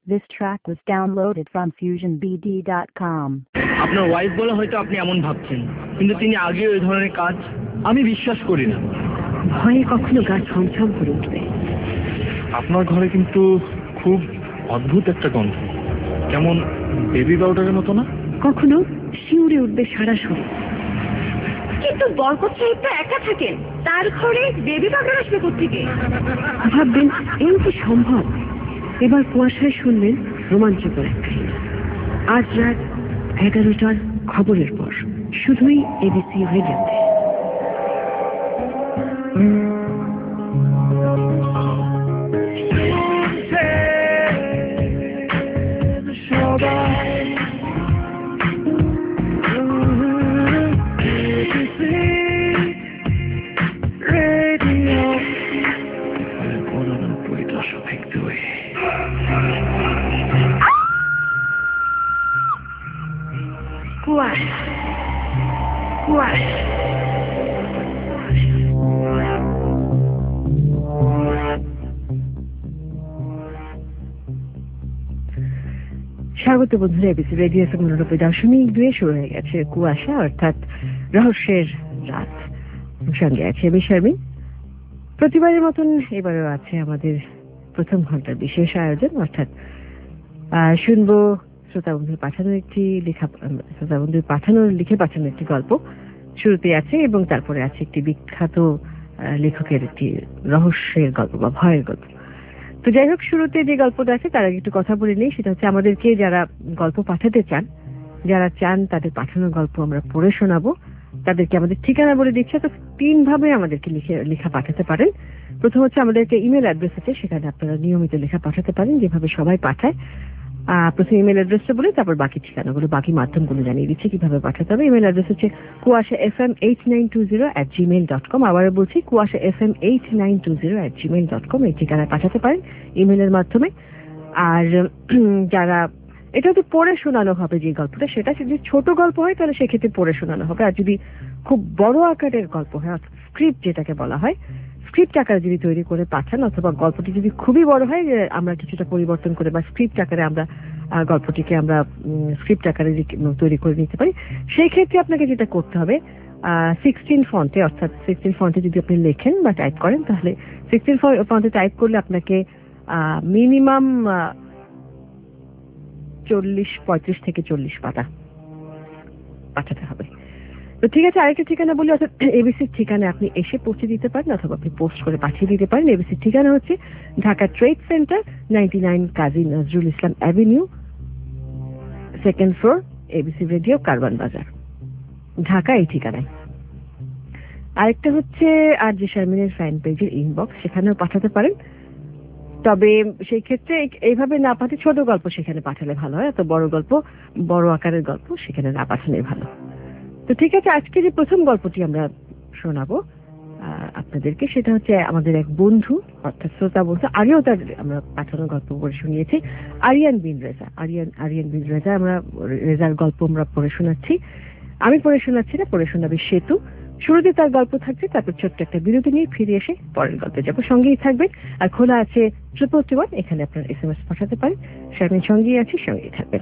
This track was downloaded from FusionBD.com. আপনার wife বলে হয়তো আপনি এমন ভাবছেন, কিন্তু তিনি আগে ওই ধরনের কাজ আমি বিশ্বাস করি না। ভয়ে কখনো গা ছমছম করে উঠবে। আপনার ঘরে কিন্তু খুব অদ্ভুত একটা গন্ধ, কেমন বেবি পাউডারের মতো না? কখনো শিউরে উঠবে সারা শরীর। কিন্তু বরকত সাহেব তো একা থাকেন, তার ঘরে বেবি পাউডার আসবে কোত্থেকে? ভাববেন এই কি সম্ভব? এবার কুয়াশায় শুনবেন রোমাঞ্চকর এক কাহিনী। আজ রাত 11টার খবরের পর, শুধুই এবিসি রেডিওতে। স্বাগত বন্ধুরা, এবিসি রেডিও 99.2 শুরু হয়ে গেছে কুয়াশা, অর্থাৎ রহস্যের রাত। সঙ্গে আছে আমি শারমিন। প্রতিবারের মতন এবারেও আছে আমাদের প্রথম ঘন্টার বিশেষ আয়োজন, অর্থাৎ শুনবো শ্রোতা বন্ধুর পাঠানো লিখে পাঠানো একটি গল্প। শুরুতে আছে এবং তারপরে আছে একটি বিখ্যাত লেখকের একটি রহস্যের গল্প বা ভয়ের গল্প। তো যাই হোক, শুরুতে যে গল্পটা আছে তার আগে একটু কথা বলে নেই। সেটা হচ্ছে, আমাদেরকে যারা গল্প পাঠাতে চান, যারা চান তাদের পাঠানো গল্প আমরা পড়ে শোনাবো, তাদেরকে আমাদের ঠিকানা বলে দিচ্ছে। তো 3 ভাবে আমাদেরকে লেখা পাঠাতে পারেন। প্রথম হচ্ছে, আমাদের একটা ইমেল অ্যাড্রেস আছে, সেখানে আপনারা নিয়মিত লেখা পাঠাতে পারেন, যেভাবে সবাই পাঠায়। প্রথম ইমেল অ্যাড্রেসটা বলে তারপর বাকি ঠিকানাগুলো, বাকি মাধ্যমগুলো জানিয়ে দিচ্ছে কিভাবে পাঠাতে হবে। ইমেল অ্যাড্রেস হচ্ছে kuashafm8920@gmail.com। আবারও বলছি, kuashafm8920@gmail.com। এই ঠিকানায় পাঠাতে পারেন ইমেলের মাধ্যমে। আর যারা এটা তো পড়ে শোনানো হবে যে গল্পটা, সেটা যদি ছোট গল্প হয় তাহলে সেক্ষেত্রে পড়ে শোনানো হবে। আর যদি খুব বড় আকারের গল্প হয়, স্ক্রিপ্ট যেটাকে বলা হয়, স্ক্রিপ্ট আকারে যদি তৈরি করে পাঠান, অথবা গল্পটি যদি খুবই বড় হয়, আমরা কিছুটা পরিবর্তন করে বা স্ক্রিপ্ট আকারে আমরা গল্পটিকে আমরা স্ক্রিপ্ট আকারে তৈরি করে নিতে পারি, সেই ক্ষেত্রে আপনাকে যেটা করতে হবে, 16 ফন্টে, অর্থাৎ 16 ফন্টে যদি আপনি লেখেন বা টাইপ করেন, তাহলে 16 ফন্টে টাইপ করলে আপনাকে মিনিমাম 35 থেকে 40 পাতা পাঠাতে হবে। তো ঠিক আছে, আরেকটা ঠিকানা বলি, অর্থাৎ এবিসির ঠিকানায় আপনি এসে পৌঁছে দিতে পারেন, অথবা আপনি পোস্ট করে পাঠিয়ে দিতে পারেন। এবিসির ঠিকানা হচ্ছে Dhaka trade centre, 99 Kazi Nazrul Islam avenue, 2nd floor, ABC radio, Karwan Bazar, Dhaka, এই ঠিকানায়। আরেকটা হচ্ছে আরজে শারমিনের ফ্যান পেজের ইনবক্স, সেখানেও পাঠাতে পারেন। তবে সেই ক্ষেত্রে এইভাবে না পাঠিয়ে ছোট গল্প সেখানে পাঠালে ভালো হয়, এত বড় গল্প, বড় আকারের গল্প সেখানে না পাঠালে ভালো। তো ঠিক আছে, আজকে যে প্রথম গল্পটি আমরা শোনাবো আপনাদেরকে, সেটা হচ্ছে আমাদের এক বন্ধু, অর্থাৎ শ্রোতা বন্ধু, আগেও তার আমরা পাঠানো গল্প পড়ে শুনিয়েছি, আরিয়ান বিন রেজা। আরিয়ান বিন রেজা, আমরা রেজার গল্প আমরা পড়ে শোনাচ্ছি। আমি পড়ে শোনাচ্ছি না, পড়ে শোনাবে সেতু। শুরুতে তার গল্প থাকছে, তারপর ছোট্ট একটা বিরতি নিয়ে ফিরে এসে পরের গল্পে যাবো। সঙ্গেই থাকবেন। আর খোলা আছে 311, এখানে আপনার SMS পাঠাতে পারেন। শারমিন সঙ্গেই আছি, সঙ্গেই থাকবেন।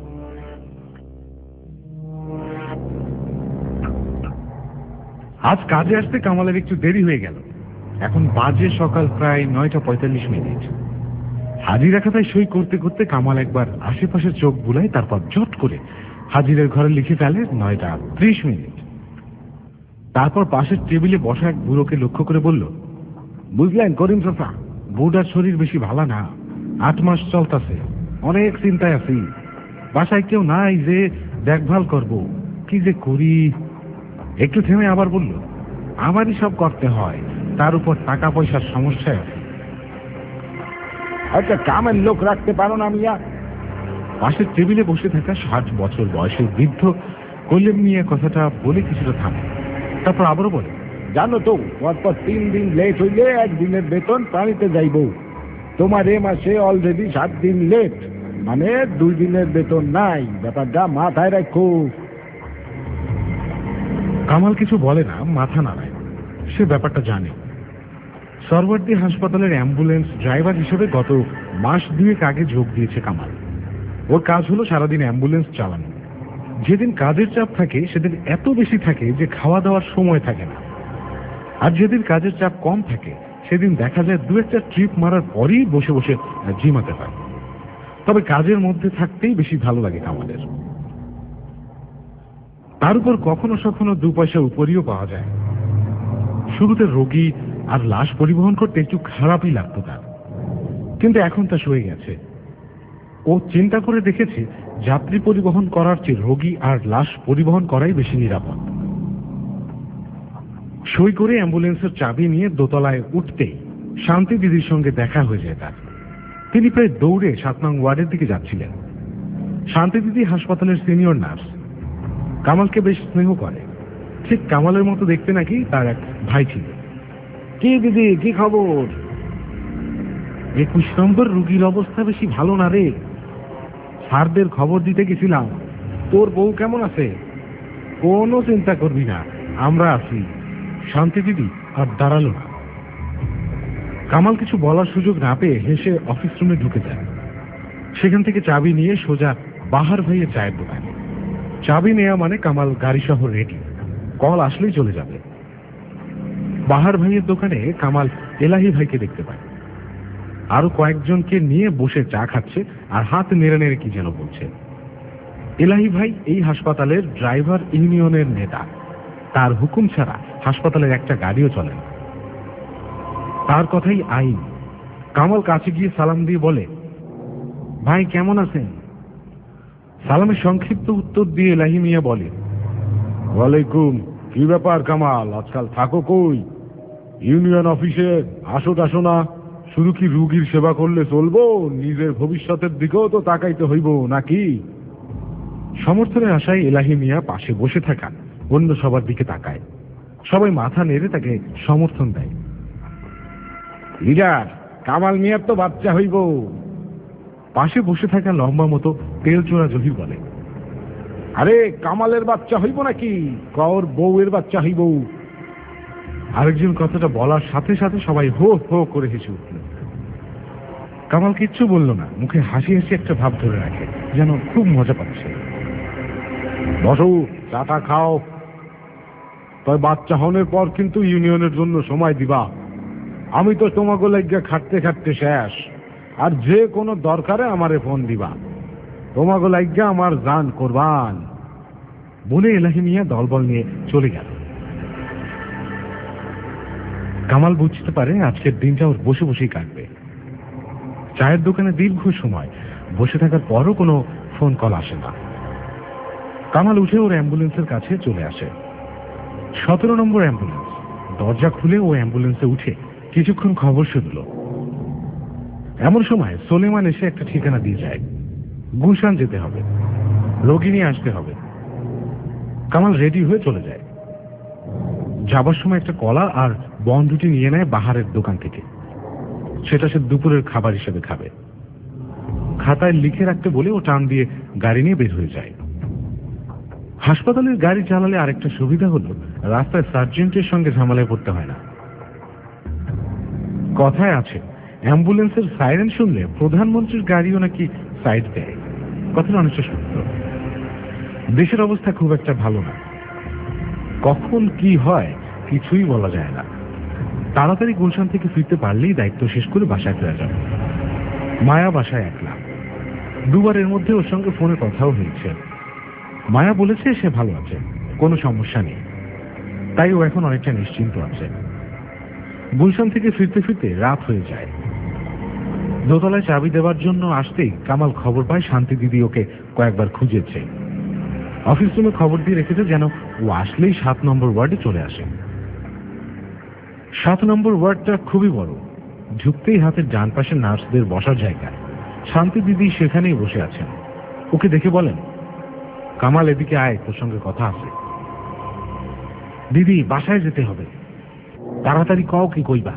আজ কাজে আসতে কামালের একটু দেরি হয়ে গেল। এখন বাজে সকাল প্রায় 9:45। হাজিরা খাতায় সই করতে করতে কামাল একবার আশেপাশে চোখ বুলায়, তারপর জট করে হাজিরের ঘরে লিখে ফেলে 9:30। তারপর পাশের টেবিলে বসা এক বুড়োকে লক্ষ্য করে বলল, বুঝলেন করিম চাচা, বুড়ার শরীর বেশি ভালো না, 8 মাস চলতেছে, অনেক চিন্তায় আছি, বাসায় কেউ নাই যে দেখভাল করব, কি যে করি। একটু থেমে আবার বলল, আমারই সব করতে হয়, তার উপর টাকা পয়সার সমস্যা আছে। আচ্ছা, কামের লোক রাখতে পারো না মিয়া? পাশের টেবিলে বসে থাকা 60 বছর বয়সের বৃদ্ধ কলেম নিয়ে কথাটা বলে কিছুটা থামে, তারপর আবারও বলে, জানো তো, পরপর 3 দিন লেট হইলে 1 দিনের বেতন পানিতে যাইব। তোমার এ মাসে অলরেডি 7 দিন লেট, মানে 2 দিনের বেতন নাই। ব্যাপারটা মাথায় রাখো। কামাল কিছু বলে না, মাথা নাড়ায়। সে ব্যাপারটা জানে। সরওয়ার্দী হাসপাতালের অ্যাম্বুলেন্স ড্রাইভার হিসেবে গত মাস 2 আগে যোগ দিয়েছে কামাল। ওর কাজ হলো সারাদিন অ্যাম্বুলেন্স চালানো। যেদিন কাজের চাপ থাকে সেদিন এত বেশি থাকে যে খাওয়া দাওয়ার সময় থাকে না, আর যেদিন কাজের চাপ কম থাকে সেদিন দেখা যায় 2-1টা ট্রিপ মারার পরেই বসে বসে জিমাতে পারে। তবে কাজের মধ্যে থাকতেই বেশি ভালো লাগে কামালের। তার উপর কখনো কখনো 2 পয়সা উপরিও পাওয়া যায়। শুরুতে রোগী আর লাশ পরিবহন করতে একটু খারাপই লাগতো তার, কিন্তু এখন তা সয়ে গেছে। ও চিন্তা করে দেখেছে যাত্রী পরিবহন করার চেয়ে রোগী আর লাশ পরিবহন করাই বেশি নিরাপদ। সই করে অ্যাম্বুলেন্সের চাবি নিয়ে দোতলায় উঠতেই শান্তি দিদির সঙ্গে দেখা হয়ে যায় তার। তিনি প্রায় দৌড়ে 7 নং ওয়ার্ডের দিকে যাচ্ছিলেন। শান্তি দিদি হাসপাতালের সিনিয়র নার্স, কামালকে বেশ স্নেহ করে। ঠিক কামালের মতো দেখতে নাকি তার এক ভাই ছিল। কি দিদি, কি খবর? 21 নম্বর রুগীর অবস্থা বেশি ভালো না রে। স্যারদের খবর দিতে গেছিলাম। তোর বউ কেমন আছে? কোনো চিন্তা করবি না, আমরা আছি। শান্তি দিদি আর দাঁড়ালো না। কামাল কিছু বলার সুযোগ না পেয়ে হেসে অফিস রুমে ঢুকে যায়। সেখান থেকে চাবি নিয়ে সোজা বাহার ভাইয়ের চায়ের দোকানে। চাবি নেওয়া মানে কামাল গাড়ি সহ রেডি, কল আসলেই চলে যাবে। বাহার ভাইয়ের দোকানে কামাল এলাহি ভাইকে দেখতে পায়। আরো কয়েকজনকে নিয়ে বসে চা খাচ্ছে আর হাত নেড়ে নেড়ে কি যেন বলছে। এলাহি ভাই এই হাসপাতালের ড্রাইভার ইউনিয়নের নেতা। তার হুকুম ছাড়া হাসপাতালের একটা গাড়িও চলে না। তার কথাই আইন। কামাল কাছে গিয়ে সালাম দিয়ে বলে, ভাই কেমন আছেন? সালামের সংক্ষিপ্ত উত্তর দিয়ে এলাহি মিয়া বলে, ওয়ালাইকুম। কি ব্যাপার কামাল, আজকাল থাকো কই? ইউনিয়ন অফিসে আসো টাসো না? শুধু কি রুগীর সেবা করলে চলবো, নিজের ভবিষ্যতের দিকেও তো তাকাইতে হইব নাকি? সমর্থনের আশায় এলাহি মিয়া পাশে বসে থাকা অন্য সবার দিকে তাকায়। সবাই মাথা নেড়ে তাকে সমর্থন দেয়। লিডার, কামাল মিয়ার তো বাচ্চা হইব। পাশে বসে থাকা লম্বা মতো তেল চোরা জহির বলে, আরে কামালের বাচ্চা হইব নাকি, কর বউয়ের বাচ্চা হইব। আরেকজন কথাটা বলার সাথে সাথে সবাই হো হো করে হেসে উঠল। কামাল কিচ্ছু বলল না, মুখে হাসি হাসি একটা ভাব ধরে রাখে, যেন খুব মজা পাচ্ছে। বসো, চাটা খাও। তবে বাচ্চা হওয়ার পর কিন্তু ইউনিয়নের জন্য সময় দিবা। আমি তো তোমাকে লাগিয়া খাটতে খাটতে শেষ, আর যে কোনো দরকারে আমারে ফোন দিবা। তোমাকে লাগিয়া আমার জান কোরবান। বলে এলাহি মিয়া দলবল নিয়ে চলে গেল। কামাল বুঝতে পারে আজকের দিনটা ওর বসে বসেই কাটবে। চায়ের দোকানে দীর্ঘ সময় বসে থাকার পরও কোনো ফোন কল আসে না। কামাল উঠে ওর অ্যাম্বুলেন্সের কাছে চলে আসে। 17 নম্বর অ্যাম্বুলেন্স। দরজা খুলে ও অ্যাম্বুলেন্সে উঠে কিছুক্ষণ খবর শুনল। এমন সময় সোলেমান এসে একটা ঠিকানা দিয়ে যায়। গুলশান যেতে হবে, রোগী নিয়ে আসতে হবে। কামাল রেডি হয়ে চলে যায়। যাবার সময় একটা কলা আর বন রুটি নিয়ে নেয় বাহারের দোকান থেকে। সেটা সে দুপুরের খাবার হিসেবে খাবে। খাতায় লিখে রাখতে বলে ও টান দিয়ে গাড়ি নিয়ে বের হয়ে যায়। হাসপাতালের গাড়ি চালালে আরেকটা সুবিধা হলো রাস্তায় সার্জেন্টের সঙ্গে ঝামেলায় পড়তে হয় না। কথায় আছে, অ্যাম্বুলেন্সের সাইরেন শুনলে প্রধানমন্ত্রীর গাড়িও নাকি সাইড দেয়। কথাটা অনেকটা সত্য। দেশের অবস্থা খুব একটা ভালো না। কখন কি হয় কিছুই বলা যায় না। তাড়াতাড়ি গুলশান থেকে ফিরতে পারলেই দায়িত্ব শেষ করে বাসায় ফেরা যাবে। মায়া বাসায় একলা। দুবারের মধ্যে ওর সঙ্গে ফোনে কথাও হয়েছে। মায়া বলেছে সে ভালো আছে, কোনো সমস্যা নেই। তাই ও এখন অনেকটা নিশ্চিন্ত আছে। গুলশান থেকে ফিরতে ফিরতে রাত হয়ে যায়। দোতলায় চাবি দেওয়ার জন্য আসতেই কামাল খবর পায় শান্তি দিদি ওকে কয়েকবার খুঁজেছে। অফিস রুমে খবর দিয়ে রেখেছে যেন ও আসলেই 7 নম্বর ওয়ার্ডে চলে আসে। 7 নম্বর ওয়ার্ডটা খুবই বড়। ঢুকতেই হাতের ডান পাশে নার্সদের বসার জায়গা। শান্তি দিদি সেখানেই বসে আছেন। ওকে দেখে বলেন, কামাল এদিকে আয়, তোর সঙ্গে কথা আছে। দিদি, বাসায় যেতে হবে, তাড়াতাড়ি কও কি কইবা।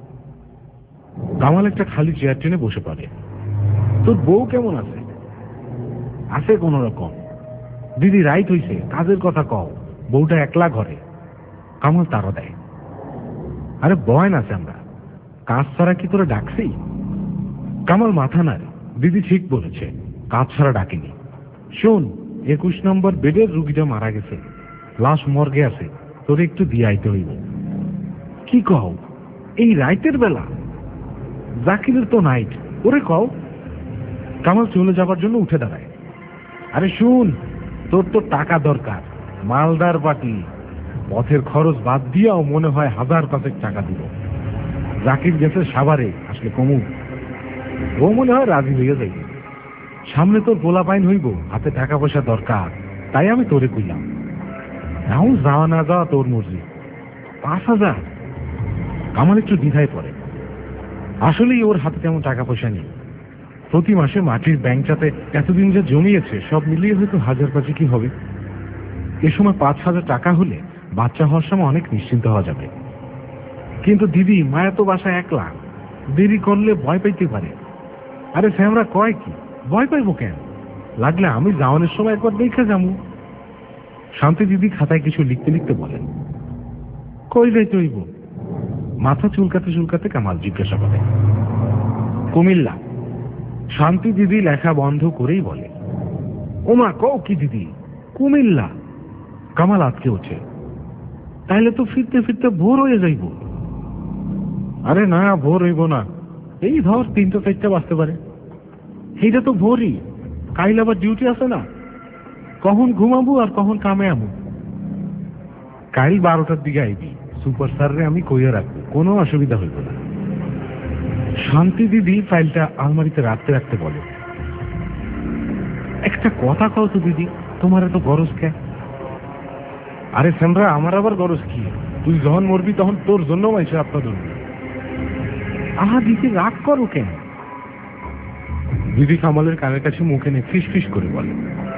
কামাল একটা খালি চেয়ার টেনে বসে পড়ে। তোর বউ কেমন আছে? আছে কোন রকম। দিদি, রাইট হইছে, কাজের কথা কও, বউটা একলা ঘরে। কামাল তারা দেয়, আরে বয়ন আছে আমরা, কাজ ছাড়া কি তোরা ডাকছি? কামাল মাথা নাড়ে। দিদি ঠিক বলেছে, কাজ ছাড়া ডাকেনি। শোন, 21 নম্বর বেডের রুগীটা মারা গেছে, লাশ মর্গে আছে, তোর একটু দিয়ে আইতে হইব। কি কও, এই রাইতের বেলা? জাকিরের তো নাইট, ওরে কও। কামাল চলে যাবার জন্য উঠে দাঁড়ায়। আরে শুন, তোর তো টাকা দরকার, মালদার পাটি, পথের খরচ বাদ দিয়াও মনে হয় 1000 টাকা দিব। জাকির গেছে সাভারে, আসলে কমু, ও মনে হয় রাজি হইয়া যাইবে। সামনে তোর গোলা পাইন হইব, হাতে টাকা পয়সা দরকার, তাই আমি তোরে কইলাম। এখন যাওয়া না যাওয়া তোর মর্জি। 5000? কামাল একটু দ্বিধায় পড়ে। আসলেই ওর হাতে তেমন টাকা পয়সা নেই। প্রতি মাসে মাটির ব্যাংকটাতে এতদিন যা জমিয়েছে সব মিলিয়ে হয়তো 1000 কি হবে। এ সময় 5000 টাকা হলে বাচ্চা হওয়ার সময় অনেক নিশ্চিন্ত হওয়া যাবে। কিন্তু দিদি, মায়া তো বাসায় একলা, দেরি করলে ভয় পাইতে পারে। আরে শ্যামরা কয় কি, ভয় পাইব কেন? লাগলে আমি যাওয়ানোর সময় একবার দেখে যাবো। শান্তি দিদি খাতায় কিছু লিখতে লিখতে বলেন। কই যাইতে হইব? মাথা চুলকাতে চুলকাতে কামাল জিজ্ঞাসা করে। কুমিল্লা। শান্তি দিদি লেখা বন্ধ করেই বলে, ওমা কও কি দিদি, কুমিল্লা? কামাল আটকে ওঠে। তাইলে তো ফিরতে ফিরতে ভোর হয়ে যাইব। আরে না, ভোর হইব না, এই ধর 3-4 বাজতে পারে। এইটা তো ভোরই, কাইল আবার ডিউটি আছে না, কখন ঘুমাবো আর কখন কামে আমু। কাইল 12টার দিকে আইবি, সুপার স্টারে আমি কইয়া রাখবো, কোনো অসুবিধা হইব না। শান্তি দিদি ফাইলটা আলমারিতে রাখতে রাখতে বলে, একটা কথা কও তো দিদি, তোমার এত গরজ কে? আরে শ্যামরা, আমার আবার গরজ কি? তুই যখন মরবি তখন তোর জন্য মাইছে আপনার জন্য। আহা দিদি, রাগ করো কেন? দিদি কামালের কানের কাছে মুখে নিয়ে ফিস ফিস করে বলে,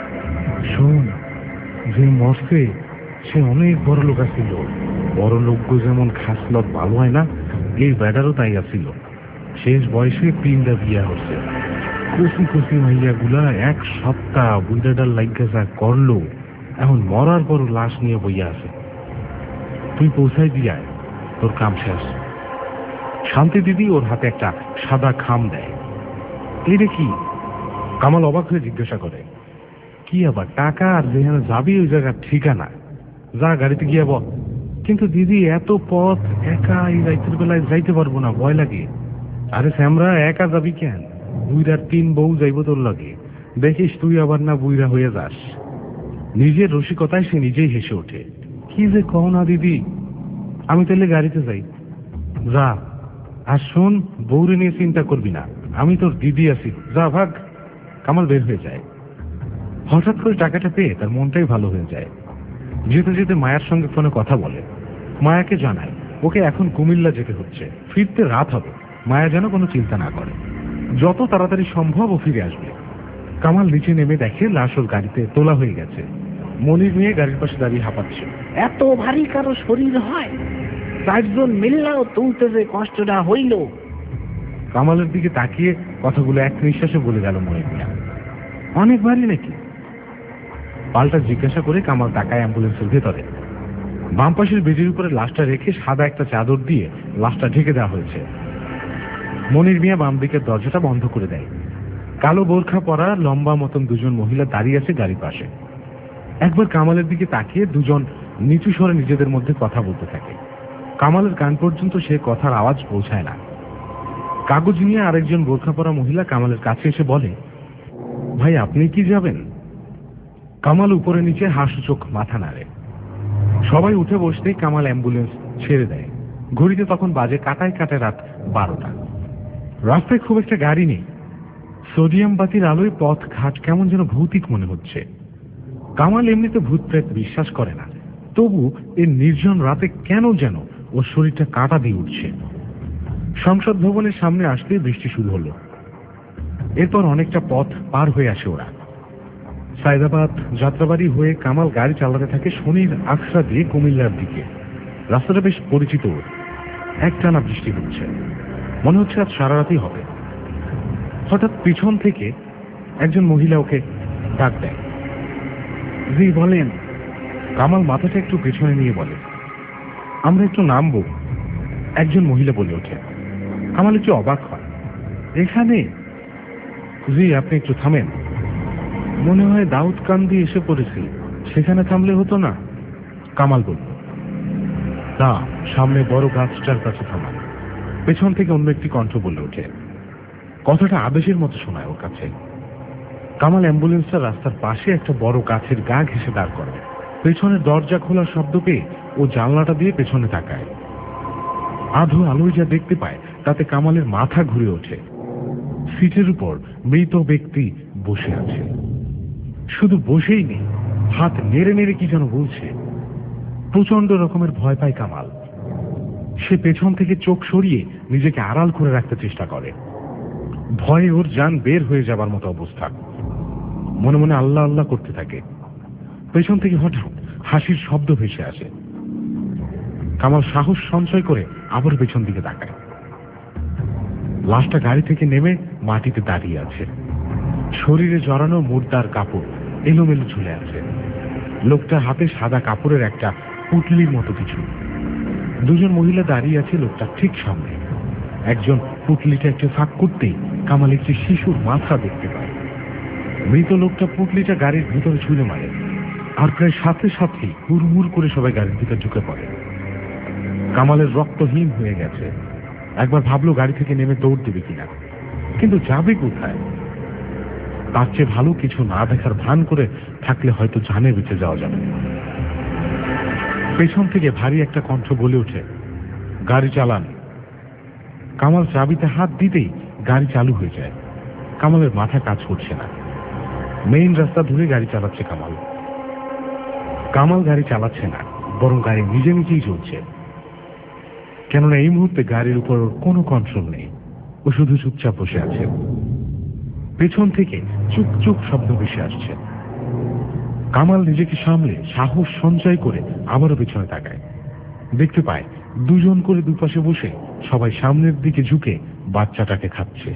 শোন, যে মরছে সে অনেক বড় লোক আসছিল। বড় লোকগো যেমন খাসলত ভালো হয় না, এই ব্যাটারও তাই আসছিল। শেষ বয়সে 3টা বিয়া হচ্ছে। কচি কচি মাইয়া গুলা 1 সপ্তাহ বুইটাটার লাইগা যা করলো, এখন মরার পর লাশ নিয়ে বইয়া আছে। তুই পৌঁছাই দিয়ায়, তোর কাম শেষ। শান্তি দিদি ওর হাতে একটা সাদা খাম দেয়। এই দেখি। কামাল অবাক হয়ে জিজ্ঞাসা করে, কি আবার? টাকা আর যেখানে যাবি ওই জায়গার ঠিকানা। যা, গাড়িতে গিয়ে বল। কিন্তু দিদি, এত পথ একা এই রাইতের বেলায় যাইতে পারবো না, ভয় লাগে। আরে শ্যামরা, একা যাবি কেন? 2-3 বউ যাইব তোর লাগে। দেখিস তুই আবার না বুইরা হয়ে যাস। নিজের রসিকতায় সে নিজেই হেসে ওঠে। কি যে কও না দিদি, আমি তাহলে গাড়িতে যাই। যা, আর শোন, বউরে নিয়ে চিন্তা করবি না, আমি তোর দিদি আছি, যা ভাগ। কামাল বের হয়ে যায়। হঠাৎ করে টাকাটা পেয়ে তার মনটাই ভালো হয়ে যায়। যেতে যেতে মায়ের সঙ্গে ফোনে কথা বলে। মায়াকে জানায় ওকে এখন কুমিল্লা যেতে হচ্ছে, ফিরতে রাত হবে। মায়া যেন কোনো চিন্তা না করে, যত তাড়াতাড়ি সম্ভব ও ফিরে আসবে। কামাল নিচে নেমে দেখে লাশ ওর গাড়িতে তোলা হয়ে গেছে। মনির মেয়ে গাড়ির পাশে দাঁড়িয়ে হাঁপাচ্ছে। এত ভারী কারো শরীর হয়? 4 জন মিললেও তুলতে যে কষ্টটা হইল। কামালের দিকে তাকিয়ে কথাগুলো এক নিঃশ্বাসে বলে গেল মনির মিয়া। অনেক ভারী নাকি? পাল্টা জিজ্ঞাসা করে কামাল তাকায় অ্যাম্বুলেন্সের ভেতরে। বাম পাশের বেদির উপরে লাশটা রেখে সাদা একটা চাদর দিয়ে লাশটা ঢেকে দেওয়া হয়েছে। মনির মিয়া বাম দিকের দরজাটা বন্ধ করে দেয়। কালো বোরখা পরা লম্বা মতন 2 জন মহিলা দাঁড়িয়ে আছে গাড়ির পাশে। একবার কামালের দিকে তাকিয়ে দুজন নিচু স্বরে নিজেদের মধ্যে কথা বলতে থাকে। কামালের কান পর্যন্ত সে কথার আওয়াজ পৌঁছায় না। কাগজ নিয়ে আরেকজন বোরখা পরা মহিলা কামালের কাছে এসে বলে, ভাই আপনি কি যাবেন? কামাল উপরে নিচে হাসু চোখ মাথা নাড়ে। সবাই উঠে বসতেই কামাল অ্যাম্বুলেন্স ছেড়ে দেয়। ঘড়িতে তখন বাজে কাটায় কাটায় রাত 12টা। রাস্তায় খুব একটা গাড়ি নেই। সোডিয়াম বাতির আলোয় পথ ঘাট কেমন যেন ভৌতিক মনে হচ্ছে। কামাল এমনিতে ভূত প্রেত বিশ্বাস করে না, তবু এই নির্জন রাতে কেন যেন ওর শরীরটা কাঁটা দিয়ে উঠছে। সংসদ ভবনের সামনে আসলে বৃষ্টি শুরু হলো। এরপর অনেকটা পথ পার হয়ে আসে ওরা। সায়দাবাদ যাত্রাবাড়ি হয়ে কামাল গাড়ি চালাতে থাকে শনির আখড়া দিয়ে কুমিল্লার দিকে। রাস্তাটা বেশ পরিচিত ওর। একটানা বৃষ্টি হচ্ছে, মনে হচ্ছে আজ সারা রাতই হবে। হঠাৎ পিছন থেকে একজন মহিলা ওকে ডাক দেয়। জি বলেন। কামাল মাথাটা একটু পেছনে নিয়ে বলে, আমরা একটু নামবো। একজন মহিলা বলে ওঠে। কামাল একটু অবাক হয়, এখানে? জি, আপনি একটু থামেন। মনে হয় দাউদকান্দি এসে পড়েছি, সেখানে থামলে হতো না? কামাল বলল। না, সামনে বড় গাছটার কাছে থামান। পেছন থেকে অন্য একটি কণ্ঠ বলে ওঠে। কথাটা আদেশের মতো শোনায় ওর কাছে। কামাল অ্যাম্বুলেন্সটা রাস্তার পাশে একটা বড় গাছের গা ঘেঁষে দাঁড় করে। পেছনের দরজা খোলার শব্দ পেয়ে ও জানলাটা দিয়ে পেছনে তাকায়। আধো আলোয় যা দেখতে পায় তাতে কামালের মাথা ঘুরে ওঠে। সিটের উপর মৃত ব্যক্তি বসে আছে। শুধু বসেই নেই, হাত নেড়ে নেড়ে কি যেন বলছে। প্রচন্ড রকমের ভয় পায় কামাল। সে পেছন থেকে চোখ সরিয়ে নিজেকে আড়াল করে রাখতে চেষ্টা করে। ভয়ে ওর জান বের হয়ে যাবার মতো অবস্থা। মনে মনে আল্লাহ আল্লাহ করতে থাকে। পেছন থেকে হঠাৎ হাসির শব্দ ভেসে আসে। কামাল সাহস সঞ্চয় করে আবার পেছন দিকে তাকায়। লাশটা গাড়ি থেকে নেমে মাটিতে দাঁড়িয়ে আছে। শরীরে জড়ানো মুর্দার কাপড় এলোমেলো ঝুলে আছে। লোকটার হাতে সাদা কাপড়ের একটা পুটলির মতো কিছু। দুজন মহিলা দাঁড়িয়ে আছে লোকটার ঠিক সামনে। একজন পুটলিটা একটু ফাঁক করতেই কামাল একটি শিশুর মাথা দেখতে পায়। মৃত লোকটা পুটলিটা গাড়ির ভিতরে ছুঁড়ে মারে, আর প্রায় সাথে সাথেই হুড়মুড় করে সবাই গাড়ির ভিতরে ঢুকে পড়ে। কামালের রক্তহীন হয়ে গেছে। একবার ভাবলো গাড়ি থেকে নেমে দৌড় দেবে কিনা, কিন্তু যাবে কোথায়? তার চেয়ে ভালো কিছু না দেখার ভান করে থাকলে হয়তো জানে বেঁচে যাওয়া যাবে। পেছন থেকে ভারী একটা কণ্ঠ বলে ওঠে, গাড়ি চালান। কামাল চাবিতে হাত দিতেই গাড়ি চালু হয়ে যায়। কামালের মাথা কাজ করছে না। মেইন রাস্তা ধরে গাড়ি চালাচ্ছে কামাল। কামাল গাড়ি চালাচ্ছে না, বরং গাড়ি নিজে নিজেই চলছে। কেননা এই মুহূর্তে গাড়ির উপর কোনো কন্ট্রোল নেই। ও শুধু চুপচাপ বসে আছে। পেছন থেকে চুপ চুপ শব্দ ভেসে আসছে। কামাল নিজেকে সামলে সাহস সঞ্চয় করে আবারও পেছনে তাকায়। দেখতে পায় দুজন করে দুপাশে বসে সবাই সামনের দিকে ঝুঁকে বাচ্চাটাকে খাচ্ছে।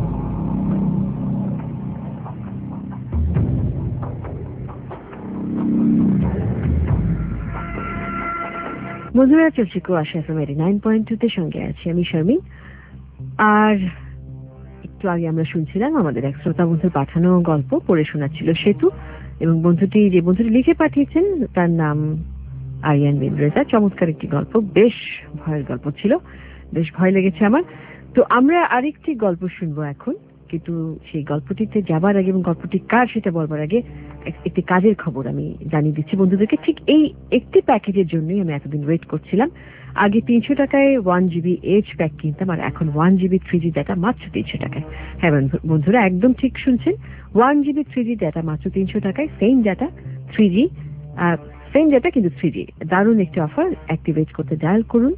বন্ধুরা, চলছে কুয়াশা FM 89.2 সঙ্গে আছি আমি শারমিন। আর একটু আগে আমরা শুনছিলাম আমাদের এক শ্রোতা বন্ধুর পাঠানো গল্প পড়ে শোনাচ্ছিল সেতু, এবং যে বন্ধুটি লিখে পাঠিয়েছেন তার নাম আরিয়ান বিন রেজা। চমৎকার একটি গল্প, বেশ ভয়ের গল্প ছিল, বেশ ভয় লেগেছে আমার। তো আমরা আরেকটি গল্প শুনবো এখন, কিন্তু সেই গল্পটিতে যাবার আগে এবং গল্পটি কার সেটা বলবার আগে একটি কাজের খবর আমি জানিয়ে দিচ্ছি বন্ধুদেরকে। ঠিক এই একটি প্যাকেজের জন্যই আমি এতদিন ওয়েট করছিলাম। আগে 300 টাকায় 1 GB এইচ প্যাক কিনতাম, আর এখন 1 GB 3G ডাটা মাত্র 300 টাকায়। হ্যাঁ বন্ধুরা, একদম ঠিক শুনছেন, 1 GB 3G ডাটা মাত্র 300 টাকায়। Same data 3G, same data কিন্তু 3G। দারুণ একটি অফার। অ্যাক্টিভেট করতে ডায়াল করুন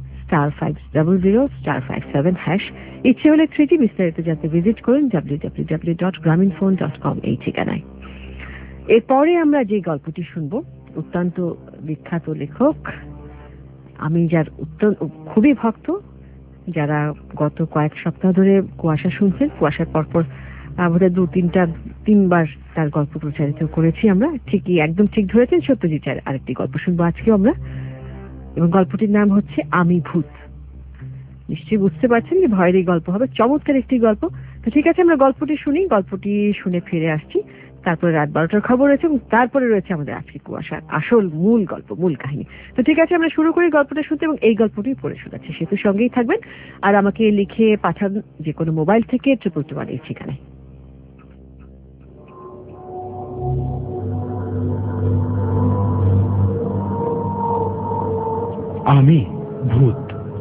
*500*557#। ইচ্ছে হলে 3G বিস্তারিত জানতে ভিজিট করুন www.graminphone.com এই ঠিকানায়। এরপরে আমরা যে গল্পটি শুনবো, অত্যন্ত বিখ্যাত লেখক, আমি যার খুবই ভক্ত, যারা গত কয়েক সপ্তাহ ধরে কুয়াশা শুনছেন, কুয়াশার পরপর বোধহয় 2-3বার তার গল্প প্রচারিত করেছি আমরা। ঠিকই, একদম ঠিক ধরেছেন, সত্যজিৎ রায়ের আরেকটি গল্প শুনবো আজকে আমরা, এবং গল্পটির নাম হচ্ছে আমি ভূত। নিশ্চয়ই বুঝতে পারছেন যে ভয়েরই গল্প হবে, চমৎকার একটি গল্প। তো ঠিক আছে, আমরা গল্পটি শুনি, গল্পটি শুনে ফিরে আসছি। তারপরে রাত 12টার খবর রয়েছে, এবং তারপরে রয়েছে আমাদের আজকে কুয়াশার আসল মূল গল্প, মূল কাহিনী। তো ঠিক আছে, আমরা শুরু করি গল্পটা শুনতে, এবং এই গল্পটি পড়ে শোনাচ্ছি। সেতুর সঙ্গেই থাকবেন, আর আমাকে লিখে পাঠান যে কোনো মোবাইল থেকে 222 এই ঠিকানায়। আমি ভূত।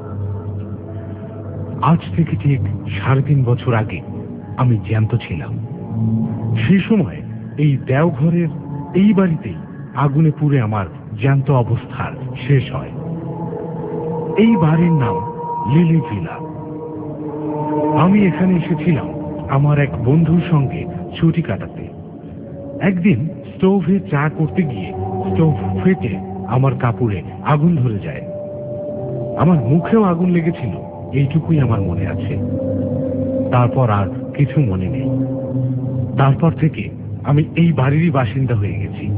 আজ থেকে ঠিক 3.5 বছর আগে আমি জ্যান্ত ছিলাম। সেই সময় এই দেওঘরের এই বাড়িতেই আগুনে পুড়ে আমার জ্যান্ত অবস্থার শেষ হয়। এই বাড়ির নাম লিলি ভিলা। আমি এখানে এসেছিলাম আমার এক বন্ধুর সঙ্গে ছুটি কাটাতে। একদিন স্টোভে চা করতে গিয়ে স্টোভ ফেটে আমার কাপড়ে আগুন ধরে যায়। আমার মুখেও আগুন লেগেছিল, এইটুকুই আমার মনে আছে। তারপর আর কিছু মনে নেই। তারপর থেকে আমি এই বাড়িরই বাসিন্দা হয়ে গেছি।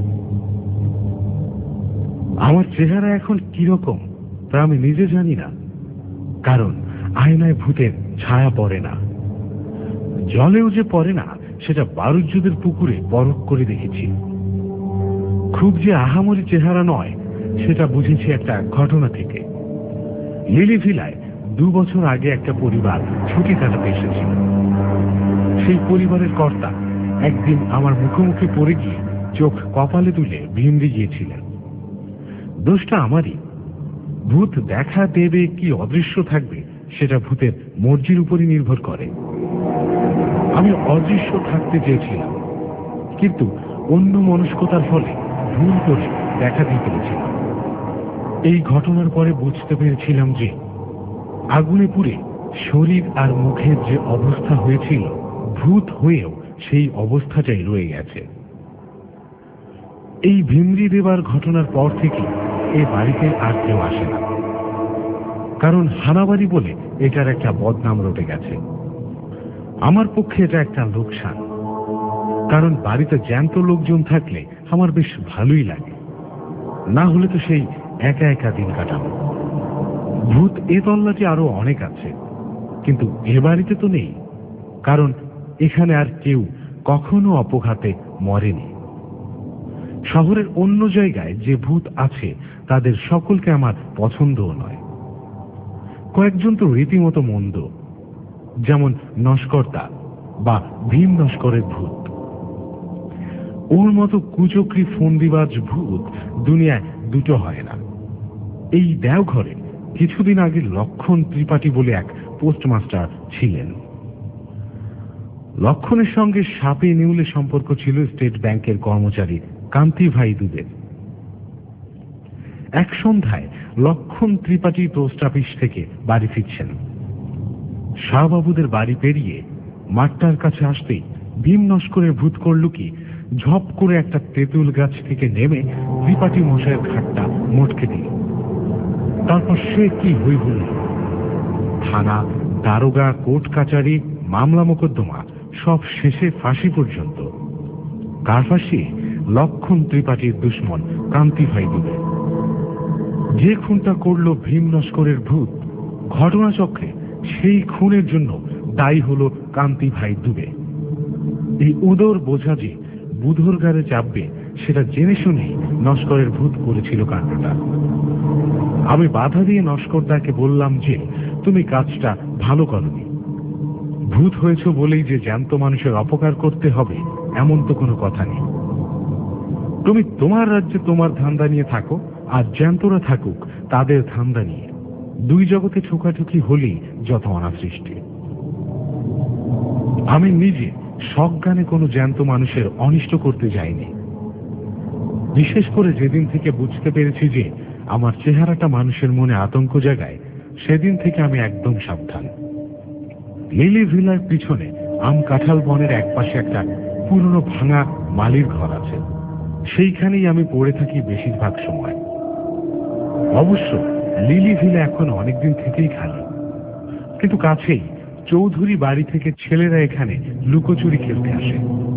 আমার চেহারা এখন কিরকম তা আমি নিজে জানি না, কারণ আয়নায় ভূতের ছায়া পড়ে না। জলেও যে পড়ে না সেটা বারুজ্জুদের পুকুরে পরখ করে দেখেছি। খুব যে আহামরি চেহারা নয় সেটা বুঝেছি একটা ঘটনা থেকে। লিলি ভিলায় 2 বছর আগে একটা পরিবার ছুটি কাটাতে এসেছিল। সেই পরিবারের কর্তা একদিন আমার মুখোমুখি পড়ে গিয়ে চোখ কপালে তুলে ভিমড়ে গিয়েছিলেন। দোষটা আমারই। ভূত দেখা দেবে কি অদৃশ্য থাকবে সেটা ভূতের মর্জির উপরই নির্ভর করে। আমি অদৃশ্য থাকতে চেয়েছিলাম, কিন্তু অন্য মনস্কতার ফলে ভুল করে দেখা দিয়ে পেরেছিলাম। এই ঘটনার পরে বুঝতে পেরেছিলাম যে আগুনে পুড়ে শরীর আর মুখের যে অবস্থা হয়েছিল, ভূত হয়েও সেই অবস্থাটাই রয়ে গেছে। এই ভিমরি দেবার ঘটনার পর থেকে এই বাড়িতে আর কেউ আসে না, কারণ হানাবাড়ি বলে এটার একটা বদনাম রটে গেছে। আমার পক্ষে এটা একটা লোকসান, কারণ বাড়িতে জ্যান্ত লোকজন থাকলে আমার বেশ ভালোই লাগে, না হলে তো সেই একা একা দিন কাটাবো। ভূত এ তল্লাটি আরো অনেক আছে, কিন্তু এ বাড়িতে তো নেই, কারণ এখানে আর কেউ কখনো অপঘাতে মরেনি। শহরের অন্য জায়গায় যে ভূত আছে তাদের সকলকে আমার পছন্দও নয়। কয়েকজন তো রীতিমতো মন্দ, যেমন নস্কর্তা বা ভীম নস্করের ভূত। ওর মতো কুচক্রি ফন্দিবাজ ভূত দুনিয়ায় দুটো হয় না। এই দেওঘরে কিছুদিন আগে লক্ষণ ত্রিপাঠী বলে এক পোস্টমাস্টার ছিলেন। লক্ষণের সঙ্গে সাপে নিউলে সম্পর্ক ছিল স্টেট ব্যাংকের কর্মচারী কান্তি ভাই দুবের। এক সন্ধ্যায় লক্ষণ ত্রিপাঠী পোস্ট অফিস থেকে বাড়ি ফিরছেন। শাহবাবুদের বাড়ি পেরিয়ে মাঠটার কাছে আসতেই ভীম নস্করের ভূত করল কি, ঝপ করে একটা তেঁতুল গাছ থেকে নেমে ত্রিপাঠী মশাইয়ের ঘাটটা মোটকে দিল। তারপর সে কি হই হল। থানা, দারোগা, কোর্ট কাচারি, মামলা মোকদ্দমা সব শেষে ফাঁসি পর্যন্ত। কার ফাঁসি? লক্ষণ ত্রিপাঠীর দুশ্মন কান্তি ভাই দুবে। যে খুনটা করল ভীম নস্করের ভূত, ঘটনাচক্রে সেই খুনের জন্য দায়ী হল কান্তি ভাই দুবে। এই উদর বোঝা যে বুধর গাড়ে চাপবে সেটা জেনে শুনেই নস্করের ভূত করেছিল কাণ্ডটা। আমি বাধা দিয়ে নস্করদাকে বললাম যে তুমি কাজটা ভালো করনি। ভূত হয়েছ বলেই যে জ্যান্ত মানুষের অপকার করতে হবে এমন তো কোনো কথা নেই। তুমি তোমার রাজ্যে তোমার ধান্দা নিয়ে থাকো, আর জ্যান্তরা থাকুক তাদের ধান্দা নিয়ে। দুই জগতে ঠোকাঠুকি হলেই যত অনাসৃষ্টি। আমি নিজে সজ্ঞানে কোনো জ্যান্ত মানুষের অনিষ্ট করতে যাইনি। বিশেষ করে যেদিন থেকে বুঝতে পেরেছি যে আমার চেহারাটা মানুষের মনে আতঙ্ক জাগায়, সেদিন থেকে আমি একদম সাবধান। লিলি ভিলার পিছনে আম কাঁঠাল বনের একপাশে একটা পুরনো ভাঙা মালির ঘর আছে। সেইখানেই আমি পড়ে থাকি বেশিরভাগ সময়। অবশ্য লিলি ভিলা এখন অনেকদিন থেকেই খালি, কিন্তু কাছেই চৌধুরী বাড়ি থেকে ছেলেরা এখানে লুকোচুরি খেলতে আসে।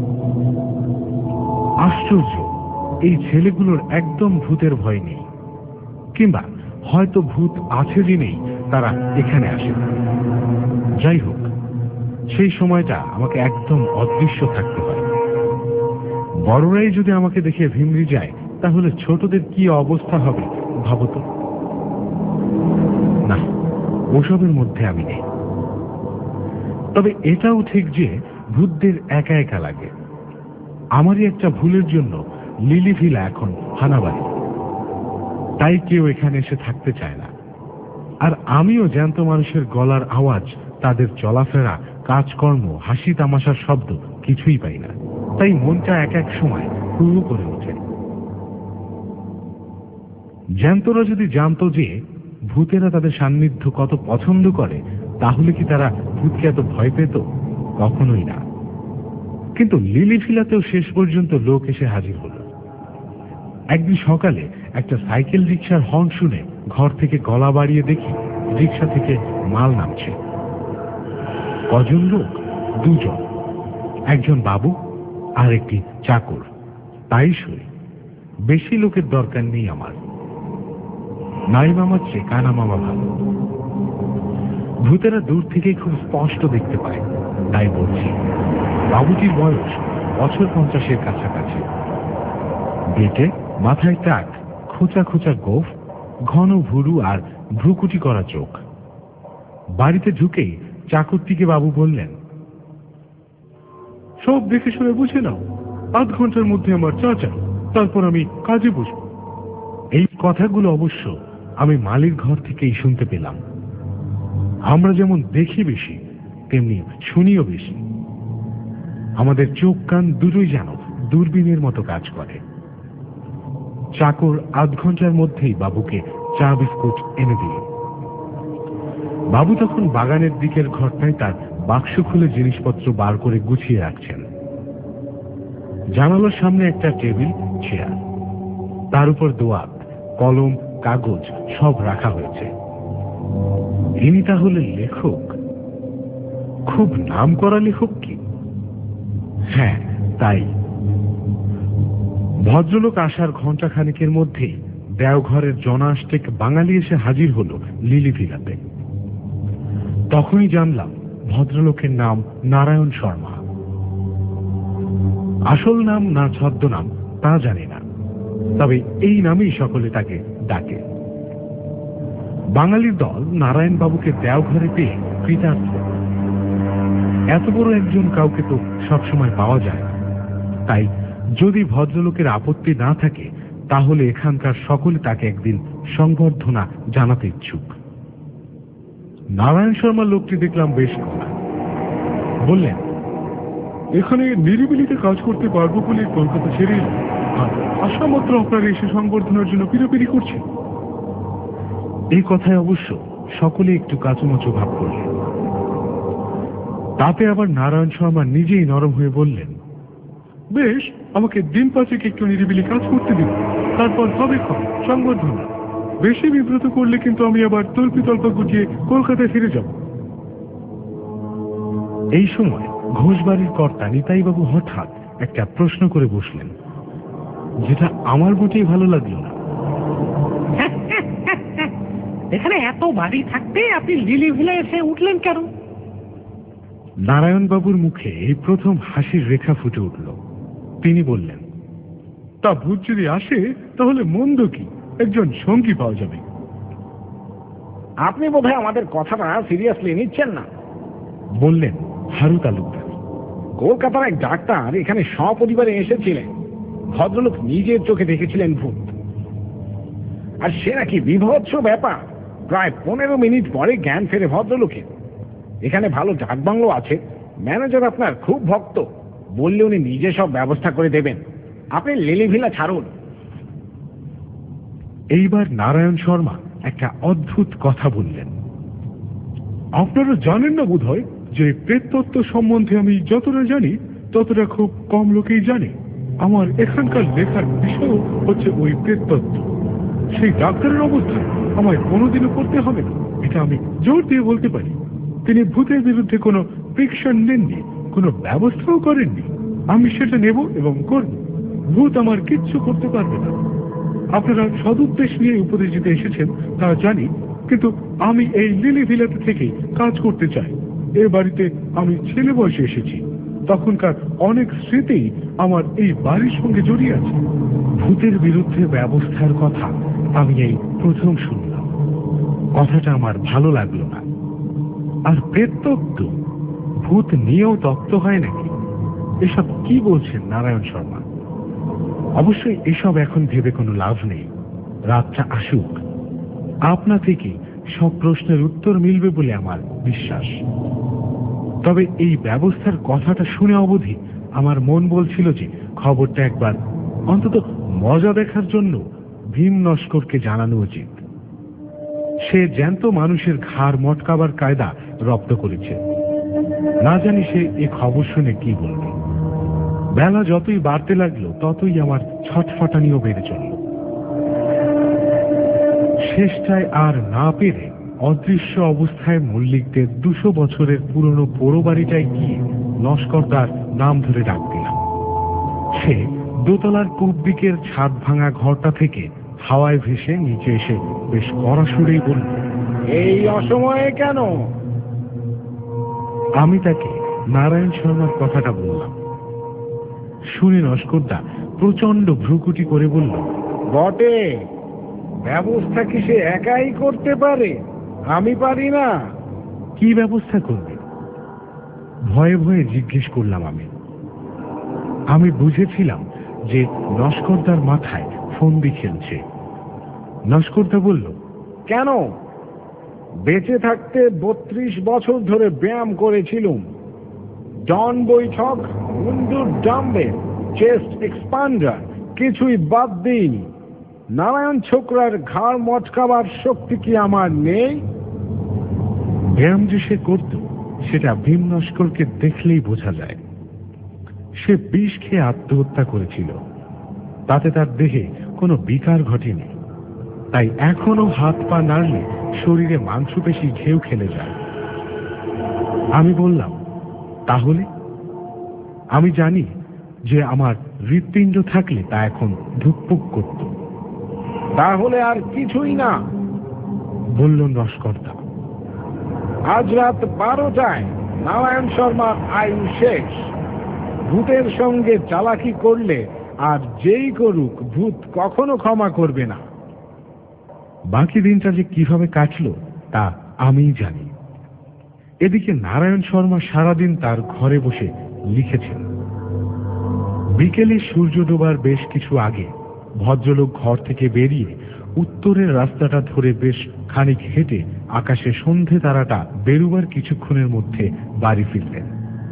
আশ্চর্য, এই ছেলেগুলোর একদম ভূতের ভয় নেই, কিংবা হয়তো ভূত আছে জেনেই তারা এখানে আসে। যাই হোক, সেই সময়টা আমাকে একদম অদৃশ্য থাকতে হয়। বড়রাই যদি আমাকে দেখে ভিমড়ি যায় তাহলে ছোটদের কি অবস্থা হবে ভাবতো। না, ওসবের মধ্যে আমি নেই। তবে এটাও ঠিক যে ভূতদের একা একা লাগে। আমারই একটা ভুলের জন্য লিলি ভিলা এখন হানাবাড়ি, তাই কেউ এখানে এসে থাকতে চায় না। আর আমিও জ্যান্ত মানুষের গলার আওয়াজ, তাদের চলাফেরা, কাজকর্ম, হাসি তামাশার শব্দ কিছুই পাই না। তাই মনটা এক এক সময় হুড়ু করে ওঠে। জ্যান্তরা যদি জানতো যে ভূতেরা তাদের সান্নিধ্য কত পছন্দ করে, তাহলে কি তারা ভূতকে এত ভয় পেত? কখনোই না। কিন্তু লিলি ভিলাতেও শেষ পর্যন্ত লোক এসে হাজির হল। একদিন সকালে একটা সাইকেল রিক্সার হর্ন শুনে ঘর থেকে গলা বাড়িয়ে দেখি রিক্সা থেকে মাল নামছে। কজন লোক? 2 জন, একজন বাবু আর একটি চাকর। তাই সই, বেশি লোকের দরকার নেই আমার। নাই মামার চেয়ে কানা মামা ভালো। ভূতেরা দূর থেকেই খুব স্পষ্ট দেখতে পায়, তাই বলছি, বাবুটির বয়স বছর 50-এর কাছাকাছি। বেটে, মাথায় টাক, খোঁচা খোঁচা গোঁফ, ঘন ভুরু আর ভ্রুকুটি করা চোখ। বাড়িতে ঢুকেই চাকরটিকে বাবু বললেন, সব দেখে শুনে বুঝে নাও, আধ ঘন্টার মধ্যে আমার চা চাই, তারপর আমি কাজে বসব। এই কথাগুলো অবশ্য আমি মালির ঘর থেকেই শুনতে পেলাম। আমরা যেমন দেখি বেশি, তেমনি শুনিও বেশি। আমাদের চোখ কান দুটোই যেন দূরবীনের মতো কাজ করে। চাকর আধ ঘন্টার মধ্যেই বাবুকে চা বিস্কুট এনে দিল। বাবু তখন বাগানের দিকের ঘরটায় তার বাক্স খুলে জিনিসপত্র বার করে গুছিয়ে রাখছেন। জানালার সামনে একটা টেবিল, চেয়ার, তার উপর দোয়াত, কলম, কাগজ সব রাখা হয়েছে। ইনি তাহলে লেখক? খুব নাম করা লেখক কি? হ্যাঁ, তাই। ভদ্রলোক আসার ঘণ্টাখানেকের মধ্যেই দেওঘরের জনাষ্টেক বাঙালি এসে হাজির হলো লিলি ভিলাতে। তখনই জানলাম ভদ্রলোকের নাম নারায়ণ শর্মা। আসল নাম না ছদ্মনাম তা জানি না, তবে এই নামেই সকলে তাকে ডাকে। বাঙালির দল নারায়ণ বাবুকে দেওঘরে পেয়ে কৃতার্থ। এত বড় একজন কাউকে তো সবসময় পাওয়া যায় না। তাই যদি ভদ্রলোকের আপত্তি না থাকে, তাহলে এখানকার সকলে তাকে একদিন সংবর্ধনা জানাতে ইচ্ছুক। নারায়ণ শর্মা লোকটি দেখলাম বেশ কড়া। বললেন, এখানে নিরিবিলিতে কাজ করতে পারবো বলে কলকাতা ছেড়ে এলাম, আর আসা মাত্র আপনারা এসে সংবর্ধনার জন্য পিড়াপিড়ি করছে। এই কথায় অবশ্য সকলে একটু কাচুমাচু ভাব করলেন। তাতে আবার নারায়ণ শর্মা নিজেই নরম হয়ে বললেন, বেশ, আমাকে দিন পাঁচেক একটু নিরিবিলি কাজ করতে দিন, তারপর হবে সংবর্ধনা। বেশি বিব্রত করলে কিন্তু আমি আবার তল্পি তল্পা গুটিয়ে কলকাতায় ফিরে যাব। এই সময় ঘোষবাড়ির কর্তা নিতাইবাবু হঠাৎ একটা প্রশ্ন করে বসলেন, যেটা আমার মোটেই ভালো লাগলো না। এখানে এত বাড়ি থাকতে আপনি লিলি ভিলে এসে উঠলেন কেন? নারায়ণ বাবুর মুখে এই প্রথম হাসির রেখা ফুটে উঠল। তিনি বললেন, তা ভূত যদি আসে তাহলে মন্দ কি, একজন সঙ্গী পাওয়া যাবে। আপনি বোধহয় আমাদের কথাটা সিরিয়াসলি নিচ্ছেন না, বললেন হারু তালুকদার। কলকাতার এক ডাক্তার এখানে সপরিবারে এসেছিলেন। ভদ্রলোক নিজের চোখে দেখেছিলেন ভূত, আর সে নাকি বিভৎস ব্যাপার। প্রায় 15 মিনিট পরে জ্ঞান ফেরে ভদ্রলোকের। এখানে ভালো ডাকবাংলো আছে, ম্যানেজার আপনার খুব ভক্ত, বললে উনি নিজে সব ব্যবস্থা করে দেবেন। আপনি লিলি ভিলা ছাড়ুন। এইবার নারায়ণ শর্মা একটা অদ্ভুত কথা বললেন। আপনারা জানেন না বোধহয় যে প্রেততত্ত্ব সম্বন্ধে আমি যতটা জানি ততটা খুব কম লোকেই জানে। আমার এখানকার লেখার বিষয় হচ্ছে ওই প্রেততত্ত্ব। সেই ডাক্তারের অবস্থায় আমায় কোনোদিনও করতে হবে না, এটা আমি জোর দিয়ে বলতে পারি। তিনি ভূতের বিরুদ্ধে কোনো প্রিকশন নেননি, কোনো ব্যবস্থাও করেননি। আমি সেটা নেব এবং করব। ভূত আমার কিচ্ছু করতে পারবে না। আপনারা সদুদ্দেশ নিয়ে উপদেশ দিতে এসেছেন তা জানি, কিন্তু আমি এই লিলি ভিলাতে থেকে কাজ করতে চাই। এ বাড়িতে আমি ছেলে বয়সে এসেছি, তখনকার অনেক স্মৃতি আমার এই বাড়ির সঙ্গে জড়িয়ে আছে। ভূতের বিরুদ্ধে ব্যবস্থার কথা আমি এই প্রথম শুনলাম। কথাটা আমার ভালো লাগলো না। আর প্রেততত্ত্ব, ভূত নিয়েও তত্ত্ব হয় নাকি? এসব কি বলছেন নারায়ণ শর্মা? অবশ্যই এসব এখন ভেবে কোনো লাভ নেই। রাতটা আসুক, আপনা থেকে সব প্রশ্নের উত্তর মিলবে বলে আমার বিশ্বাস। তবে এই ব্যবস্থার কথাটা শুনে অবধি আমার মন বলছিল যে খবরটা একবার অন্তত মজা দেখার জন্য ভীম নস্করকে জানানো উচিত। সে জ্যান্ত মানুষের ঘাড় মটকাবার কায়দা রপ্ত করেছে। না জানি সে এ খবর শুনে কি বলবে। বেলা যতই বাড়তে লাগলো ততই আমার ছটফটানিও বেড়ে চলল। শেষটায় আর না পেরে অদৃশ্য অবস্থায় মল্লিকদের 200 বছরের পুরনো পোড়ো বাড়িটায় গিয়ে নস্করদার নাম ধরে ডাক দিলাম। সে দোতলার পূব দিকের ছাদ ভাঙা ঘরটা থেকে হাওয়ায় ভেসে নিচে এসে বেশ কড়া সুরেই বলল, এই অসময়ে কেন? আমি তাকে নারায়ণ শর্মার কথাটা বললাম। শুনে নস্করদা প্রচন্ড ভ্রুকুটি করে বলল, বটে, ব্যবস্থা কি সে একাই করতে পারে? আমি পারি না। কি ব্যবস্থা করবে? ভয়ে ভয়ে জিজ্ঞেস করলাম আমি বুঝেছিলাম যে নস্করদার মাথায় ফন্দি খেলছে। নস্করদা বলল, কেন? বেঁচে থাকতে 32 বছর ধরে ব্যায়াম করেছিলুম। ডন বৈঠক, উইন্ডোর ডাম্বেল, চেস্ট এক্সপান্ডার কিছুই বাদ দিইনি। নারায়ণ ছোকরার ঘাড় মটকাবার শক্তি কি আমার নেই? ব্যায়াম যে সে করত সেটা ভীম নস্করকে দেখলেই বোঝা যায়। সে বিষ খেয়ে আত্মহত্যা করেছিল, তাতে তার দেহে কোনো বিকার ঘটেনি। তাই এখনো হাত পা নাড়লে শরীরে মাংসপেশি ঢেউ খেলে যায়। আমি বললাম, তাহলে? আমি জানি যে আমার হৃৎপিণ্ড থাকলে তা এখন ধুকপুক করত। তাহলে আর কিছুই না, বলল নস্করদা। আজ রাত 12টায় নারায়ণ শর্মার আয়ু শেষ। ভূতের সঙ্গে চালাকি করলে আর যেই করুক ভূত কখনো ক্ষমা করবে না। বাকি দিনটা যে কিভাবে কাটলো তা আমিই জানি। এদিকে নারায়ণ শর্মা সারাদিন তার ঘরে বসে লিখেছেন। বিকেলে সূর্য ডোবার বেশ কিছু আগে ভদ্রলোক ঘর থেকে বেরিয়ে উত্তরের রাস্তাটা ধরে বেশ খানিক হেঁটে আকাশে সন্ধে তারাটা বেরুবার কিছুক্ষণের মধ্যে বাড়ি ফিরলেন।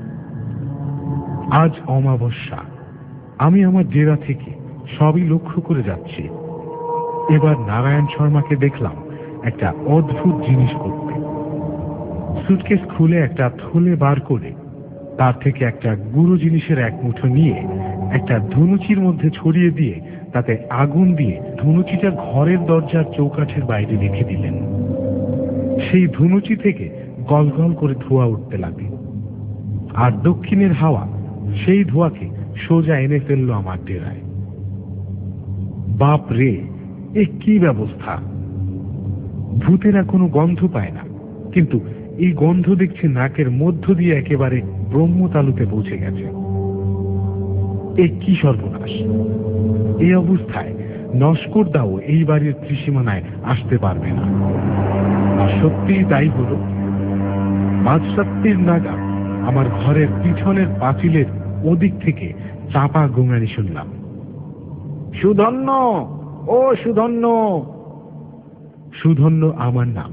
আজ অমাবস্যা। আমি আমার ডেরা থেকে সবই লক্ষ্য করে যাচ্ছি। এবার নারায়ণ শর্মাকে দেখলাম একটা অদ্ভুত জিনিস করতে। সুটকেস খুলে একটা থলে বার করে তার থেকে একটা গুঁড়ো জিনিসের এক মুঠো নিয়ে একটা ধুনুচির মধ্যে ছড়িয়ে দিয়ে তাতে আগুন দিয়ে ধুনুচিটা ঘরের দরজার চৌকাঠের বাইরে রেখে দিলেন। সেই ধুনুচি থেকে গলগল করে ধোঁয়া উঠতে লাগে, আর দক্ষিণের হাওয়া সেই ধোঁয়াকে সোজা এনে ফেললো আমার ডেরায়। বাপ রে, এ কি ব্যবস্থা! ভূতেরা কোনো গন্ধ পায় না, কিন্তু এই গন্ধ দেখছে নাকের মধ্য দিয়ে একেবারে ব্রহ্মতালুতে পৌঁছে গেছে। এ কি সর্বনাশ! এই অবস্থায় নস্করদাও এই বাড়ির ত্রিসীমানায় আসতে পারবে না। আর সত্যিই তাই হল। মাঝরাত্রির নাগাদ আমার ঘরের পিছনের পাঁচিলের ওদিক থেকে চাপা গোঙানি শুনলাম, সুধন্য, ও সুধন্য। সুধন্য আমার নাম।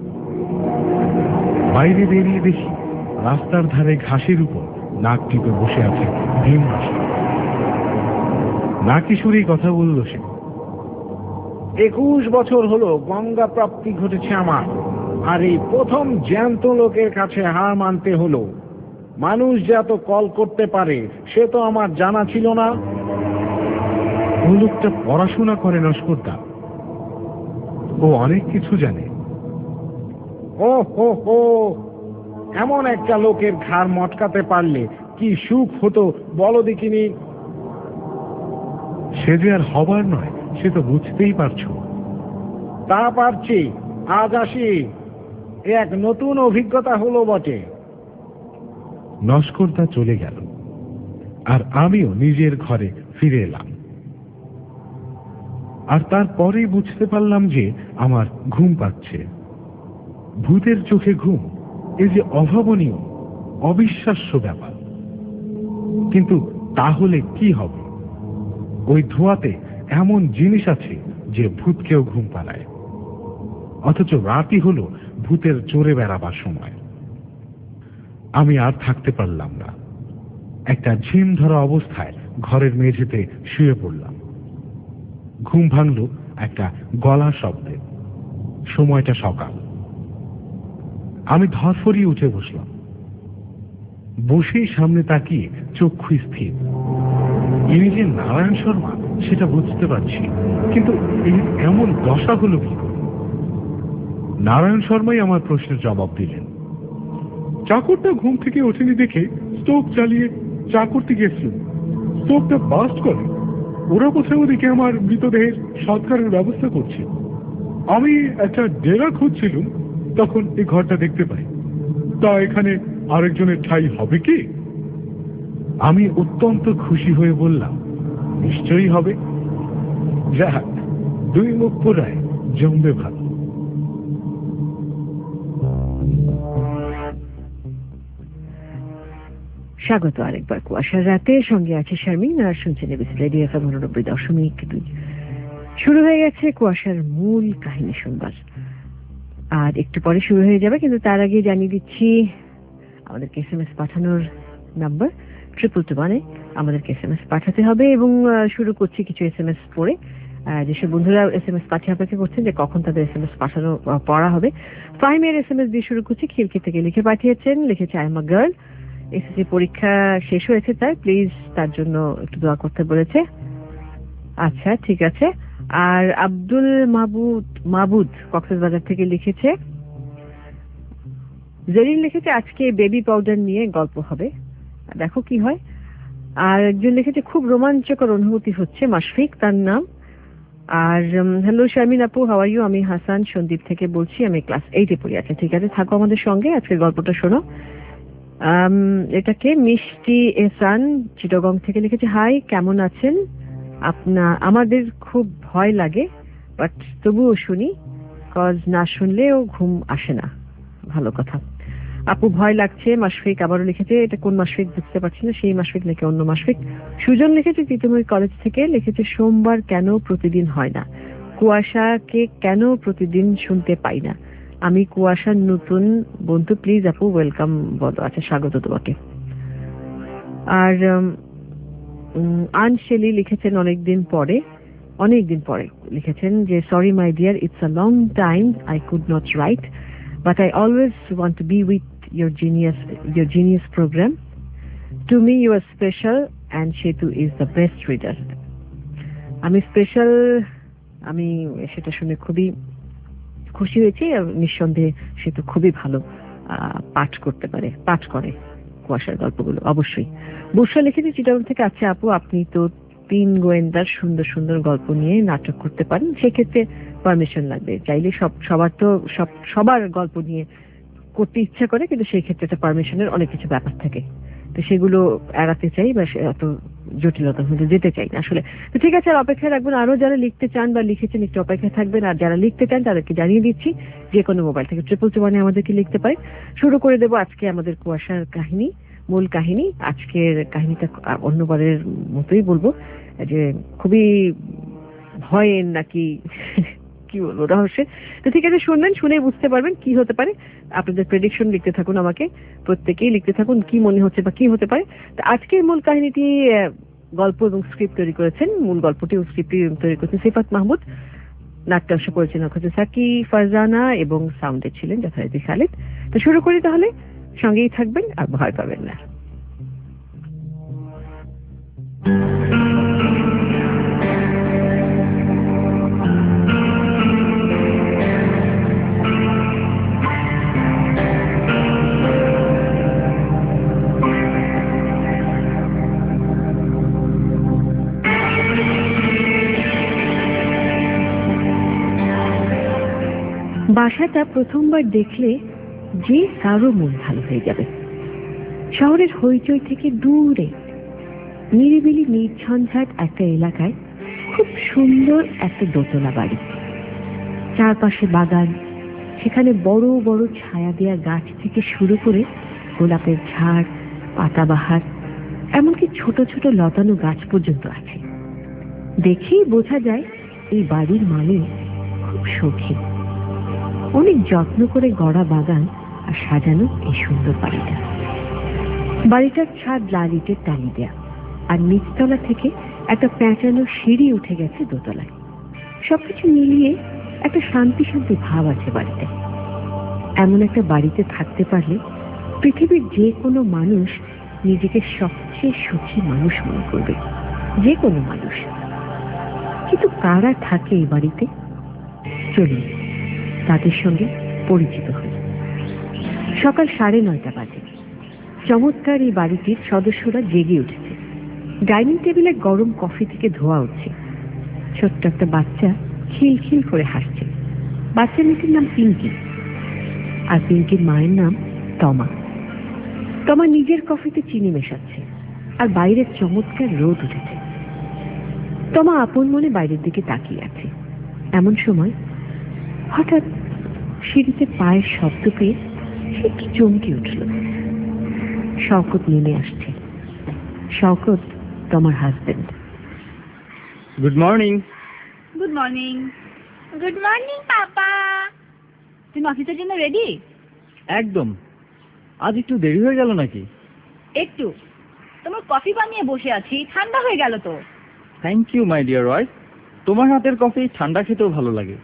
বাইরে বেরিয়ে দেখি রাস্তার ধারে ঘাসের উপর নাক টিপে বসে আছে ভীম নস্কর। নাকি সুরেই কথা বলল সে। 21 বছর হলো গঙ্গা প্রাপ্তি ঘটেছে আমার, আর এই প্রথম জ্যান্ত লোকের কাছে হার মানতে হলো। মানুষ যে এত কল করতে পারে সে তো আমার জানা ছিল না। ও লোকটা পড়াশোনা করে নস্করদা, ও অনেক কিছু জানে। ও হো হো, এমন একটা লোকের ঘাড় মটকাতে পারলে কি সুখ হতো বলো দেখিনি। সে যে আর হবার নয় সে তো বুঝতেই পারছো। তা পারছি। আজ আসি, এক নতুন অভিজ্ঞতা হলো বটে। নস্করদা চলে গেল, আর আমিও নিজের ঘরে ফিরে এলাম। আর তারপরেই বুঝতে পারলাম যে আমার ঘুম পাচ্ছে। ভূতের চোখে ঘুম, এ যে অভাবনীয়, অবিশ্বাস্য ব্যাপার। কিন্তু তাহলে কি হবে? ওই ধোঁয়াতে এমন জিনিস আছে যে ভূতকেও ঘুম পাড়ায়, অথচ রাতই হলো ভূতের চড়ে বেড়াবার সময়। আমি আর থাকতে পারলাম না। একটা ঝিম ধরা অবস্থায় ঘরের মেঝেতে শুয়ে পড়লাম। ঘুম ভাঙল একটা গলা শব্দে। সময়টা সকাল। আমি ধরফরিয়ে উঠে বসলাম। বসেই সামনে তাকিয়ে চক্ষু স্থির। ইনি যে নারায়ণ শর্মা সেটা বুঝতে পারছি, কিন্তু এই এমন দশা হলো কি করে? নারায়ণ শর্মাই আমার প্রশ্নের জবাব দিলেন। চাকরটা ঘুম থেকে ওঠেনি দেখে স্টোভ চালিয়ে চা করতে গিয়েছিল। স্টোভটা বাস্ট করে ওরা কোথাও দেখে আমার মৃতদেহের সৎকারের ব্যবস্থা করছে। আমি একটা ডেরা খুঁজছিলাম, তখন এই ঘরটা দেখতে পাই। তা এখানে আরেকজনের ঠাঁই হবে কি? আমি অত্যন্ত খুশি হয়ে বললাম, নিশ্চয়ই হবে। যাক, দুই মুখ পোড়ায় জমবে ভালো। স্বাগত আরেকবার কুয়াশার রাতে, সঙ্গে আছে শারমিন, আর শুনছেন এবিসি রেডিও এফএম 90.2। শুরু হয়ে গেছে কুয়াশার মূল কাহিনী শুনবার, আর একটু পরে শুরু হয়ে যাবে, কিন্তু তার আগে জানিয়ে দিচ্ছি আমাদেরকে SMS পাঠানোর নাম্বার 2221-এ আমাদেরকে SMS পাঠাতে হবে। এবং শুরু করছি কিছু SMS পড়ে। যেসব বন্ধুরা SMS পাঠিয়ে অপেক্ষা করছেন যে কখন তাদের SMS পাঠানো পড়া হবে, ফাইমের SMS দিয়ে শুরু করছি। খিলকি থেকে লিখে পাঠিয়েছেন, লিখেছে I am a girl, SSC পরীক্ষা শেষ হয়েছে, তাই প্লিজ তার জন্য একটু দোয়া করতে বলেছে। আচ্ছা, ঠিক আছে। আর আব্দুল মাবুদ কক্সবাজার থেকে লিখেছে, জেরিন লিখেছে আজকে বেবি পাউডার নিয়ে গল্প হবে, দেখো কি হয়। আর একজন লিখেছে খুব রোমাঞ্চকর অনুভূতি হচ্ছে, মাশফিক তার নাম। আর হ্যালো শারমিন আপু, হাউ আর ইউ? আমি হাসান সন্দীপ থেকে বলছি, আমি ক্লাস 8-এ পড়ি। আচ্ছা, ঠিক আছে, থাকো আমাদের সঙ্গে, আজকের গল্পটা শোনো। এটাকে মিষ্টি এহসান চিটাগং থেকে লিখেছে, হাই, কেমন আছেন? আমাদের খুব ভয় লাগে, বাট তবুও শুনি, কজ না শুনলেও ঘুম আসে না। ভালো কথা আপু, ভয় লাগছে। মাশফিক আবারও লিখেছে, এটা কোন মাশফিক বুঝতে পারছি না, সেই মাশফিক নাকি অন্য মাশফিক। সুজন লিখেছে তিতুমির কলেজ থেকে, লিখেছে সোমবার কেন প্রতিদিন হয় না, কুয়াশাকে কেন প্রতিদিন শুনতে পাই না, আমি কুয়াশার নতুন বন্ধু, প্লিজ আপু ওয়েলকাম বলো। আচ্ছা, স্বাগত তোমাকে। আর আনশেলি লিখেছেন অনেকদিন পরে লিখেছেন যে sorry my dear, it's a long time I could not write, but I always want to be with your genius program. To me you are special and Shetu is the best reader. আমি special, আমি সেটা শুনে খুবই খুশি হয়েছি। নিঃসন্দেহে সেতু খুবই ভালো পাঠ করে কুয়াশার গল্পগুলো, অবশ্যই। বর্ষা লিখেছি চিটাগং থেকে, আচ্ছা আপু, আপনি তো 3 গোয়েন্দার সুন্দর সুন্দর গল্প নিয়ে নাটক করতে পারেন, সেক্ষেত্রে পারমিশন লাগবে। চাইলে সবার গল্প নিয়ে করতে ইচ্ছা করে, কিন্তু সেই ক্ষেত্রে একটা পারমিশনের অনেক কিছু ব্যাপার থাকে, তো সেগুলো এড়াতে চাই বা এত জটিলতার মধ্যে যেতে চাই না আসলে। তো ঠিক আছে, আর অপেক্ষায় রাখবেন। আরো যারা লিখতে চান বা লিখেছেন একটু অপেক্ষায় থাকবেন, আর যারা লিখতে চান তাদেরকে জানিয়ে দিচ্ছি যে কোনো মোবাইল থেকে 222-1-এ আমাদেরকে লিখতে পারেন। শুরু করে দেবো আজকে আমাদের কুয়াশার কাহিনী, মূল কাহিনী। আজকের কাহিনীটা অন্যবারের মতোই বলবো, যে খুবই ভয়ের নাকি কি বলবো, রহস্যের। তো ঠিক আছে, শুনবেন, শুনে বুঝতে পারবেন কি হতে পারে। আপনাদের প্রেডিকশন লিখতে থাকুন, আমাকে প্রত্যেকেই লিখতে থাকুন কি মনে হচ্ছে বা কি হতে পারে। তো আজকের মূল কাহিনীটি গল্প এবং স্ক্রিপ্ট তৈরি করেছেন, মূল গল্পটি ও স্ক্রিপ্টটি তৈরি করেছেন সিফাত মাহমুদ, নাট্যাংশ পরিচালনা করেছেন সাকি ফারজানা, এবং সাউন্ডে ছিলেন যথারীতি খালিদ। তো শুরু করি তাহলে, সঙ্গেই থাকবেন আর ভয় পাবেন না। বাসাটা প্রথমবার দেখলে যে কারো মন ভালো হয়ে যাবে। শহরের হইচই থেকে দূরে নিরিবিলি নির্ঝঞ্ঝাট একটা এলাকায় খুব সুন্দর একটা দোতলা বাড়ি, চারপাশে বাগান, সেখানে বড় বড় ছায়া দেয়া গাছ থেকে শুরু করে গোলাপের ঝাড়, পাতাবাহার, এমনকি ছোট ছোট লতানো গাছ পর্যন্ত আছে। দেখেই বোঝা যায় এই বাড়ির মালিক খুব সুখী। অনেক যত্ন করে গড়া বাগান আর সাজানো এই সুন্দর বাড়িটা। বাড়িটার ছাদ লাল ইটের টালি দেয়া, আর নিচতলা থেকে একটা প্যাঁচানো সিঁড়ি উঠে গেছে দোতলায়। সবকিছু মিলিয়ে একটা শান্তি শান্তি ভাব আছে বাড়িতে। এমন একটা বাড়িতে থাকতে পারলে পৃথিবীর যে কোনো মানুষ নিজেকে সবচেয়ে সুখী মানুষ মনে করবে, যে কোনো মানুষ। কিন্তু কারা থাকে এই বাড়িতে, চলুন তাদের সঙ্গে পরিচিত হই। সকাল 9:30 বাজে। চমৎকার এই বাড়িটির সদস্যরা জেগে উঠেছে। ডাইনিং টেবিলে গরম কফি থেকে ধোয়া উঠছে। ছোট্ট একটা বাচ্চা খিলখিল করে হাসছে। বাচ্চা মেয়েটির নাম পিঙ্কি, আর পিঙ্কির মায়ের নাম তমা। তমা নিজের কফিতে চিনি মেশাচ্ছে, আর বাইরের চমৎকার রোদ উঠেছে। তমা আপন মনে বাইরের দিকে তাকিয়ে আছে। এমন সময় হঠাৎ সিঁড়িতে পায়ের শব্দ পেয়ে সে একটু চমকে উঠল। শওকত নেমে আসছে। শওকত তোমার husband. Good morning. Good morning. Good morning papa. তুমি অফিসের জন্য রেডি? একদম। আজ একটু দেরি হয়ে গেল নাকি? একটু। তোমার কফি বানিয়ে বসে আছি, ঠান্ডা হয়ে গেল তো। Thank you my dear wife. তোমার হাতের কফি ঠান্ডা খেতেও ভালো লাগে।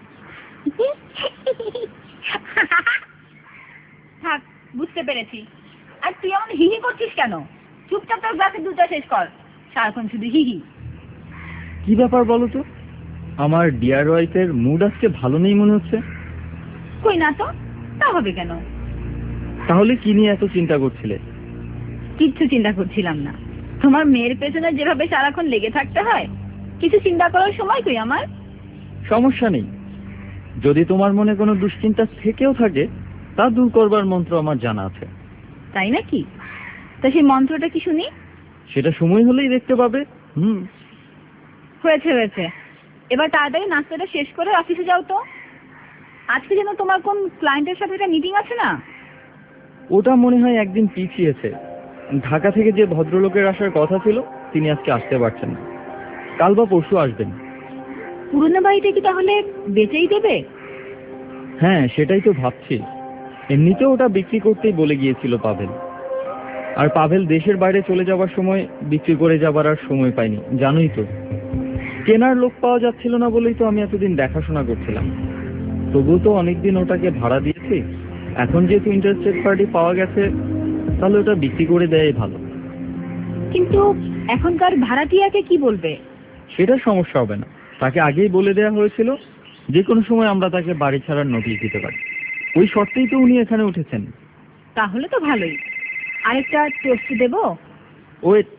থাক, বুঝতে পেরেছি। আর তুই এমন হিহি করছিস কেন? চুপচাপ তোর গ্লাসের দুধটা শেষ কর। সারাক্ষণ শুধু হিহি। কি ব্যাপার বলো তো? আমার ডিয়ার ওয়াইফের মুড আজকে ভালো নেই মনে হচ্ছে। কই না তো, তা হবে কেন? তাহলে কি নিয়ে এত চিন্তা করছিলে? কিচ্ছু চিন্তা করছিলাম না। তোমার মেয়ের পেছনে যেভাবে সারাক্ষণ লেগে থাকতে হয়, কিছু চিন্তা করার সময় কই আমার? সমস্যা নেই। যদি তোমার মনে কোনো দুশ্চিন্তা থেকেও থাকে, তা দূর করবার মন্ত্র আমার জানা আছে। তাই নাকি? তা সেই মন্ত্রটা কি শুনি? সেটা সময় হলেই দেখতে পাবে। হয়েছে হয়েছে, এবার তাড়াতাড়ি নাস্তাটা শেষ করে অফিসে যাও তো। আজকে যেন তোমার কোন ক্লায়েন্টের সাথে একটা মিটিং আছে না? ওটা মনে হয় একদিন পিছিয়েছে। ঢাকা থেকে যে ভদ্রলোকের আসার কথা ছিল, তিনি আজকে আসতে পারছেন না। কাল বা পরশু আসবেন। পুরনো বাড়িটা কি তাহলে বেচেই দেবে? হ্যাঁ, সেটাই তো ভাবছি। এমনিতেও ওটা বিক্রি করতেই বলে গিয়েছিল পাভেল। আর পাভেল দেশের বাইরে চলে যাওয়ার সময় বিক্রি করে যাবার আর সময় পাইনি, জানোই তো। কেনার লোক পাওয়া যাচ্ছিল না বলেই তো আমি এতদিন দেখাশোনা করছিলাম। তবুও তো অনেকদিন ওটাকে ভাড়া দিয়েছি। এখন যেহেতু ইন্টারেস্টেড পার্টি পাওয়া গেছে, তাহলে ওটা বিক্রি করে দেয়াই ভালো। কিন্তু এখনকার ভাড়াটিয়াকে কি বলবে? সেটা সমস্যা হবে না। তাকে আগেই বলে দেওয়া হয়েছিল যে কোনো সময় আমরা তাকে বাড়ি ছাড়ার নোটিশ দিতে পারি। ওই শর্তেই তো উনি এখানে উঠেছেন। তাহলে তো ভালোই। আরেকটা টোস্ট দেবো? ওয়েট।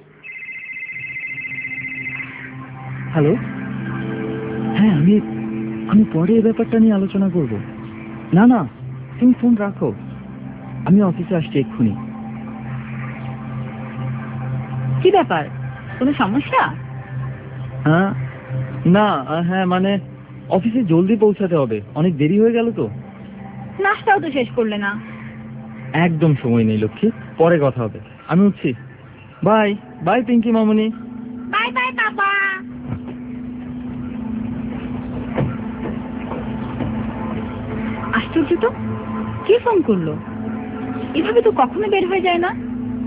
হ্যালো। হ্যাঁ, আমি পরে এই ব্যাপারটা নিয়ে আলোচনা করব। না না, তুমি ফোন রাখো। আমি অফিসে আসছি এক্ষুনি। কি ব্যাপার, কোনো সমস্যা? হ্যাঁ না, হ্যাঁ মানে অফিসে জলদি পৌঁছাতে হবে, অনেক দেরি হয়ে গেল তো। নাস্তাও তো শেষ করলে না। একদম সময় নেই লক্ষ্মী, পরে কথা হবে। আমি উঠছি। বাই বাই পিঙ্কি মামনি। বাই বাই বাবা। আশ্চর্য তো, কে ফোন করলো? এভাবে তো কখনো বের হয়ে যায় না।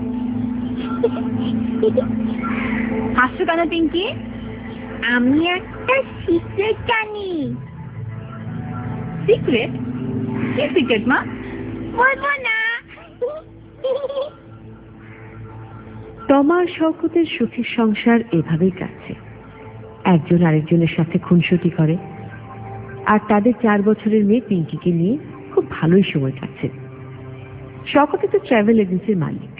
হাসছো কেন পিঙ্কি? আমি একটা সিক্রেট জানি। সিক্রেট? কি সিক্রেট মা? বলবো না। তমা আর শওকতের সুখের সংসার এভাবেই কাটছে। একজন আরেকজনের সাথে খুনসুটি করে, আর তাদের 4 বছরের মেয়ে পিঙ্কিকে নিয়ে খুব ভালোই সময় কাটছে। শওকত তো ট্রাভেল এজেন্সির মালিক।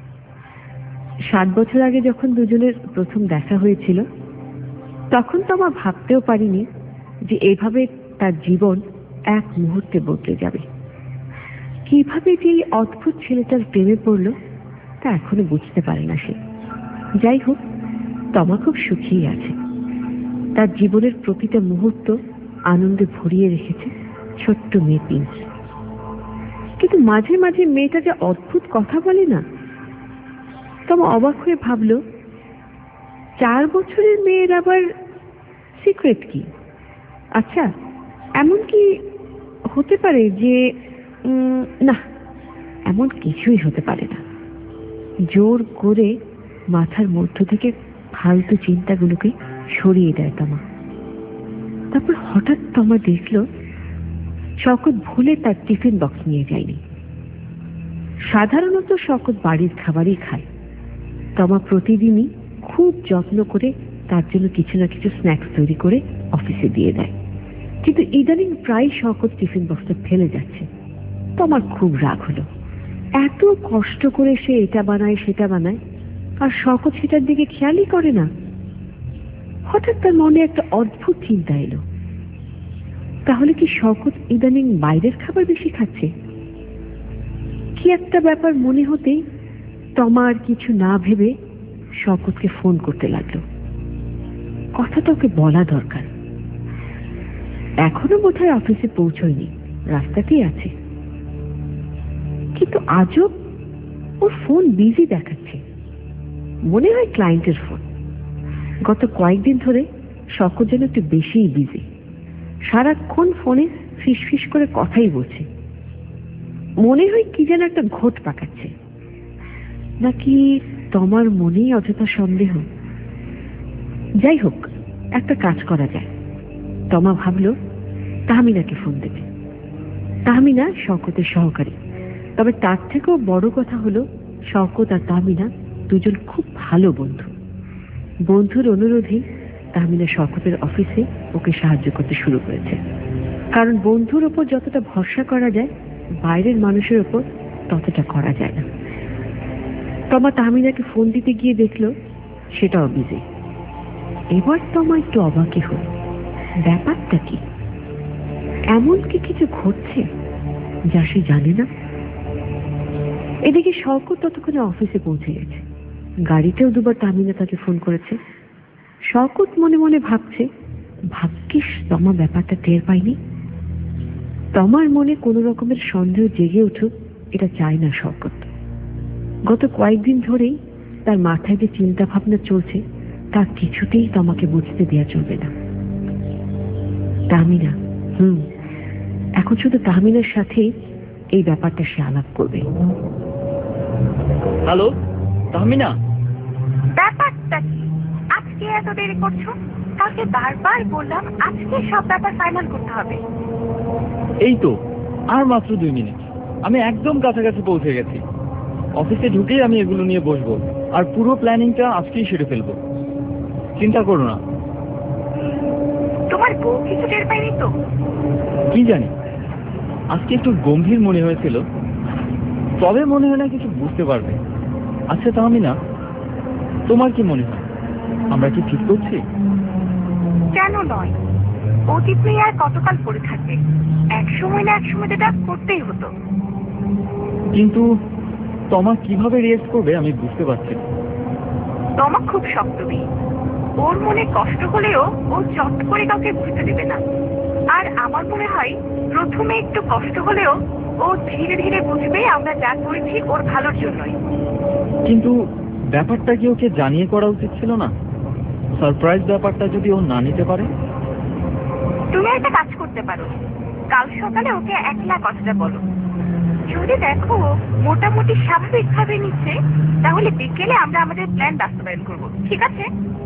7 বছর আগে যখন দুজনের প্রথম দেখা হয়েছিল, তখন তমা ভাবতেও পারিনি যে এভাবে তার জীবন এক মুহূর্তে বদলে যাবে। কিভাবে যে এই অদ্ভুত ছেলেটার প্রেমে পড়লো তা এখনো বুঝতে পারে না সে। যাই হোক, তমা খুব সুখী আছে। তার জীবনের প্রতিটা মুহূর্ত আনন্দে ভরিয়ে রেখেছে ছোট্ট মেয়ে পিঙ্কি। কিন্তু মাঝে মাঝে মেয়েটা যে অদ্ভুত কথা বলে না। তমা অবাক হয়ে ভাবল, 4 বছরের মেয়ের আবার সিক্রেট কি? আচ্ছা, এমন কি হতে পারে যে না, এমন কিছুই হতে পারে না। জোর করে মাথার মধ্য থেকে ফালতু চিন্তাগুলোকে সরিয়ে দেয় তমা। তারপর হঠাৎ তমা দেখল শওকত ভুলে তার টিফিন বক্স নিয়ে যায়নি। সাধারণত শওকত বাড়ির খাবারই খায়। তমা প্রতিদিনই খুব যত্ন করে তার জন্য কিছু না কিছু স্ন্যাক্স তৈরি করে অফিসে দিয়ে দেয়। কিন্তু ইদানিং প্রায় শওকত টিফিন বক্সটা ফেলে যাচ্ছে। তমার খুব রাগ হলো। এত কষ্ট করে সে এটা বানায় সেটা বানায়, আর শওকত সেটার দিকে খেয়ালই করে না। হঠাৎ তার মনে একটা অদ্ভুত চিন্তা এলো, তাহলে কি শওকত ইদানিং বাইরের খাবার বেশি খাচ্ছে? কি একটা ব্যাপার মনে হতেই তমা আর কিছু না ভেবে শওকতকে ফোন করতে লাগলো। কথাটা ওকে বলা দরকার। এখনো বোধহয় অফিসে পৌঁছয়নি, রাস্তাতেই আছে। কিন্তু আজও ওর ফোন বিজি দেখাচ্ছে, মনে হয় ক্লায়েন্টের ফোন। গত কয়েকদিন ধরে শওকত যেন একটু বেশিই বিজি, সারাক্ষণ ফোনে ফিসফিস করে কথাই বলছে। মনে হয় কি যেন একটা ঘোট পাকাচ্ছে, নাকি তোমার মনেই অযথা সন্দেহ। যাই হোক, একটা কাজ করা যায়। তমা ভাবলো তাহমিনাকে ফোন দেবে। তাহমিনা শওকতের সহকারী, তবে তার থেকেও বড় কথা হলো শওকত আর তাহমিনা দুজন খুব ভালো বন্ধু। বন্ধুর অনুরোধে তাহমিনা শওকতের অফিসে ওকে সাহায্য করতে শুরু করেছে। কারণ বন্ধুর ওপর যতটা ভরসা করা যায়, বাইরের মানুষের ওপর ততটা করা যায় না। তমা তাহমিনাকে ফোন দিতে গিয়ে দেখলো সেটাও বিজি। এবার তমা একটু অবাকই হল, ব্যাপারটা কি? এমন কি কিছু ঘটছে যা সে জানে না? এদিকে শওকত ততক্ষণে অফিসে পৌঁছে গেছে। গাড়িতেও দুবার তাহমিনা তাকে ফোন করেছে। শওকত মনে মনে ভাবছে, ভাগ্যিস তমা ব্যাপারটা টের পায়নি। তমার মনে কোনো রকমের সন্দেহ জেগে উঠুক এটা চায় না শওকত। গত কয়েকদিন ধরেই তার মাথায় যে চিন্তা ভাবনা চলছে তা কিছুতেই তমাকে বুঝতে দেওয়া চলবে না। তাহমিনা, এখন শুধু তাহমিনার সাথেই এই ব্যাপারটা সে আলাপ করবে। হ্যালো তাহমিনা, ব্যাপারটা কি? আজকে এত দেরি করছো? কালকে বারবার বললাম আজকে সব ব্যাপার ফাইনাল করতে হবে। এই তো আর মাত্র 2 মিনিট, আমি একদম কাছাকাছি পৌঁছে গেছি। অফিসে ঢুকেই আমি এগুলো নিয়ে বসবো, আর পুরো প্ল্যানিংটা আজকেই সেরে ফেলবো। চিন্তা করো না। তোমার বউ কিছু টের পাইনি তো? কি জানি, আজকে একটু গম্ভীর মনে হয়েছিল, তবে মনে হয় না কিছু বুঝতে পারবে। আচ্ছা তাহমিনা, তোমার কি মনে হয় আমরা কি ঠিক করছি? কেন নয়? অতীত নিয়ে আর কতকাল পড়ে থাকবে? এক সময় না এক সময় যেটা করতেই হতো। কিন্তু তোমার কিভাবে রিয়েক্ট করবে আমি বুঝতে পারছি না। তোমার খুব শক্ত মেয়ে, ওর মনে কষ্ট হলেও ও চট করে কাউকে বুঝতে দেবে না। আর আমার মনে হয় প্রথমে একটু কষ্ট হলেও ও ধীরে ধীরে বুঝবে আমরা যা করেছি ওর ভালোর জন্যই। কিন্তু ব্যাপারটা কি ওকে জানিয়ে করা উচিত ছিল না? সারপ্রাইজ ব্যাপারটা যদি ও না নিতে পারে? তুমি একটা কাজ করতে পারো, কাল সকালে ওকে একলা কথাটা বলো। যদি দেখো মোটামুটি স্বাভাবিক ভাবে নিচ্ছে, তাহলে বিকেলে আমরা আমাদের প্ল্যান বাস্তবায়ন করব, ঠিক আছে?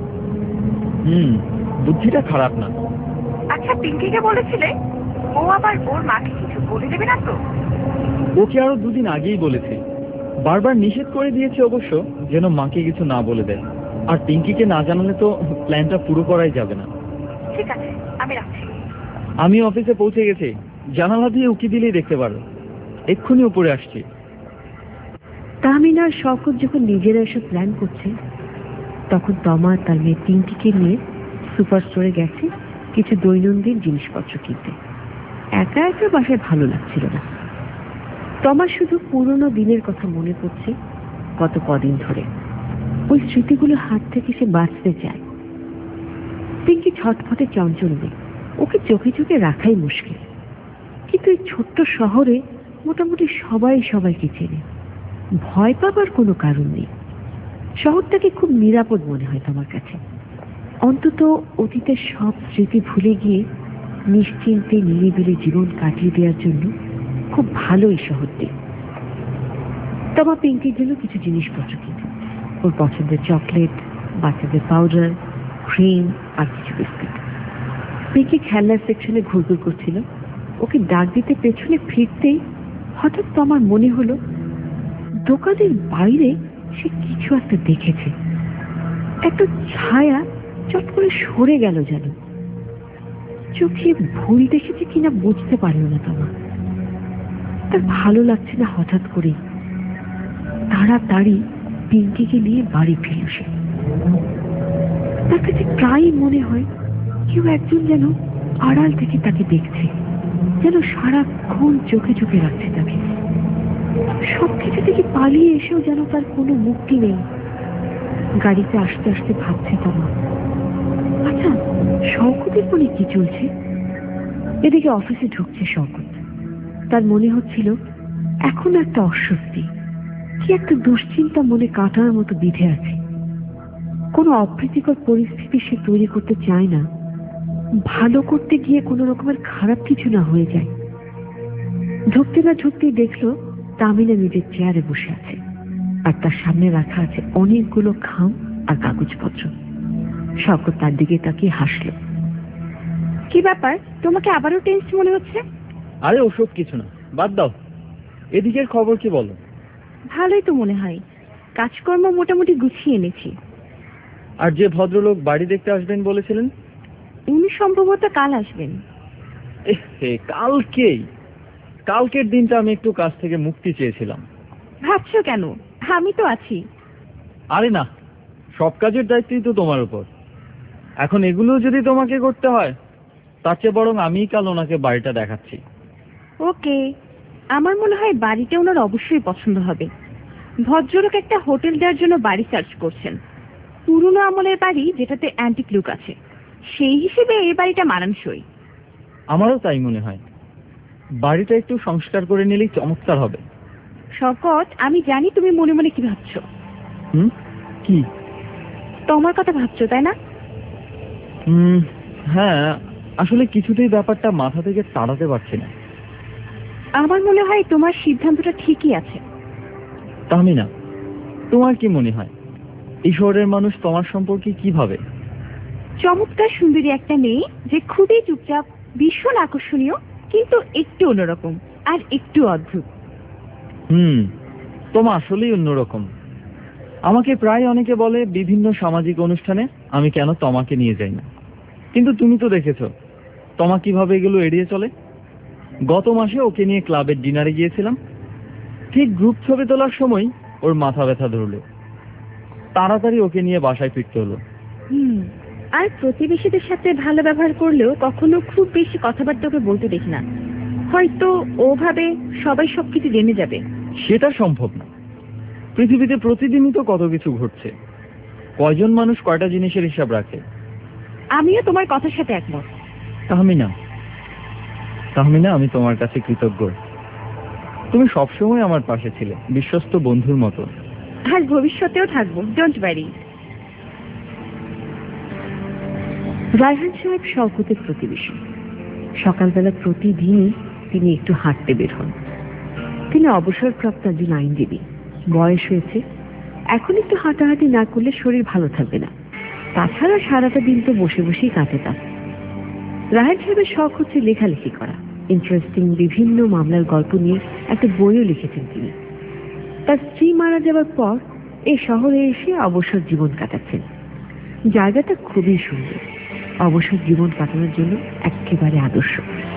বুদ্ধিটা খারাপ না। আচ্ছা, পিঙ্কিকে বলেছিলে? ও আবার ওর মাকে কিছু বলে দেবে না তো? ওকে আরো 2 দিন আগেই বলেছি, বারবার নিষেধ করে দিয়েছে অবশ্য যেন মাকে কিছু না বলে দেয়। আর পিঙ্কিকে না জানালে তো প্ল্যানটা পুরো করাই যাবে না। ঠিক আছে, আমি রাখছি। আমি অফিসে পৌঁছে গেছি, জানালা দিয়ে উকি দিলেই দেখতে পারো। এক্ষুনি উপরে আসছি। তাহমিনা আর শওকত যখন নিজেরা এসব প্ল্যান করছে, তখন তমা তার মেয়ে পিঙ্কিকে নিয়ে সুপার স্টোরে গেছে কিছু দৈনন্দিন জিনিসপত্র কিনতে। একা একা বাসায় ভালো লাগছিল না। তমা শুধু পুরনো দিনের কথা মনে পড়ছে, গত কদিন ধরে। ওই স্মৃতিগুলো হাত থেকে সে বাঁচতে চায়। পিঙ্কি ছটফটে চঞ্চল নেই, ওকে চোখে চোখে রাখাই মুশকিল। কিন্তু এই ছোট্ট শহরে মোটামুটি সবাই সবাইকে চেনে, ভয় পাবার কোনো কারণ নেই। শহরটাকে খুব নিরাপদ মনে হয় তোমার কাছে। অন্তত অতীতের সব স্মৃতি ভুলে গিয়ে নিশ্চিন্তে নিরিবিলি জীবন কাটিয়ে দেওয়ার জন্য খুব ভালো এই শহরটি। তোমার পিঙ্কির জন্য কিছু জিনিসপত্র কিনে, ওর পছন্দের চকলেট, বাচ্চাদের পাউডার, ক্রিম আর কিছু বিস্কুট। পিঙ্কি খেলনার সেকশনে ঘুরঘুর করছিল। ওকে ডাক দিতে পেছনে ফিরতেই হঠাৎ তোমার মনে হলো দোকানের বাইরে সে কিছু একটা দেখেছে। একটা ছায়া চট করে সরে গেল যেন। চোখে ভুল দেখেছে কিনা বুঝতে পারল না তোমার। তার ভালো লাগছে না হঠাৎ করে। তাড়াতাড়ি পিঙ্কিকে নিয়ে বাড়ি ফিরল সে। তার কাছে প্রায়ই মনে হয় কেউ একজন যেন আড়াল থেকে তাকে দেখছে, যেন সারাক্ষণ চোখে চোখে রাখছে তাকে। সবকিছু থেকে পালিয়ে এসেও যেন তার কোনো মুক্তি নেই। গাড়িতে আসতে আসতে ভাবছে তমা, আচ্ছা শওকতের মনে কি চলছে? এদিকে অফিসে ঢুকছে শওকত। তার মনে হচ্ছিল এখন একটা অস্বস্তি, কি একটা দুশ্চিন্তা মনে কাটার মতো বিধে আছে। কোনো অপ্রীতিকর পরিস্থিতি সে তৈরি করতে চায় না, ভালো করতে গিয়ে কোনো রকমের খারাপ কিছু না হয়ে যায়। ঢুকতে না ঢুকতেই দেখলো তামিনা নিজের চেয়ারে বসে আছে, আর তার সামনে রাখা আছে অনেকগুলো খাম আর কাগজপত্র। শওকত তার দিকে তাকিয়ে হাসলো। কি ব্যাপার, তোমাকে আবারও টেন্স মনে হচ্ছে? আরে ওসব কিছু না, বাদ দাও। এদিকের খবর কি বলো? ভালোই তো মনে হয়, কাজকর্ম মোটামুটি গুছিয়ে এনেছি। আর যে ভদ্রলোক বাড়ি দেখতে আসবেন বলেছিলেন? উনি সম্ভবত কাল আসবেন। কালকের দিনটা আমি একটু কাজ থেকে মুক্তি চেয়েছিলাম। ভাবছো কেন? আমি তো আছি। আরে না, সব কাজের দায়িত্বই তো তোমার উপর। এখন এগুলো যদি তোমাকে করতে হয়, তার চেয়ে বরং আমিই কাল ওনাকে বাড়িটা দেখাচ্ছি। ওকে, আমার মনে হয় বাড়িটা ওনার অবশ্যই পছন্দ হবে। ভদ্রলোক একটা হোটেল দেওয়ার জন্য বাড়ি সার্চ করছেন, পুরনো আমলের বাড়ি যেটাতে অ্যান্টিক লুক আছে। সেই হিসেবে এই বাড়িটা মানানসই। আমারও তাই মনে হয়, বাড়িটা একটু সংস্কার করে নিলেই চমৎকার হবে। শওকত, আমি জানি তুমি মনে মনে কি ভাবছো। কি? তোমার কথা ভাবছো, তাই না? হ্যাঁ, আসলে কিছুতেই ব্যাপারটা মাথা থেকে তাড়াতে পারছি না। আমার মনে হয় তোমার সিদ্ধান্তটা ঠিকই আছে। তামিনা, তোমার কি মনে হয় এই শহরের মানুষ তোমার সম্পর্কে কি ভাবে? চমৎকার সুন্দরী একটা মেয়ে, যে খুবই চুপচাপ, ভীষণ আকর্ষণীয়, কিন্তু একটু অন্যরকম আর একটু অদ্ভুত। তোমা আসলেই অন্যরকম। আমাকে প্রায় অনেকে বলে বিভিন্ন সামাজিক অনুষ্ঠানে আমি কেন তোমাকে নিয়ে যাই না, কিন্তু তুমি তো দেখেছো তোমা কিভাবে এগুলো এড়িয়ে চলে। গত মাসে ওকে নিয়ে ক্লাবের ডিনারে গিয়েছিলাম, ঠিক গ্রুপ ছবি তোলার সময় ওর মাথা ব্যথা ধরলো, তাড়াতাড়ি ওকে নিয়ে বাসায় ফিরতে হলো। আর প্রতিবেশীদের সাথে ভালো ব্যবহার করলেও কখনো খুব বেশি কথাবার্তা ওকে বলতে দেখি না। হয়তো ওভাবে সবাই সবকিছু জেনে যাবে। সেটা সম্ভব না। পৃথিবীতে প্রতিদিনই তো কত কিছু ঘটছে, কয়জন মানুষ কয়টা জিনিসের হিসাব রাখে। আমিও তোমার কথার সাথে একমত। তাহমিনা, আমি তোমার কাছে কৃতজ্ঞ। তুমি সবসময় আমার পাশে ছিলে, বিশ্বস্ত বন্ধুর মতো। আর ভবিষ্যতেও থাকবো, ডোন্ট ওয়ারি। রায়হান সাহেব শওকতের প্রতিবেশী। সকালবেলা প্রতিদিনই তিনি একটু হাঁটতে বের হন। তিনি অবসরপ্রাপ্ত একজন আইনজীবী, বয়স হয়েছে। এখন একটু হাঁটাহাঁটি না করলে শরীর ভালো থাকবে না। তাছাড়া সারাটা দিন তো বসে বসেই কাটে তার। রায়হান সাহেবের শখ হচ্ছে লেখালেখি করা। ইন্টারেস্টিং বিভিন্ন মামলার গল্প নিয়ে একটা বইও লিখেছেন তিনি। তার স্ত্রী মারা যাওয়ার পর এই শহরে এসে অবসর জীবন কাটাচ্ছেন। জায়গাটা খুবই সুন্দর, অবসর জীবন কাটানোর জন্য একেবারে আদর্শ।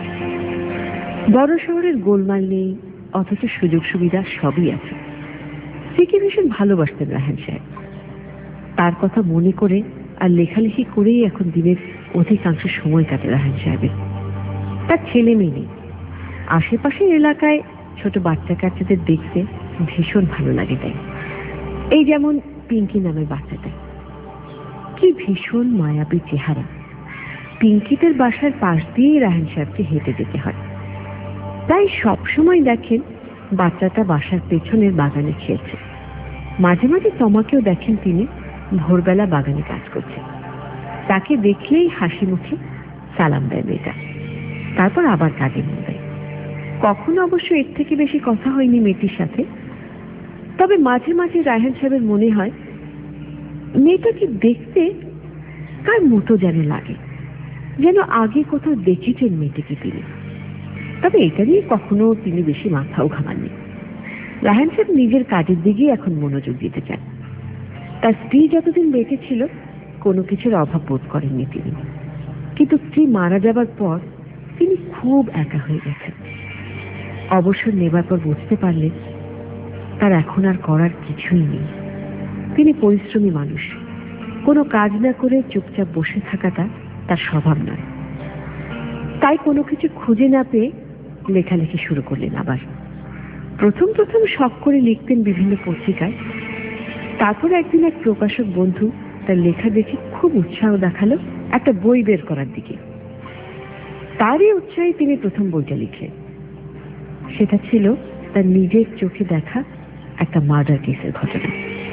বড় শহরের গোলমাল নেই, অথচ সুযোগ সুবিধা সবই আছে। স্ত্রীকে ভীষণ ভালোবাসতেন রায়হান সাহেব। তার কথা মনে করে আর লেখালেখি করেই এখন দিনের অধিকাংশ সময় কাটে রায়হান সাহেবের। তার ছেলে মেয়ে নেই। আশেপাশের এলাকায় ছোট বাচ্চা কাচ্চাদের দেখতে ভীষণ ভালো লাগে তাই। এই যেমন পিঙ্কি নামের বাচ্চাটা, কি ভীষণ মায়াবী চেহারা। পিঙ্কিদের বাসার পাশ দিয়েই রায়হান সাহেবকে হেঁটে যেতে হয়। তাই সবসময় দেখেন বাচ্চাটা বাসার পেছনের বাগানে খেলছে। মাঝে মাঝে তোমাকেও দেখেন তিনি ভোরবেলা বাগানে কাজ করছে। তাকে দেখলেই হাসি মুখে সালাম দেয় মেয়েটা, তারপর আবার কাজে মন দেয়। কখনো অবশ্য এর থেকে বেশি কথা হয়নি মেয়েটির সাথে। তবে মাঝে মাঝে রায়হান সাহেবের মনে হয় মেয়েটাকে দেখতে কার মতো যেন লাগে, যেন আগে কোথাও দেখেছেন মেয়েটিকে তিনি। তবে এটা নিয়ে কখনো তিনি বেশি মাথাও ঘামাননি। রায়হান সাহেব নিজের কাজের দিকেই এখন মনোযোগ দিতে চান। তার স্ত্রী যতদিন বেঁচে ছিল কোনো কিছুর অভাব বোধ করেননি তিনি, কিন্তু স্ত্রী মারা যাবার পর তিনি খুব একা হয়ে গেছেন। অবসর নেবার পর বুঝতে পারলেন তার এখন আর করার কিছুই নেই। তিনি পরিশ্রমী মানুষ, কোনো কাজ না করে চুপচাপ বসে থাকাটা তার স্বভাব নয়। তাই কোনো কিছু খুঁজে না পেয়ে লেখালেখি শুরু করলেন আবার। প্রথম প্রথম শখ করে লিখতেন বিভিন্ন পত্রিকায়। তারপর একদিন এক প্রকাশক বন্ধু তার লেখা দেখে খুব উৎসাহ দেখালো একটা বই বের করার দিকে। তারই উৎসাহে তিনি প্রথম বইটা লিখলেন। সেটা ছিল তার নিজের চোখে দেখা একটা মার্ডার কেসের ঘটনা।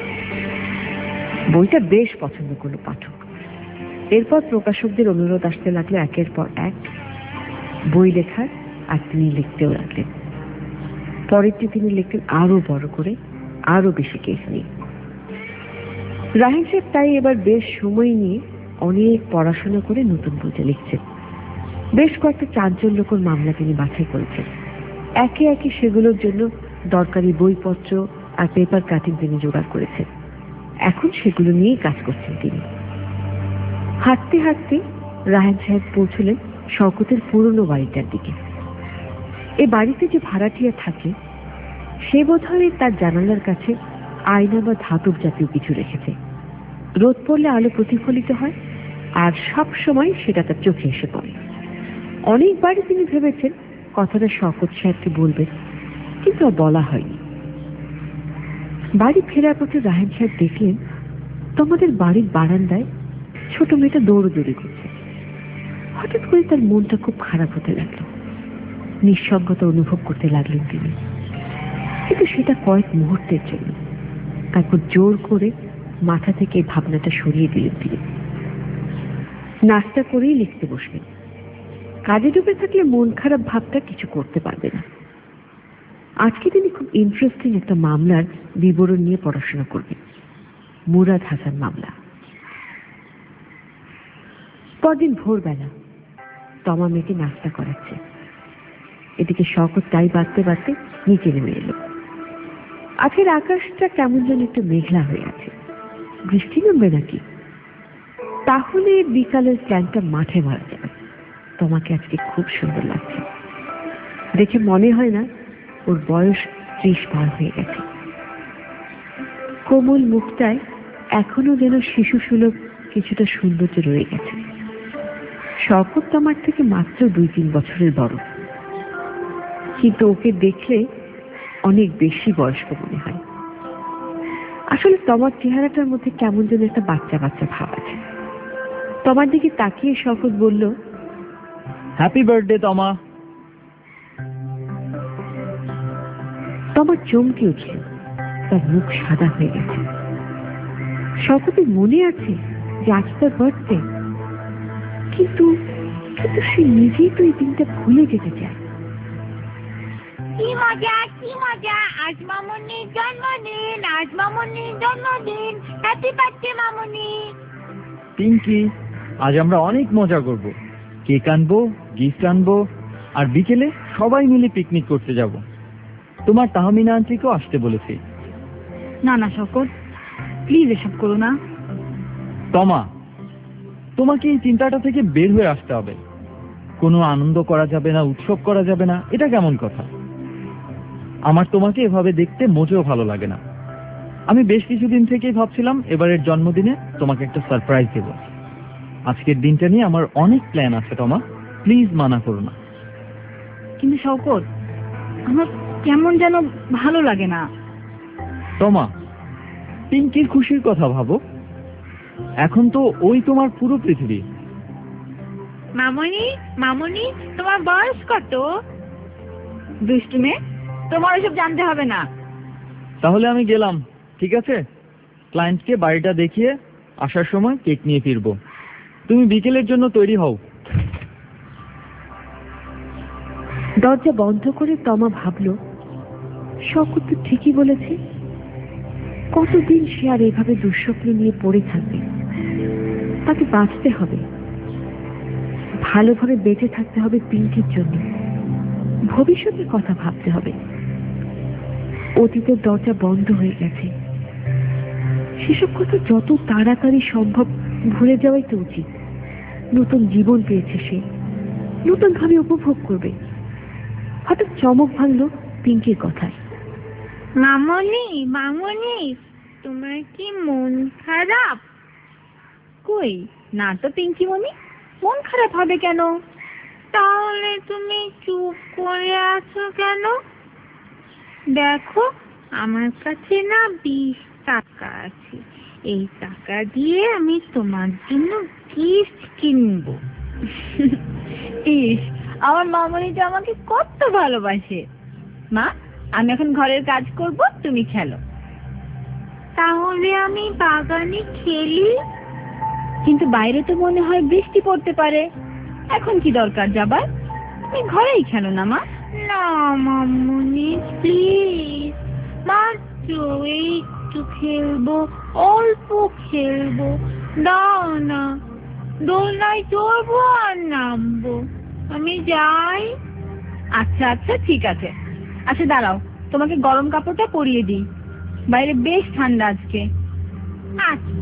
বইটা বেশ পছন্দ করলো পাঠক। এরপর প্রকাশকদের অনুরোধ আসতে লাগলো একের পর এক বই লেখার, আর তিনি লিখতেও লাগলেন। পরেরটি তিনি লিখতেন আরো বড় করে, আরো বেশি কেস নিয়ে। রাহিন সাহেব তাই এবার বেশ সময় নিয়ে অনেক পড়াশোনা করে নতুন বইটা লিখছেন। বেশ কয়েকটা চাঞ্চল্যকর মামলা তিনি বাছাই করেছেন। একে একে সেগুলোর জন্য দরকারি বইপত্র আর পেপার কাটিং তিনি জোগাড় করেছেন। এখন সেগুলো নিয়েই কাজ করছেন তিনি। হাঁটতে হাঁটতে রায়হান সাহেব পৌঁছলেন শওকতের পুরনো বাড়িটার দিকে। এ বাড়িতে যে ভাড়াটিয়া থাকে সে বোধহয় তার জানালার কাছে আয়না বা ধাতব জাতীয় কিছু রেখেছে। রোদ পড়লে আলো প্রতিফলিত হয়, আর সব সময় সেটা তার চোখে এসে পড়ে। অনেকবারই তিনি ভেবেছেন কথাটা শওকত সাহেবকে বলবেন, কিন্তু আর বলা হয়নি। বাড়ি ফেরার পথে রায়হান সাহেব দেখলেন তোমাদের বাড়ির বারান্দায় ছোট মেয়েটা দৌড়দৌড়ি করছে। হঠাৎ করে তার মনটা খুব খারাপ হতে লাগলো। নিঃসঙ্গতা অনুভব করতে লাগলেন তিনি, কিন্তু সেটা কয়েক মুহূর্তের জন্য। তারপর জোর করে মাথা থেকে এই ভাবনাটা সরিয়ে দিলেন তিনি। নাস্তা করেই লিখতে বসলেন। কাজে ডুবে থাকলে মন খারাপ ভাবটা কিছু করতে পারবে না। আজকে তিনি খুব ইন্টারেস্টিং একটা মামলার বিবরণ নিয়ে পড়াশোনা করবেন, মুরাদ হাসান মামলা। পরদিন ভোরবেলা তমা মেয়েকে নাস্তা করাচ্ছে। এদিকে শওকত তাই বাঁধতে বাঁধতে নিচে নেমে এলো। আজকের আকাশটা কেমন যেন একটু মেঘলা হয়ে আছে। বৃষ্টি নামবে নাকি? তাহলে বিকালের প্ল্যানটা মাঠে মারা যাবে। তোমাকে আজকে খুব সুন্দর লাগছে। দেখে মনে হয় না ওর বয়স 30 পার হয়ে গেছে। কোমল মুখটায় এখনো যেন শিশু সুলভ কিছুটা সৌন্দর্য রয়ে গেছে। শওকত তোমার থেকে মাত্র 2-3 বছরের বড়, কিন্তু ওকে দেখলে অনেক বেশি বয়স্ক মনে হয়। আসলে তোমার চেহারাটার মধ্যে কেমন যেন একটা বাচ্চা বাচ্চা ভাব আছে। তোমার দিকে তাকিয়ে শওকত বলল, হ্যাপি বার্থডে তমা। তোমার চমকে উঠল, তার মুখ সাদা হয়ে গেছে। শওকতের মনে আছে যে আজ তার বার্থডে, কিন্তু সে নিজেই তো এই দিনটা ভুলে যেতে চায়। কি মজা, কি মজা! আজ মামুনির জন্মদিন, আজ মামুনির জন্মদিন। হ্যাপি বার্থডে মামুনি। পিঙ্কি, আজ আমরা অনেক মজা করব। কেক আনবো, গিফট আনবো, আর বিকেলে সবাই মিলে পিকনিক করতে যাব। তোমার তাহমিনা আন্টিকেও আসতে বলেছি। না না শওকত, প্লিজ এসব করো না। তমা, তোমাকে এই চিন্তাটা থেকে বের হয়ে আসতে হবে। কোনো আনন্দ করা যাবে না, উৎসব করা যাবে না, এটা কেমন কথা? আমার তোমাকে এভাবে দেখতে মোটেও ভালো লাগে না। আমি বেশ কিছুদিন থেকেই ভাবছিলাম এবারের জন্মদিনে তোমাকে একটা সারপ্রাইজ দেব। আজকের দিনটা নিয়ে আমার অনেক প্ল্যান আছে তমা, প্লিজ মানা করো না। কিন্তু শওকত, আমার কেমন যেন ভালো লাগে না। তমা, পিঙ্কির খুশির কথা ভাবো। এখন তো ওই তোমার পুরো পৃথিবী। মামুনি, মামুনি, তোমার বয়স কত? দুষ্টু মেয়ে, তোমার ওসব জানতে হবে না। তাহলে আমি গেলাম, ঠিক আছে? ক্লায়েন্টকে বাড়িটা দেখিয়ে আসার সময় কেক নিয়ে ফিরবো। তুমি বিকেলের জন্য তৈরি হও। দরজা বন্ধ করে তমা ভাবল, শওকত তো ঠিকই বলেছে। কতদিন সে আর এইভাবে দুঃস্বপ্ন নিয়ে পড়ে থাকবে? তাকে বাঁচতে হবে, ভালোভাবে বেঁচে থাকতে হবে পিঙ্কির জন্য। ভবিষ্যতের কথা ভাবতে হবে। অতীতের দরজা বন্ধ হয়ে গেছে, সেসব কথা যত তাড়াতাড়ি সম্ভব ভুলে যাওয়াই তো উচিত। নতুন জীবন পেয়েছে সে, নতুন ভাবে উপভোগ করবে। হঠাৎ চমক ভাঙলো পিঙ্কির কথায়। মামুনি, মামুনি, তোমার কি মন খারাপ? কই না তো পিঙ্কি মনি, মন খারাপ হবে কেন? তাহলে তুমি চুপ করে আছো কেন? দেখো আমার কাছে না 20 টাকা আছে, এই টাকা দিয়ে আমি তোমার জন্য গিফট কিনবো। ইস, আমার মামনিটা আমাকে কত ভালোবাসে। মা, আমি এখন ঘরের কাজ করব, তুমি খেলো। তাহলে আমি বাগানে খেলি? কিন্তু বাইরে তো মনে হয় বৃষ্টি পড়তে পারে, এখন কি দরকার যাবার? তুমি ঘরেই খেলো না মা। না মামনি, প্লিজ, মাত্র একটু খেলবো, অল্প খেলবো, দাও না। দোলনায় চড়বো আর নামবো, আমি যাই। আচ্ছা আচ্ছা, ঠিক আছে। আচ্ছা দাঁড়াও, তোমাকে গরম কাপড়টা পরিয়ে দিই, বাইরে বেশ ঠান্ডা আজকে। আচ্ছা।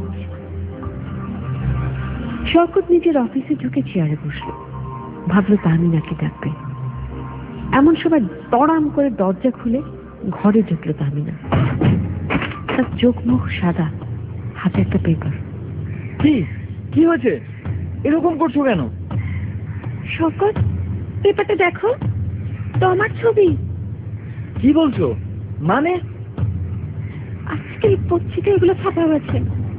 শওকত নিজের অফিসে ঢুকে চেয়ারে বসলো, ভাবলো তাহমিনাকে ডাকবে। এমন সময় তড়াম করে দরজা খুলে ঘরে ঢুকলো তাহমিনা। তার চোখ মুখ সাদা, হাতে একটা পেপার। কি হয়েছে? এরকম করছো কেন? শওকত, পেপারটা দেখো, তো আমার ছবি। কি বলছো? মানে? আজকের পত্রিকায় এগুলো ছাপা হয়েছে।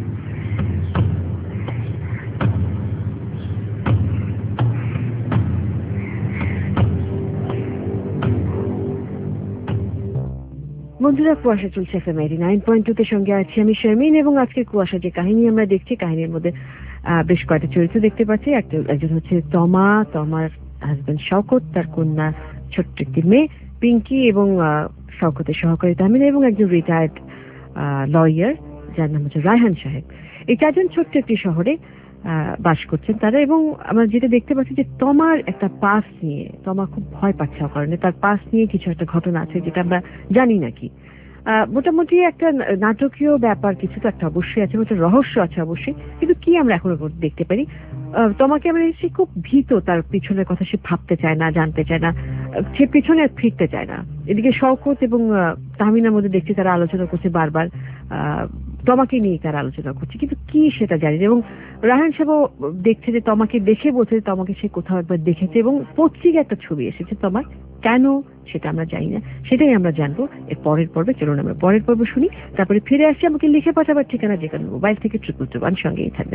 বন্ধুরা, কুয়াশা চলছে FM 89.2 সঙ্গে আছি আমি শারমিন, এবং আজকে কুয়াশা যে কাহিনী আমরা দেখছি, কাহিনীর মধ্যে বেশ কয়েকটা চরিত্র দেখতে পাচ্ছি। একজন হচ্ছে তমার হাজবেন্ড শওকত, তার কন্যা ছোট্ট একটি মেয়ে পিঙ্কি, এবং শওকতের সহকারী তাহমিনা, এবং একজন রিটায়ার্ড লয়ার যার নাম হচ্ছে রায়হান সাহেব। এই চারজন ছোট্ট একটি শহরে বাস করছেন তারা। এবং আমরা যেটা দেখতে পাচ্ছি যে তমার একটা পাস নিয়ে, তমা খুব ভয় পাচ্ছে কারণে তার পাস নিয়ে কিছু একটা ঘটনা আছে যেটা আমরা জানি নাকি। মোটামুটি একটা নাটকীয় ব্যাপার কিছু তো একটা অবশ্যই আছে, একটা রহস্য আছে অবশ্যই, কিন্তু কি আমরা এখনো দেখতে পারি। তোমাকে আমরা সে খুব ভীত, তার পিছনের কথা সে ভাবতে চায় না, জানতে চায় না, সে পিছনে আর ফিরতে চায় না। এদিকে শওকত এবং তাহমিনার মধ্যে দেখছি তারা আলোচনা করছে বারবার, তোমাকে নিয়ে তারা আলোচনা করছে, কিন্তু কি সেটা জানি না। এবং রায়হান সাহেব দেখছে যে তোমাকে দেখে বলছে তোমাকে সে কোথাও একবার দেখেছে, এবং পত্রিকায় একটা ছবি এসেছে তোমার, কেন সেটা আমরা জানি না, সেটাই আমরা জানবো এর পরের পর্বে। চলুন আমরা পরের পর্ব শুনি, তারপরে ফিরে আসছি। আমাকে লিখে পাঠাবার ঠিকানা যেখানে মোবাইল থেকে 222 সঙ্গেই থাকবে।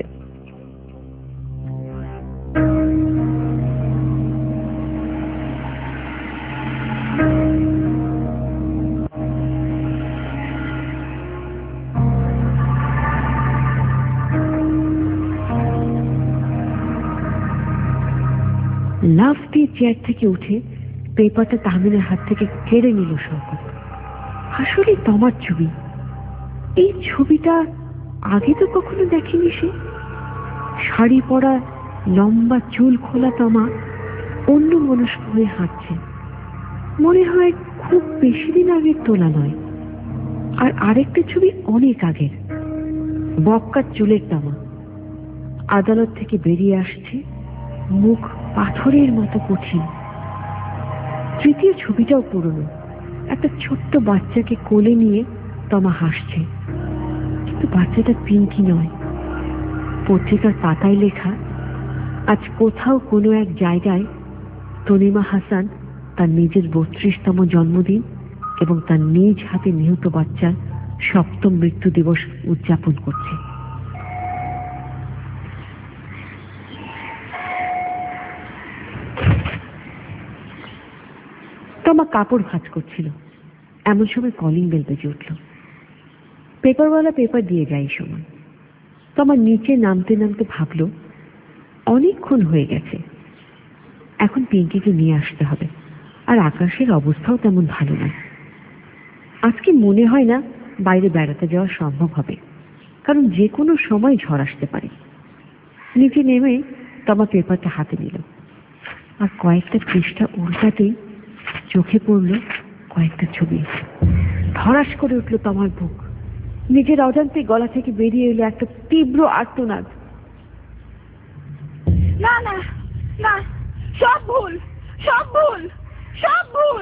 লাফ দিয়ে চেয়ার থেকে উঠে পেপারটা তাহমিনের হাত থেকে কেড়ে নিল শওকত। আসলে তোমার ছবি, এই ছবিটা আগে তো কখনো দেখেনি সে। শাড়ি পরা, লম্বা চুল খোলা তমা অন্য মনস্ক হয়ে হাঁটছে, মনে হয় খুব বেশি দিন আগের তোলা নয়। আর আরেকটা ছবি অনেক আগের, বক্কার চুলের তমা আদালত থেকে বেরিয়ে আসছে, মুখ পাথরের মতো কঠিন। তৃতীয় ছবিটাও পুরনো, একটা ছোট্ট বাচ্চাকে কোলে নিয়ে তমা হাসছে, কিন্তু বাচ্চাটা পিঙ্কি নয়। পত্রিকার পাতায় লেখা, আজ কোথাও কোনো এক জায়গায় তনিমা হাসান তার নিজের 32তম জন্মদিন এবং তার নিজ হাতে নিহত বাচ্চার 7ম মৃত্যু দিবস উদযাপন করছে। তমা কাপড় ভাঁজ করছিল, এমন সময় কলিং বেল বেজে উঠল। পেপারওয়ালা পেপার দিয়ে যায় সময়। তমা নিচে নামতে নামতে ভাবল, অনেকক্ষণ হয়ে গেছে, এখন পিঙ্কিকে নিয়ে আসতে হবে। আর আকাশের অবস্থাও তেমন ভালো নয়, আজকে মনে হয় না বাইরে বেড়াতে যাওয়া সম্ভব হবে, কারণ যে কোনো সময় ঝড় আসতে পারে। নিচে নেমে তমা পেপারটা হাতে নিল, আর কয়েকটা পৃষ্ঠা উল্টাতেই চোখে পড়ল কয়েকটা ছবি। ধরাস করে উঠল তোমার বুক, নিজের অজান্তে গলা থেকে বেরিয়ে এলো একটা তীব্র আর্তনাদ। না না না, সব ভুল, সব ভুল, সব ভুল।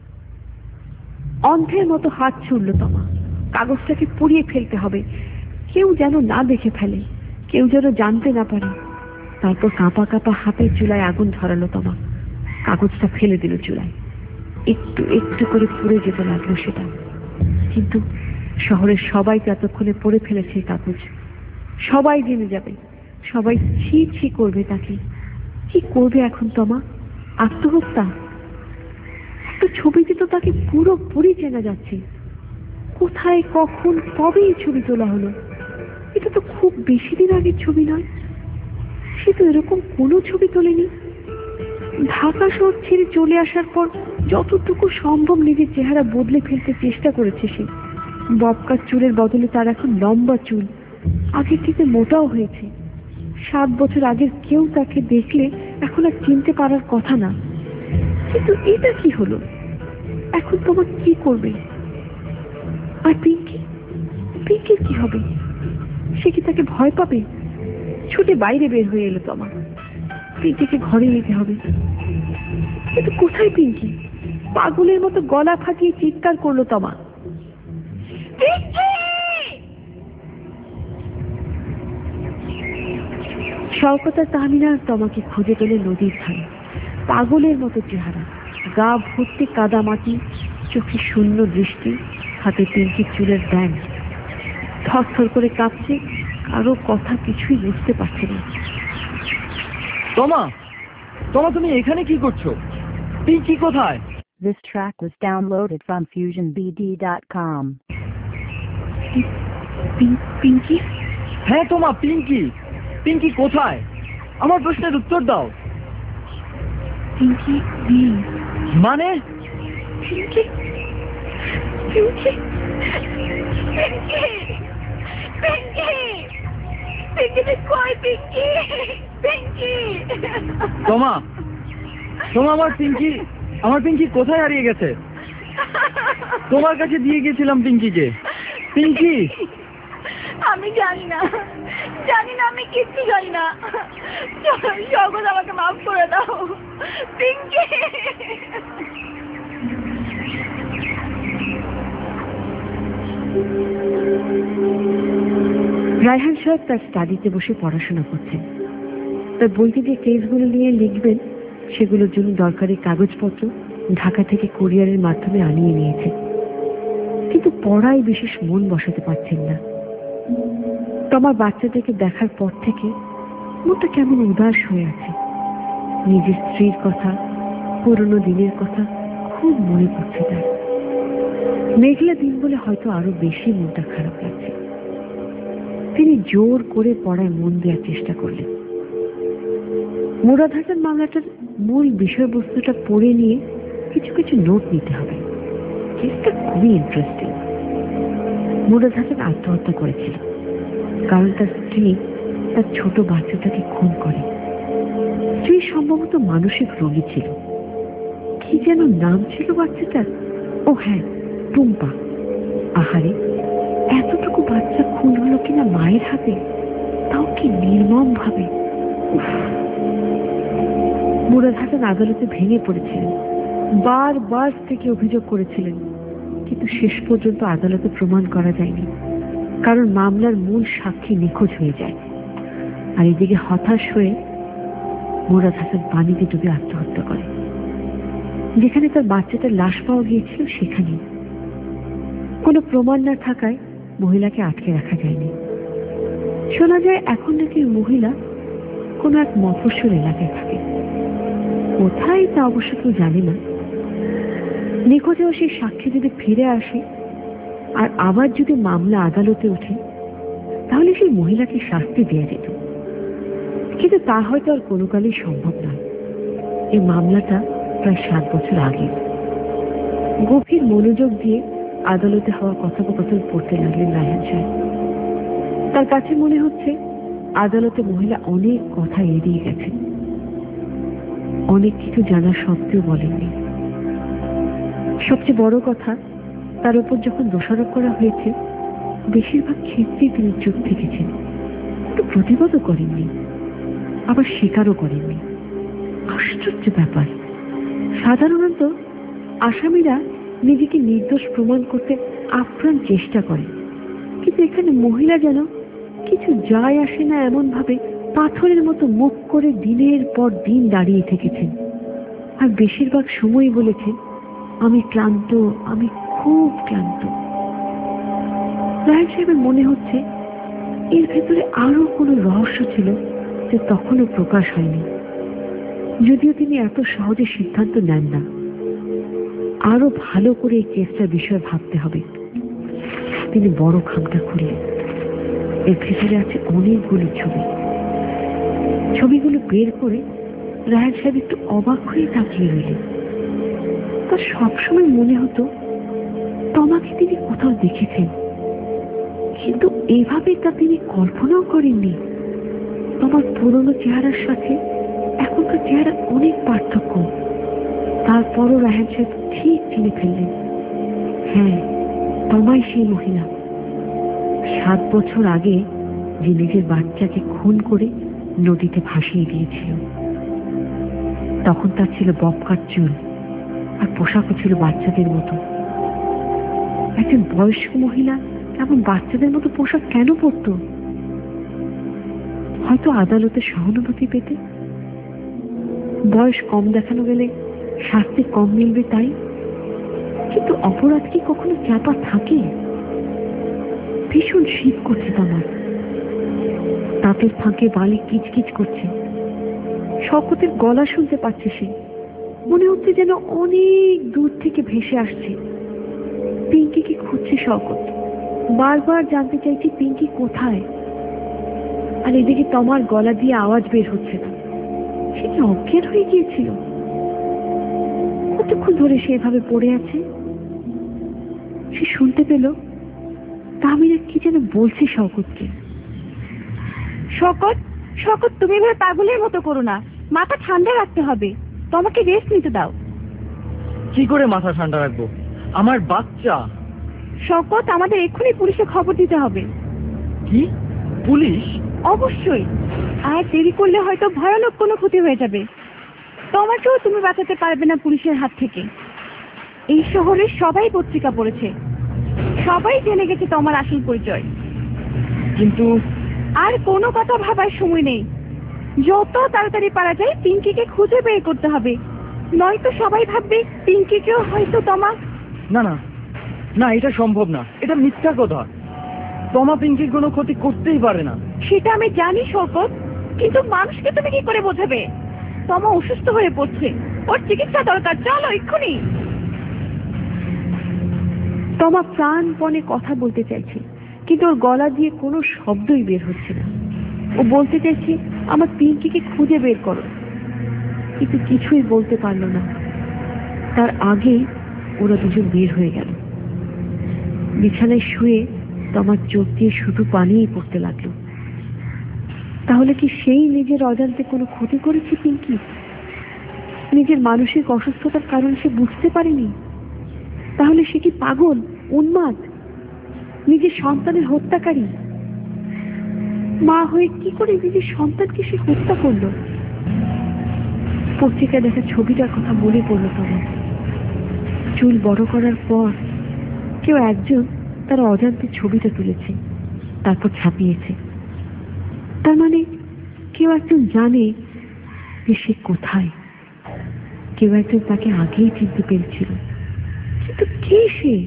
অন্ধের মতো হাত ছুড়ল তমা, কাগজটাকে পুড়িয়ে ফেলতে হবে, কেউ যেন না দেখে ফেলে, কেউ যেন জানতে না পারে। তারপর কাঁপা কাঁপা হাতের চুলায় আগুন ধরালো তমা, কাগজটা ফেলে দিল চুলায়। একটু একটু করে পুড়ে যেতে লাগলো সেটা। কিন্তু শহরের সবাই এতক্ষণে পড়ে ফেলেছে কাগজ, সবাই জেনে যাবে, সবাই ছি ছি করবে তাকে। কি করবে এখন তমা? আত্মহত্যা? একটা ছবিতে তো তাকে পুরোপুরি চেনা যাচ্ছে। কোথায়, কখন, কবে এই ছবি তোলা হলো? এটা তো খুব বেশি দিন আগের ছবি নয়। সে তো এরকম কোনো ছবি তোলেনি। ঢাকা শহর ছেড়ে চলে আসার পর যতটুকু সম্ভব নিজের চেহারা বদলে ফেলতে চেষ্টা করেছে সে। ববকার চুলের বদলে তার এখন লম্বা চুল, আগের থেকে মোটাও হয়েছে। 7 বছর আগের কেউ তাকে দেখলে এখন আর চিনতে পারার কথা না। কিন্তু এটা কি হলো? এখন তোমার কি করবে? আর পিঙ্কির কি হবে? সে কি তাকে ভয় পাবে? ছুটে বাইরে বের হয়ে এলো তমা। পিঙ্কিকে ঘরে নিতে হবে। কিন্তু কোথায় পিঙ্কি? পাগলের মতো গলা ফাটিয়ে চিৎকার করলো তমা। শওকত আর তাহমিনা তমাকে খুঁজে পেলে নদীর ধারে। পাগলের মতো চেহারা, গা ভর্তি কাদা মাটি, চোখে শূন্য দৃষ্টি, হাতে পিঙ্কির চুলের ব্যাগ। থরথর করে কাঁপছে, কারো কথা কিছুই বুঝতে পারছে না। তমা, তুমি এখানে কি করছো? পিঙ্কি কোথায়? This track was downloaded from FusionBD.com. Pinki? হ্যাঁ তোমা, পিঙ্কি কোথায়? আমার প্রশ্নের উত্তর দাও। পিঙ্কি নেই। মানে? পিঙ্কি তোমা, আমার পিঙ্কি কোথায় হারিয়ে গেছে? তোমার কাছে দিয়ে গেছিলাম পিঙ্কিকে। পিঙ্কি? আমি জানি না, আমি কিচ্ছু জানি না। জগৎ আমাকে মাফ করে দাও। পিঙ্কি। রায়হান সাহেব তার স্টাডিতে বসে পড়াশোনা করছেন। তার বইতে যে কেসগুলো নিয়ে লিখবেন সেগুলোর জন্য দরকারি কাগজপত্র ঢাকা থেকে কুরিয়ারের মাধ্যমে আনিয়ে নিয়েছে। কিন্তু পড়ায় বিশেষ মন বসাতে পারছেন না। তোমার বাচ্চাদেরকে দেখার পর থেকে মনটা কেমন উদাস হয়ে আছে। নিজের স্ত্রীর কথা, পুরনো দিনের কথা খুব মনে পড়ছে তার। মেঘলা দিন বলে হয়তো আরো বেশি মনটা খারাপ লাগছে। তিনি জোর করে পড়ায় মন দেওয়ার চেষ্টা করলেন। মুরাদ হাসান মামলাটার মূল বিষয়বস্তুটা পড়ে নিয়ে কিছু কিছু নোট নিতে হবে। কেসটা খুবই ইন্টারেস্টিং। মুরাদ হাসান আত্মহত্যা করেছিল কারণ তার স্ত্রী তার ছোট বাচ্চাটাকে খুন করে। স্ত্রী সম্ভবত মানসিক রোগী ছিল। কি যেন নাম ছিল বাচ্চাটার? ও হ্যাঁ, টুম্পা। আহারে, এতটুকু বাচ্চা খুন হলো কিনা মায়ের হাতে, তাও কি নির্মম ভাবে। মুরাদ হাসান আদালতে ভেঙে পড়েছিলেন, বারবার থেকে অভিযোগ করেছিলেন, কিন্তু শেষ পর্যন্ত আদালতে প্রমাণ করা যায়নি, কারণ মামলার মূল সাক্ষী নিখোঁজ হয়ে যায়। আর এদিকে হতাশ হয়ে মুরাদ হাসান পানিতে ডুবে আত্মহত্যা করে। যেখানে তার বাচ্চাটার লাশ পাওয়া গিয়েছিল সেখানেই। কোনো প্রমাণ না থাকায় মহিলাকে আটকে রাখা যায়নি। শোনা যায় এখন নাকি মহিলা কোনো এক মফস্বল এলাকায় থাকে। কোথায় তা অবশ্য কেউ জানে না। নিখোঁজেও সেই সাক্ষী যদি ফিরে আসে আর আবার যদি মামলা আদালতে ওঠে, তাহলে সেই মহিলাকে শাস্তি দেওয়া যেত। কিন্তু তা হয়তো আর কোনো কালেই সম্ভব নয়। এই মামলাটা প্রায় 7 বছর আগে। গভীর মনোযোগ দিয়ে আদালতে হওয়া কথোপকথন পড়তে লাগলেন রায়হান সাহেব। তার কাছে মনে হচ্ছে আদালতে মহিলা অনেক কথা এড়িয়ে গেছে, অনেক কিছু জানা সত্ত্বেও বলেননি। সবচেয়ে বড় কথা, তার উপর যখন দোষারোপ করা হয়েছে বেশিরভাগ ক্ষেত্রেই তিনি চুপ থেকেছেন, একটু প্রতিবাদও করেননি, আবার স্বীকারও করেননি। আশ্চর্য ব্যাপার। সাধারণত আসামিরা নিজেকে নির্দোষ প্রমাণ করতে আপ্রাণ চেষ্টা করে, কিন্তু এখানে মহিলা যেন কিছু যায় আসে না এমন ভাবে পাথরের মতো মুখ করে দিনের পর দিন দাঁড়িয়ে থেকেছেন। আর বেশিরভাগ সময় বলেছেন আমি ক্লান্ত, আমি খুব ক্লান্ত। রায়হান সাহেবের মনে হচ্ছে এর ভেতরে আরো কোনো রহস্য ছিল যে তখনও প্রকাশ হয়নি, যদিও তিনি এত সহজে সিদ্ধান্ত নেন না। আরো ভালো করে এই কেসটার বিষয়ে ভাবতে হবে। তিনি বড় খামটা খুললেন। এর ভেতরে আছে অনেকগুলো ছবি। ছবিগুলো বের করে রায়হান সাহেব একটু অবাক হয়ে তাকিয়ে রইলেন। তার সবসময় মনে হতো তোমাকে তিনি কোথাও দেখেছেন, কিন্তু এইভাবে তা তিনি কল্পনাও করেননি। তোমার পুরনো চেহারার সাথে এখনকার চেহারা অনেক পার্থক্য। তারপরও রায়হান সাহেব ঠিক চিনে ফেললেন, হ্যাঁ, তোমাই সেই মহিলা 7 বছর আগে যে নিজের বাচ্চাকে খুন করে নদীতে ভাসিয়ে দিয়েছিল। তখন তার ছিল ববকাট চুল আর পোশাকও ছিল বাচ্চাদের মতো। একজন বয়স্ক মহিলা এমন বাচ্চাদের মতো পোশাক কেন পরত? হয়তো আদালতে সহানুভূতি পেতে, বয়স কম দেখানো গেলে শাস্তি কম মিলবে তাই। কিন্তু অপরাধ কি কখনো চাপা থাকে? ভীষণ শীত করছে তোমার। তাঁতের ফাঁকে বালি কিচকিচ করছে। শওকতের গলা শুনতে পাচ্ছে সে। মনে হচ্ছে যেন অনেক দূর থেকে ভেসে আসছে। পিঙ্কিকে খুঁজছে শওকত। বারবার জানতে চাইছি পিঙ্কি কোথায়। আর এদিকে তোমার গলা দিয়ে আওয়াজ বের হচ্ছে না। সে কি অজ্ঞান হয়ে গিয়েছিল? কতক্ষণ ধরে সে এভাবে পড়ে আছে। সে শুনতে পেল তামিরা কি যেন বলছে শওকতকে। শওকত, শওকত, তুমি এভাবে পাগলের মতো করো না। মাথা ঠান্ডা রাখতে হবে। তোমাকে রেস্ট নিতে দাও। কি করে মাথা ঠান্ডা রাখবো? আমার বাচ্চা। শওকত, আমাদের এক্ষুনি পুলিশে খবর দিতে হবে। কি? পুলিশ? অবশ্যই। আর দেরি করলে হয়তো ভয়ানক কোনো ক্ষতি হয়ে যাবে। তোমাকেও তুমি বাঁচাতে পারবে না পুলিশের হাত থেকে। এই শহরে সবাই পত্রিকা পড়েছে, সবাই জেনে গেছে তোমার আসল পরিচয়। কিন্তু আর কোনো কথা ভাবার সময় নেই। যত তাড়াতাড়ি পারা যায় পিঙ্কিকে খুঁজে বের করতে হবে, নয়তো সবাই ভাববে পিঙ্কিকেও হয়তো তোমা। না না না, এটা সম্ভব না। এটা মিথ্যা কথা। তোমা পিঙ্কির কোনো ক্ষতি করতেই পারে না। সেটা আমি জানি শওকত, কিন্তু মানুষকে তুমি কি করে বোঝাবে? তোমা অসুস্থ হয়ে পড়ছে, ওর চিকিৎসা দরকার। চলো এক্ষুনি। তোমা প্রাণপণে কথা বলতে চাইছে, কিন্তু ওর গলা দিয়ে কোনো শব্দই বের হচ্ছে না। ও বলতে চাইছে আমার পিঙ্কিকে খুঁজে বের করো, কিন্তু কিছুই বলতে পারলো না। তার আগেই ওরা দুজন বের হয়ে গেল। বিছানায় শুয়ে তোমার চোখ দিয়ে শুধু পানিই পড়তে লাগলো। তাহলে কি সেই নিজের অজান্তে কোনো ক্ষতি করেছে পিঙ্কি? নিজের মানসিক অসুস্থতার কারণ সে বুঝতে পারেনি? তাহলে সে কি পাগল, উন্মাদ, নিজের সন্তানের হত্যাকারী? মা হয়ে কি করে নিজের সন্তানকে সে হত্যা করলো? পত্রিকায় দেখা ছবিটার কথা মনে পড়লো তোমার। চুল বড় করার পর কেউ একজন তার অজান্তে ছবিটা তুলেছে, তারপর ছাপিয়েছে। তার মানে কেউ একজন জানে যে সে কোথায়। কেউ একজন তাকে আগেই চিনতে পেরেছিল, কিন্তু কে সে?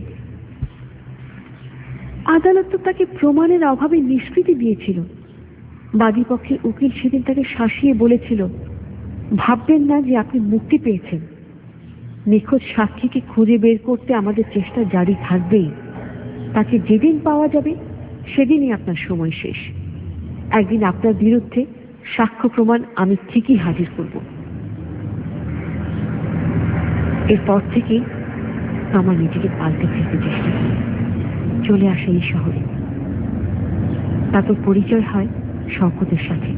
আদালত তো তাকে প্রমাণের অভাবে নিষ্কৃতি দিয়েছিল। বাদীপক্ষের উকিল সেদিন তাকে শাসিয়ে বলেছিল, ভাববেন না যে আপনি মুক্তি পেয়েছেন। নিখোঁজ সাক্ষীকে খুঁজে বের করতে আমাদের চেষ্টা জারি থাকবেই। তাকে যেদিন পাওয়া যাবে সেদিনই আপনার সময় শেষ। একদিন আপনার বিরুদ্ধে সাক্ষ্য প্রমাণ আমি ঠিকই হাজির করব। এরপর থেকে আমার নিজেকে পাল্টে ফেলতে চেষ্টা করি। চলে আসে এই শহরে। তারপর পরিচয় হয় শওকতের সাথে।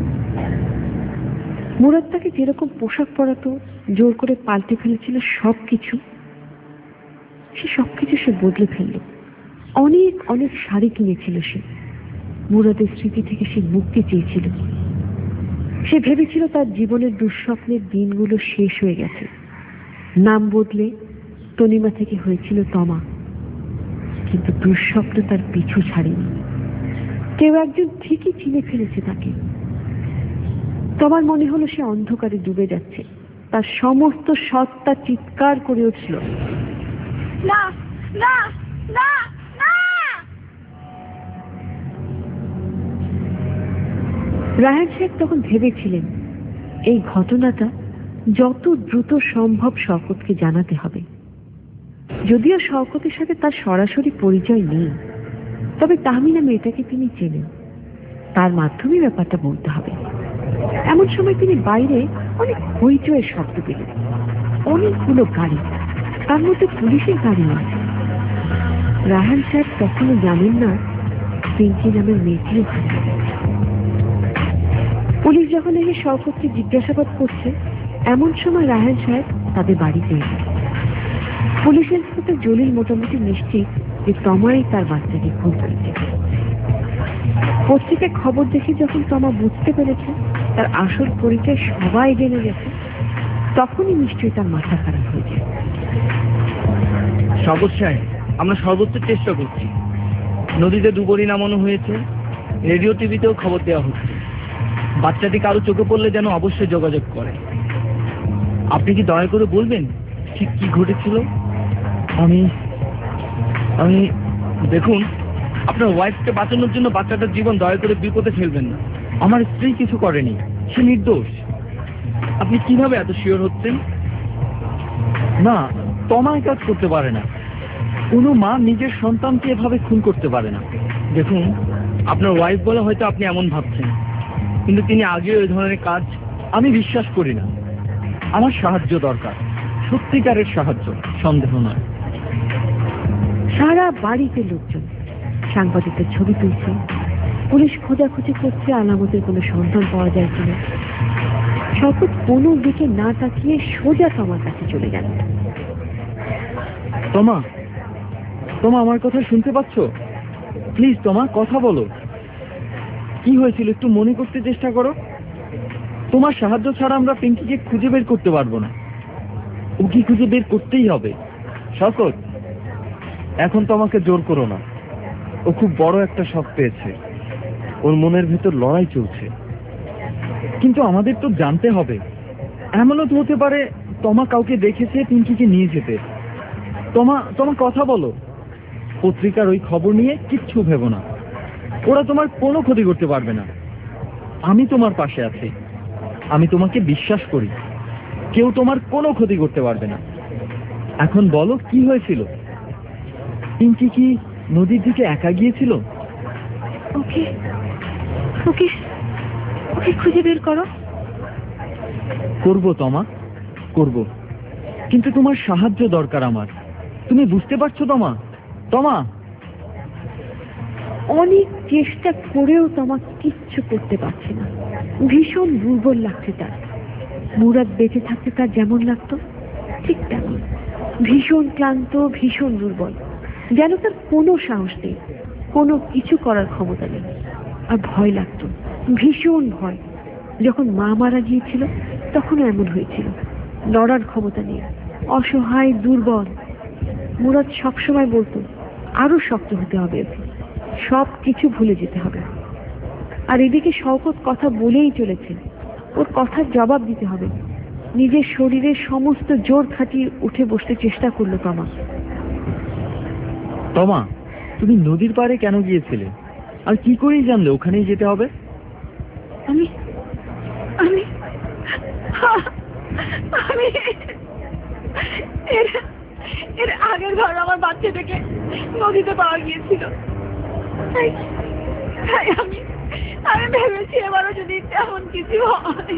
মুরাদ তাকে যেরকম পোশাক পরাতো, জোর করে পাল্টে ফেলেছিল সবকিছু, সে বদলে ফেলল। অনেক অনেক শাড়ি কিনেছিল সে। মুরাদের স্মৃতি থেকে সে মুক্তি চেয়েছিল। সে ভেবেছিল তার জীবনের দুঃস্বপ্নের দিনগুলো শেষ হয়ে গেছে। নাম বদলে তনিমা থেকে হয়েছিল তমা। কিন্তু দুঃস্বপ্ন তার পিছু ছাড়েনি। কেউ একজন ঠিকই চিনে ফেলেছে তাকে। তোমার মনে হলো সে অন্ধকারে ডুবে যাচ্ছে। তার সমস্ত সত্তা চিৎকার করে উঠল, না না না না। রায়হান সাহেব তখন ভেবেছিলেন এই ঘটনাটা যত দ্রুত সম্ভব শওকতকে জানাতে হবে। যদিও শওকতের সাথে তার সরাসরি পরিচয় নেই, তবে তাহমিনা মেয়েটাকে তিনি চেনেন, তার মাধ্যমে ব্যাপারটা বলতে হবে। এমন সময় তিনি বাইরে অনেক হইচয়ের শব্দ পেলেন। অনেকগুলো গাড়ি, তার মধ্যে পুলিশের গাড়ি আছে। রায়হান সাহেব তখনও জানেন না পিঙ্কি নামের মেয়েটিও হারিয়ে গেছে। পুলিশ যখন এসে শওকতকে জিজ্ঞাসাবাদ করছে, এমন সময় রায়হান সাহেব তাদের বাড়িতে এলেন। পুলিশ ইন্সপেক্টর জলিল মোটামুটি নিশ্চিত যে তমাই তার বাচ্চাকে খুন করেছে। পত্রিকায় খবর দেখে যখন তমা বুঝতে পেরেছে তার আসল পরিচয় সবাই জেনে গেছে, তখনই নিশ্চয়ই তার মাথা খারাপ হয়ে যায়। শওকত সাহেব, আমরা সর্বোচ্চ চেষ্টা করছি। নদীতে ডুবুরি নামানো হয়েছে, রেডিও টিভিতেও খবর দেওয়া হচ্ছে। বাচ্চাটি কারো চোখে পড়লে যেন অবশ্যই যোগাযোগ করে। আপনি কি দয়া করে বলবেন ঠিক কি ঘটেছিল? আমি দেখুন, আপনার ওয়াইফকে বাঁচানোর জন্য বাচ্চাটার জীবন দয়া করে বিপদে ফেলবেন না। আমার স্ত্রী কিছু করেনি, সে নির্দোষ। আপনি কিভাবে এত শিওর হচ্ছেন? না, তমা কাজ করতে পারে না। কোনো মা নিজের সন্তানকে এভাবে খুন করতে পারে না। দেখুন, আপনার ওয়াইফ বলে হয়তো আপনি এমন ভাবছেন, কিন্তু তিনি আগেও এই ধরনের কাজ আমি বিশ্বাস করি না। আমার সাহায্য দরকার, সত্যিকারের সাহায্য, সন্দেহ নয়। সারা বাড়িতে লোকজন, সাংবাদিকদের ছবি তুলছে, পুলিশ খোঁজাখুঁজি করছে আলামতের কোনো সন্ধান পাওয়া যায় কিনা। শওকত কোনো দিকে না তাকিয়ে সোজা তমার কাছে চলে গেল। তমা, আমার কথা শুনতে পাচ্ছ? প্লিজ তমা, কথা বলো। কি হয়েছিল একটু মনে করতে চেষ্টা করো। তোমার সাহায্য ছাড়া আমরা পিঙ্কিকে খুঁজে বের করতে পারবো না। ওকে খুঁজে বের করতেই হবে। শওকত, এখন তোমাকে জোর করো না। ও খুব বড় একটা শখ পেয়েছে, ওর মনের ভেতর লড়াই চলছে। কিন্তু আমাদের তো জানতে হবে, এমনও তো হতে পারে তমা কাউকে দেখেছে পিঙ্কিকে নিয়ে যেতে। তোমার কথা বলো। পত্রিকার ওই খবর নিয়ে কিচ্ছু ভেবো না, ওরা তোমার কোনো ক্ষতি করতে পারবে না। আমি তোমার পাশে আছি, আমি তোমাকে বিশ্বাস করি। কেউ তোমার কোনো ক্ষতি করতে পারবে না। এখন বলো, কি হয়েছিল? পিঙ্কি কি নদীর দিকে একা গিয়েছিল? ওকে ওকে ওকে খুঁজে বের করো। করবো তমা, করব, কিন্তু তোমার সাহায্য দরকার আমার। তুমি বুঝতে পারছো তমা? অনেক চেষ্টা করেও তমা কিচ্ছু করতে পারছে না। ভীষণ দুর্বল লাগছে তার। মুরাদ বেঁচে থাকতে তার যেমন লাগতো ঠিক তেমন, ভীষণ ক্লান্ত, ভীষণ দুর্বল, যেন তার কোনো সাহস নেই, কোনো কিছু করার ক্ষমতা নেই। আর ভয় লাগতো, ভীষণ ভয়। যখন মা মারা গিয়েছিল তখনও এমন হয়েছিল, লড়ার ক্ষমতা নেই, অসহায়, দুর্বল। মুরাদ সবসময় বলতো আরো শক্ত হতে হবে, সব কিছু ভুলে যেতে হবে। আর এদিকে শওকত কথা বলেই চলেছে, ওর কথার জবাব দিতে হবে। নিজের শরীরের সমস্ত জোর খাটিয়ে উঠে বসতে চেষ্টা করলো তমা, তুমি নদীর পাড়ে কেন গিয়েছিলে? আর কি করেই জানলে ওখানেই যেতে হবে? আমি আমি আমি এর আগের বার আমার বাচ্চাটাকে নদীতে পাওয়া গিয়েছিল, তাই আমি ভেবেছি এবারও যদি তেমন কিছু হয়।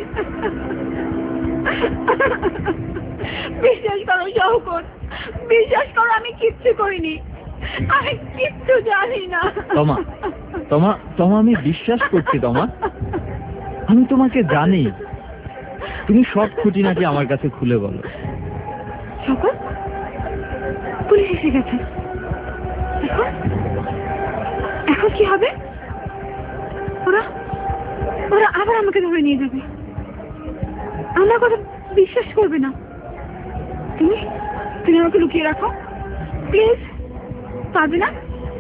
বিশ্বাস করো শওকত, বিশ্বাস করো, আমি কিচ্ছু করিনি, আমি কিচ্ছু জানি না। তমা, আমি বিশ্বাস করছি তমা, আমি তোমাকে জানি। তুমি সব খুঁটিনাটি আমার কাছে খুলে বলো। শওকত, পুলিশ এসে গেছে। এখন কি হবে? ওরা আবার আমাকে ধরে নিয়ে যাবে। আমার কথা বিশ্বাস করবে না। তুমি আমাকে লুকিয়ে রাখো প্লিজ। পারবে না?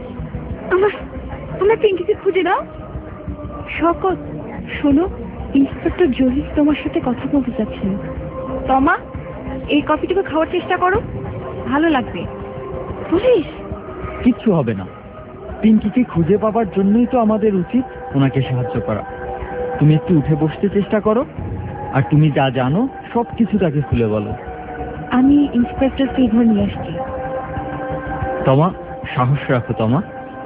আমার পিঙ্কিকে খুঁজে দাও। শওকত, শোনো, ইন্সপেক্টর জলিল তোমার সাথে কথা বলতে চাচ্ছেন। তমা, এই কফিটুকু খাওয়ার চেষ্টা করো, ভালো লাগবে। পুলিশ? কিচ্ছু হবে না। পিঙ্কিকে খুঁজে পাবার জন্যই তো আমাদের উচিত ওনাকে সাহায্য করা। তুমি একটু উঠে বসতে চেষ্টা করো, আর তুমি যা জানো সব কিছু তাকে খুলে বলো। আমি ইন্সপেক্টরকে ঘর নিয়ে আসছি। তমা, সাহস রাখো তমা।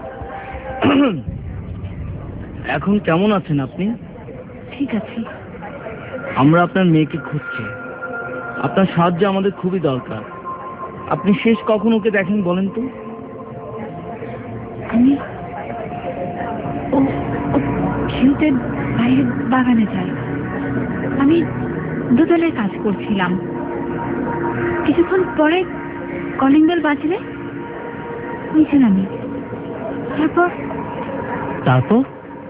এখন কেমন আছেন আপনি? ঠিক আছে। আমরা আপনার মেয়েকে খুঁজছি, আপনার সাহায্য আমাদের খুবই দরকার। আপনি শেষ কখন ওকে দেখেন বলেন তো? আমি খেলতে বাইরের বাগানে যাই। আমি দোতলায় কাজ করছিলাম। কিছুক্ষণ পরে কলিং বেল বাজলে নিচে নামি। তারপর তারপর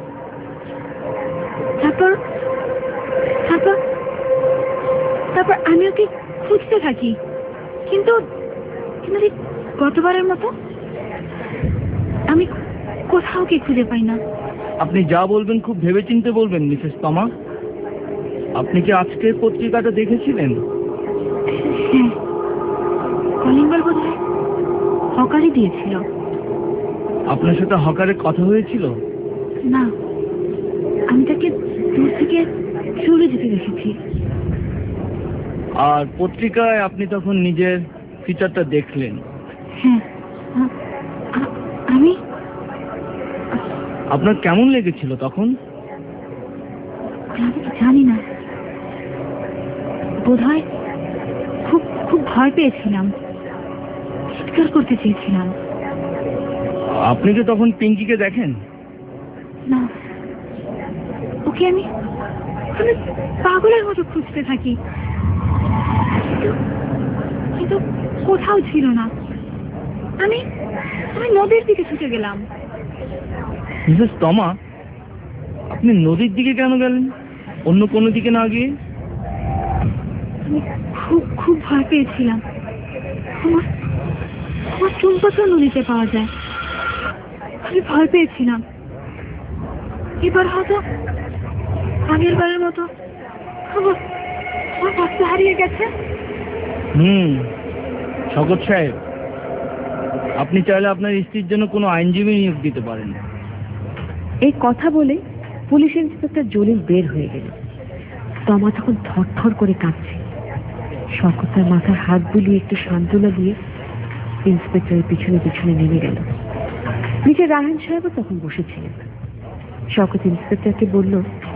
তারপর তারপর তারপর আমি ওকে খুঁজতে থাকি, কিন্তু ঠিক গতবারের মতো আমি কোথাও কি খুঁজে পাই না। আপনি যা বলবেন খুব ভেবেচিন্তে বলবেন মিসেস তমা। আপনি কি আজকের পত্রিকাটা দেখেছিলেন? হ্যাঁ, কলিং বেল বোধহয় হকারই দিয়েছিল। আপনার সাথে হকারের কথা হয়েছিল? না, আমি তাকে দূর থেকে চলে যেতে দেখেছি। আর পত্রিকায় আপনি তখন নিজের ফিচারটা দেখলেন? হ্যাঁ, আমি। আপনার কেমন লেগেছিল তখন? আমি জানি না, বোধহয় খুব খুব ভয় পেয়েছিলাম, চিৎকার করতে চেয়েছিলাম। আপনি কি তখন পিঙ্কিকে দেখেন? না, ওকে আমি পাগলের মতো খুঁজতে থাকি, কিন্তু কোথাও ছিল না। আমি নদীর দিকে ছুটে গেলাম। মিসেস তমা, আপনি নদীর দিকে কেন গেলেন, অন্য কোনো দিকে না গিয়ে? আমি খুব খুব ভয় পেয়েছিলাম। আমার চুলপাতা নদীতে পাওয়া যায়। আমি ভয় পেয়েছিলাম। এবার হয়তো আগের বারের মতো আমার বাচ্চা হারিয়ে গেছে। শওকত সাহেব, আপনি চাইলে আপনার স্ত্রীর জন্য কোনো আইনজীবী নিয়োগ দিতে পারেন। এই কথা বলে পুলিশ ইন্সপেক্টর জলিল বের হয়ে গেল। তমা তখন থরথর করে কাঁপছে। শওকত তার মাথার হাত বুলিয়ে একটু সান্ত্বনা দিয়ে ইন্সপেক্টরের পিছনে পিছনে নেমে গেল। নিচে রায়হান সাহেবও তখন বসেছিলেন। শওকত ইন্সপেক্টরকে বলল,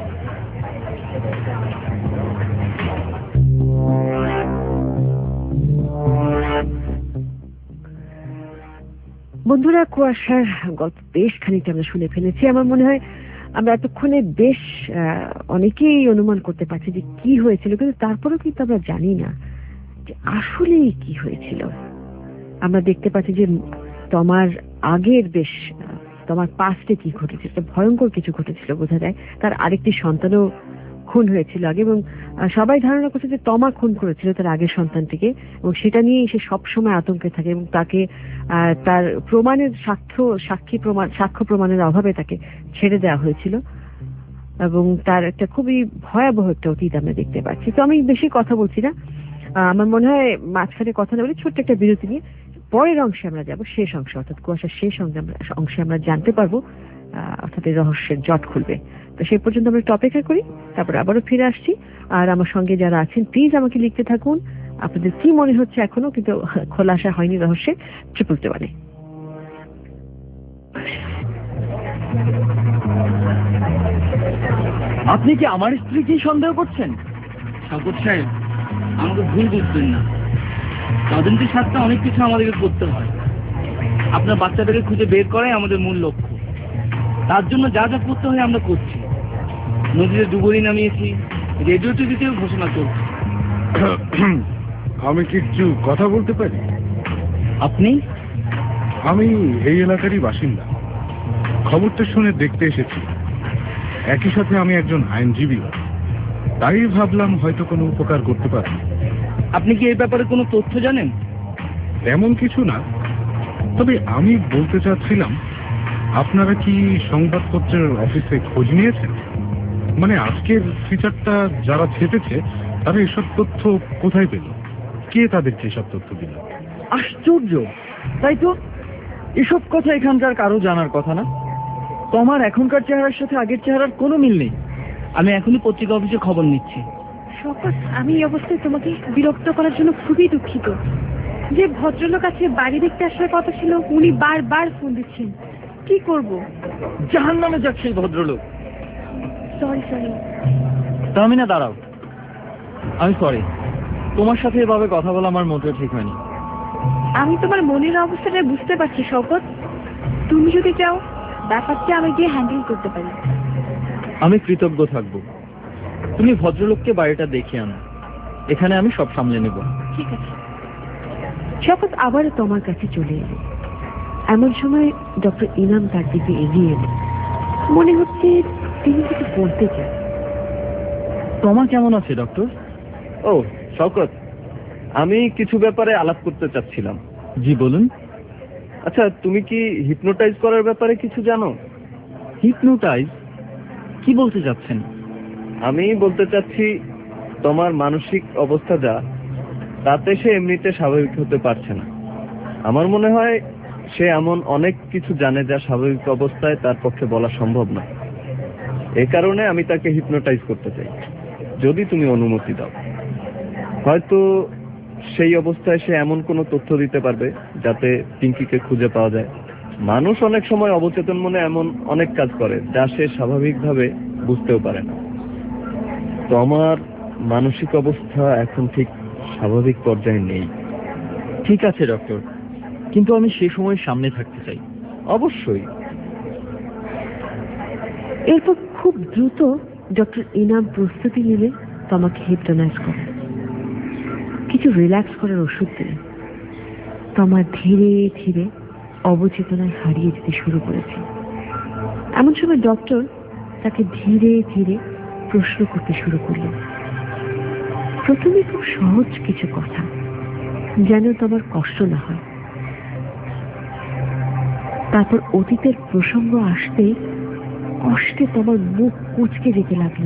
বন্ধুরা, কুয়াশার গল্প বেশ খানিকটা আমরা শুনে ফেলেছি। আমার মনে হয় আমরা এতক্ষণে বেশ অনেকেই অনুমান করতে পারছি যে কি হয়েছিল, কিন্তু তারপরেও কিন্তু আমরা জানি না যে আসলে কি হয়েছিল। আমরা দেখতে পাচ্ছি যে তোমার আগের তোমার পাস্টে কি ঘটেছিল, ভয়ঙ্কর কিছু ঘটেছিল বোঝা যায়। তার আরেকটি সন্তানও খুন হয়েছিল আগে, এবং সবাই ধারণা করছে যে তমা খুন করেছিল তার আগের সন্তানটিকে, এবং সেটা নিয়ে সে সবসময় আতঙ্কে থাকে, এবং তাকে তার প্রমাণের সাক্ষ্য প্রমাণের অভাবে তাকে ছেড়ে দেওয়া হয়েছিল, এবং তার একটা খুবই ভয়াবহ একটা অতীত আমরা দেখতে পাচ্ছি। তো আমি বেশি কথা বলছি না, আমার মনে হয় মাঝখানে কথা না বলে ছোট্ট একটা বিরতি নিয়ে পরের অংশে আমরা যাব, শেষ অংশে, অর্থাৎ কুয়াশার শেষ অংশে আমরা জানতে পারবো, অর্থাৎ এই রহস্যের জট খুলবে। তো সেই পর্যন্ত আমরা একটু অপেক্ষা করি, তারপর আবারও ফিরে আসছি। আর আমার সঙ্গে যারা আছেন প্লিজ আমাকে লিখতে থাকুন আপনাদের কি মনে হচ্ছে এখনো কিন্তু খোলাসা হয়নি রহস্যে 711। আপনি কি আমার স্ত্রীকে সন্দেহ করছেন? শওকত সাহেব, আমাকে ভুল বুঝবেন না। তদন্তের সাথে অনেক কিছু আমাদেরকে করতে হয়। আপনার বাচ্চাটাকে খুঁজে বের করাই আমাদের মূল লক্ষ্য। তার জন্য যা যা করতে হয় আমরা করছি। নদীতে ডুবুরি নামিয়েছি, রেডিও টিভিতেও ঘোষণা করছি। আমি কি একটু কথা বলতে পারি? আপনি? আমি এই এলাকারই বাসিন্দা। খবরটা শুনে দেখতে এসেছি। একই সাথে আমি একজন আইনজীবী, তাই ভাবলাম হয়তো কোনো উপকার করতে পারি। আপনি কি এই ব্যাপারে কোনো তথ্য জানেন? তেমন কিছু না, তবে আমি বলতে চাচ্ছিলাম, আপনারা কি সংবাদপত্রের অফিসে খোঁজ নিয়েছেন? মানে আজকের ফিচারটা যারা ছেপেছে তারা এসব তথ্য কোথায় পেল? কে তাদের যেসব তথ্য দিল? আশ্চর্য, তাই তো। এসব কথা এখানকার কারো জানার কথা না। তোমার এখনকার চেহারার সাথে আগের চেহারার কোনো মিল নেই। আমি এখনই পত্রিকা অফিসে খবর নিচ্ছি। শওকত, আমি এই অবস্থায় তোমাকে বিরক্ত করার জন্য খুবই দুঃখিত। যে ভদ্রলোক আছে বাড়ি দেখতে আসার কথা ছিল, উনি বারবার ফোন দিচ্ছেন। কি করব? জাহান্নামে যাক সেই ভদ্রলোক। সরি। তাহমিনা, দাঁড়াও। আমি সরি, তোমার সাথে এভাবে কথা বলা আমার মোটেও ঠিক হয়নি। আমি তোমার মনের অবস্থাটা বুঝতে পারছি শওকত। তুমি যদি চাও ব্যাপারটা আমি গিয়ে হ্যান্ডেল করতে পারি। আমি কৃতজ্ঞ থাকবো। তুমি ভদ্রলোককে বাড়িটা দেখে আনো, এখানে আমি সব সামলে নেব। ঠিক আছে। শওকত আবারও তোমার কাছে চলে এলো। এমন সময় ডক্টর ইনাম তার দিকে এগিয়ে এলো। মনে হচ্ছে তিনি কিছু বলতে চান। তোমার কেমন আছে ডক্টর? ও শওকত, আমি কিছু ব্যাপারে আলাপ করতে চাচ্ছিলাম। জি বলুন। আচ্ছা, তুমি কি হিপনোটাইজ করার ব্যাপারে কিছু জানো? হিপনোটাইজ? কি বলতে চাচ্ছেন? আমি বলতে চাচ্ছি তোমার মানসিক অবস্থা যা, তাতে সে এমনিতে স্বাভাবিক হতে পারছে না। আমার মনে হয় সে এমন অনেক কিছু জানে যা স্বাভাবিক অবস্থায় তার পক্ষে বলা সম্ভব না। এ কারণে আমি তাকে হিপনোটাইজ করতে চাই, যদি তুমি অনুমতি দাও। হয়তো সেই অবস্থায় সে এমন কোনো তথ্য দিতে পারবে যাতে পিঙ্কিকে খুঁজে পাওয়া যায়। মানুষ অনেক সময় অবচেতন মনে এমন অনেক কাজ করে যা সে স্বাভাবিকভাবে বুঝতেও পারে না। তো আমার মানসিক অবস্থা এখন ঠিক স্বাভাবিক পর্যায়ে নেই। ঠিক আছে ডক্টর, কিন্তু আমি সে সময় সামনে থাকতে চাই। অবশ্যই। এরপর খুব দ্রুত ডক্টর ইনাম প্রস্তুতি নিলে তোমাকে হিপনোটাইজ করে কিছু রিল্যাক্স করার ওষুধ দিলেন। তোমার ধীরে ধীরে অবচেতনায় হারিয়ে যেতে শুরু করেছে। এমন সময় ডক্টর তাকে ধীরে ধীরে প্রশ্ন করতে শুরু করলেন। প্রথমে খুব সহজ কিছু কথা, যেন তোমার কষ্ট না হয়। তারপর অতীতের প্রসঙ্গ আসতে কষ্টে তোমার মুখ কুঁচকে যেতে লাগলো।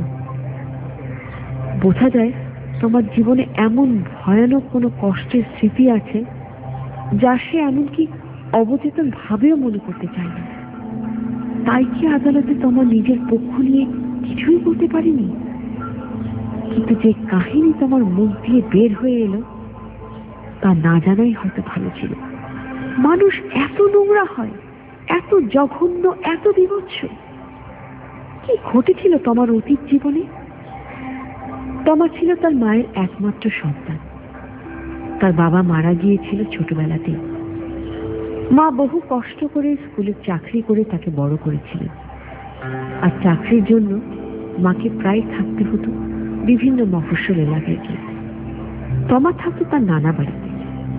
বোঝা যায় তোমার জীবনে এমন ভয়ানক কোনো কষ্টের স্মৃতি আছে যা সে এমনকি অবচেতন ভাবেও মনে করতে চায় না। তাই কি আদালতে তোমার নিজের পক্ষ নিয়ে কিছুই বলতে পারিনি? কিন্তু যে কাহিনী তোমার মুখ দিয়ে বের হয়ে এলো তা না জানাই হয়তো ভালো ছিল। মানুষ এত নোংরা হয়, এত জঘন্য, এত বিভৎস। কি ঘটেছিল তোমার অতীত জীবনে? তোমার ছিল তার মায়ের একমাত্র সন্তান। তার বাবা মারা গিয়েছিল ছোটবেলাতেই। মা বহু কষ্ট করে স্কুলে চাকরি করে তাকে বড় করেছিলেন। আর চাকরির জন্য মাকে প্রায় থাকতে হতো বিভিন্ন মফস্বল এলাকায় গিয়ে। তোমার থাকতো তার নানা বাড়িতে।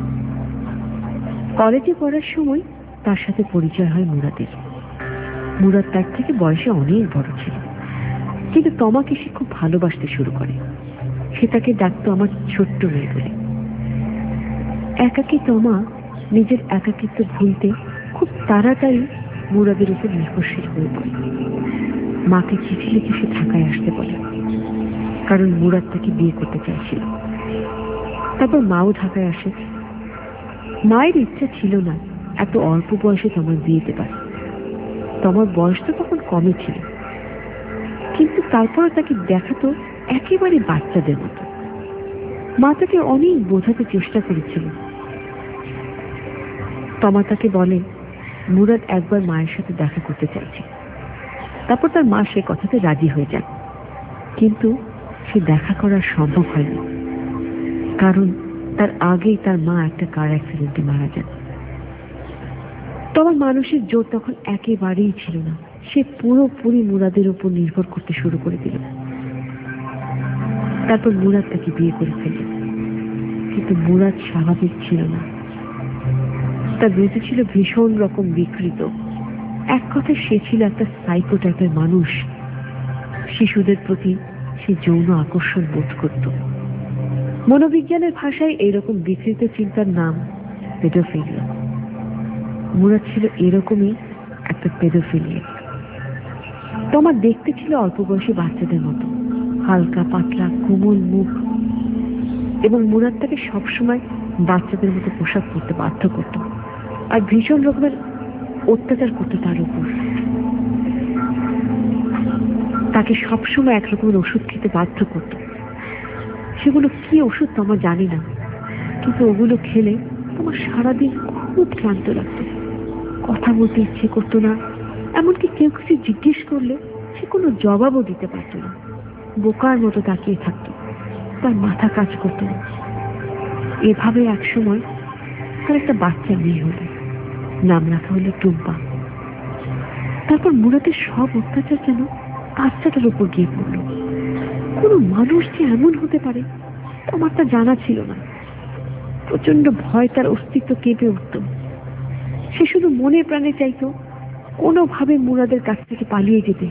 কলেজে পড়ার সময় তার সাথে পরিচয় হয় মুরাদের। মুরাদ তার থেকে বয়সে অনেক বড় ছিল, কিন্তু তোমাকে সে খুব ভালোবাসতে শুরু করে। সে তাকে ডাকতো আমার ছোট্ট মেয়ে বলে। একাকী তোমা নিজের একাকিত্ব ভুলতে খুব তাড়াতাড়ি মুরাদের উপর নির্ভরশীল হয়ে পড়ে। মাকে চিঠি লিখে সে ঢাকায় আসতে বলে, কারণ মুরাদ তাকে বিয়ে করতে চাইছিল। তারপর মাও ঢাকায় আসে। মায়ের ইচ্ছা ছিল না এত অল্প বয়সে তোমার বিয়েতে পারে। তোমার বয়স তো তখন কমই ছিল, কিন্তু তারপরে তাকে দেখাতো একেবারে বাচ্চাদের মতো। মা তাকে অনেক বোঝাতে চেষ্টা করেছিল। তোমা তাকে বলে মুরাদ একবার মায়ের সাথে দেখা করতে চাইছে। তারপর তার মা সে কথাতে রাজি হয়ে যান, কিন্তু সে দেখা করা সম্ভব হয়নি, কারণ তার আগেই তার মা একটা কার অ্যাক্সিডেন্টে মারা যান। তোমার মানুষের জোর তখন একেবারেই ছিল না। সে পুরোপুরি মুরাদের উপর নির্ভর করতে শুরু করে দিল। তারপর মুরাদ তাকে বিয়ে করে ফেলল, কিন্তু মুরাদ স্বাভাবিক ছিল না। তার বেঁচে ছিল ভীষণ রকম বিকৃত। এক কথায় সে ছিল একটা সাইকো টাইপের মানুষ। শিশুদের প্রতি সে যৌন আকর্ষণ বোধ করত। মনোবিজ্ঞানের ভাষায় এইরকম বিকৃত চিন্তার নাম পেডোফিলিয়া। মুরাদ ছিল এরকমই একটা পেডোফিলিয়া। তোমার দেখতে ছিল অল্প বয়সী বাচ্চাদের মতো, হালকা পাতলা কোমল মুখ, এবং মুরাদ তাকে সবসময় বাচ্চাদের মতো পোশাক পরতে বাধ্য করত আর ভীষণ রকমের অত্যাচার করতো তার উপর। তাকে সবসময় একরকমের ওষুধ খেতে বাধ্য করত। সেগুলো কি ওষুধ তো আমার জানি না, কিন্তু ওগুলো খেলে আমার সারাদিন খুব ক্লান্ত লাগতো, কথা বলতে ইচ্ছে করতো না, এমনকি কেউ কিছু জিজ্ঞেস করলে সে কোনো জবাবও দিতে পারত না, বোকার মতো তাকিয়ে থাকতো, তার মাথা কাজ করতো না। এভাবে একসময় তার একটা বাচ্চা মেয়ে হলো, নাম রাখা হলো টুম্পা। তারপর মুরাদের সব অত্যাচার যেন বাচ্চাটার উপর গিয়ে পড়ল। কোনো মানুষ যে এমন হতে পারে আমার তা জানা ছিল না। প্রচন্ড ভয় তার অস্তিত্ব কেঁপে উঠত। সে শুধু মনে প্রাণে চাইতো কোনোভাবে মুরাদের কাছ থেকে পালিয়ে যেতে,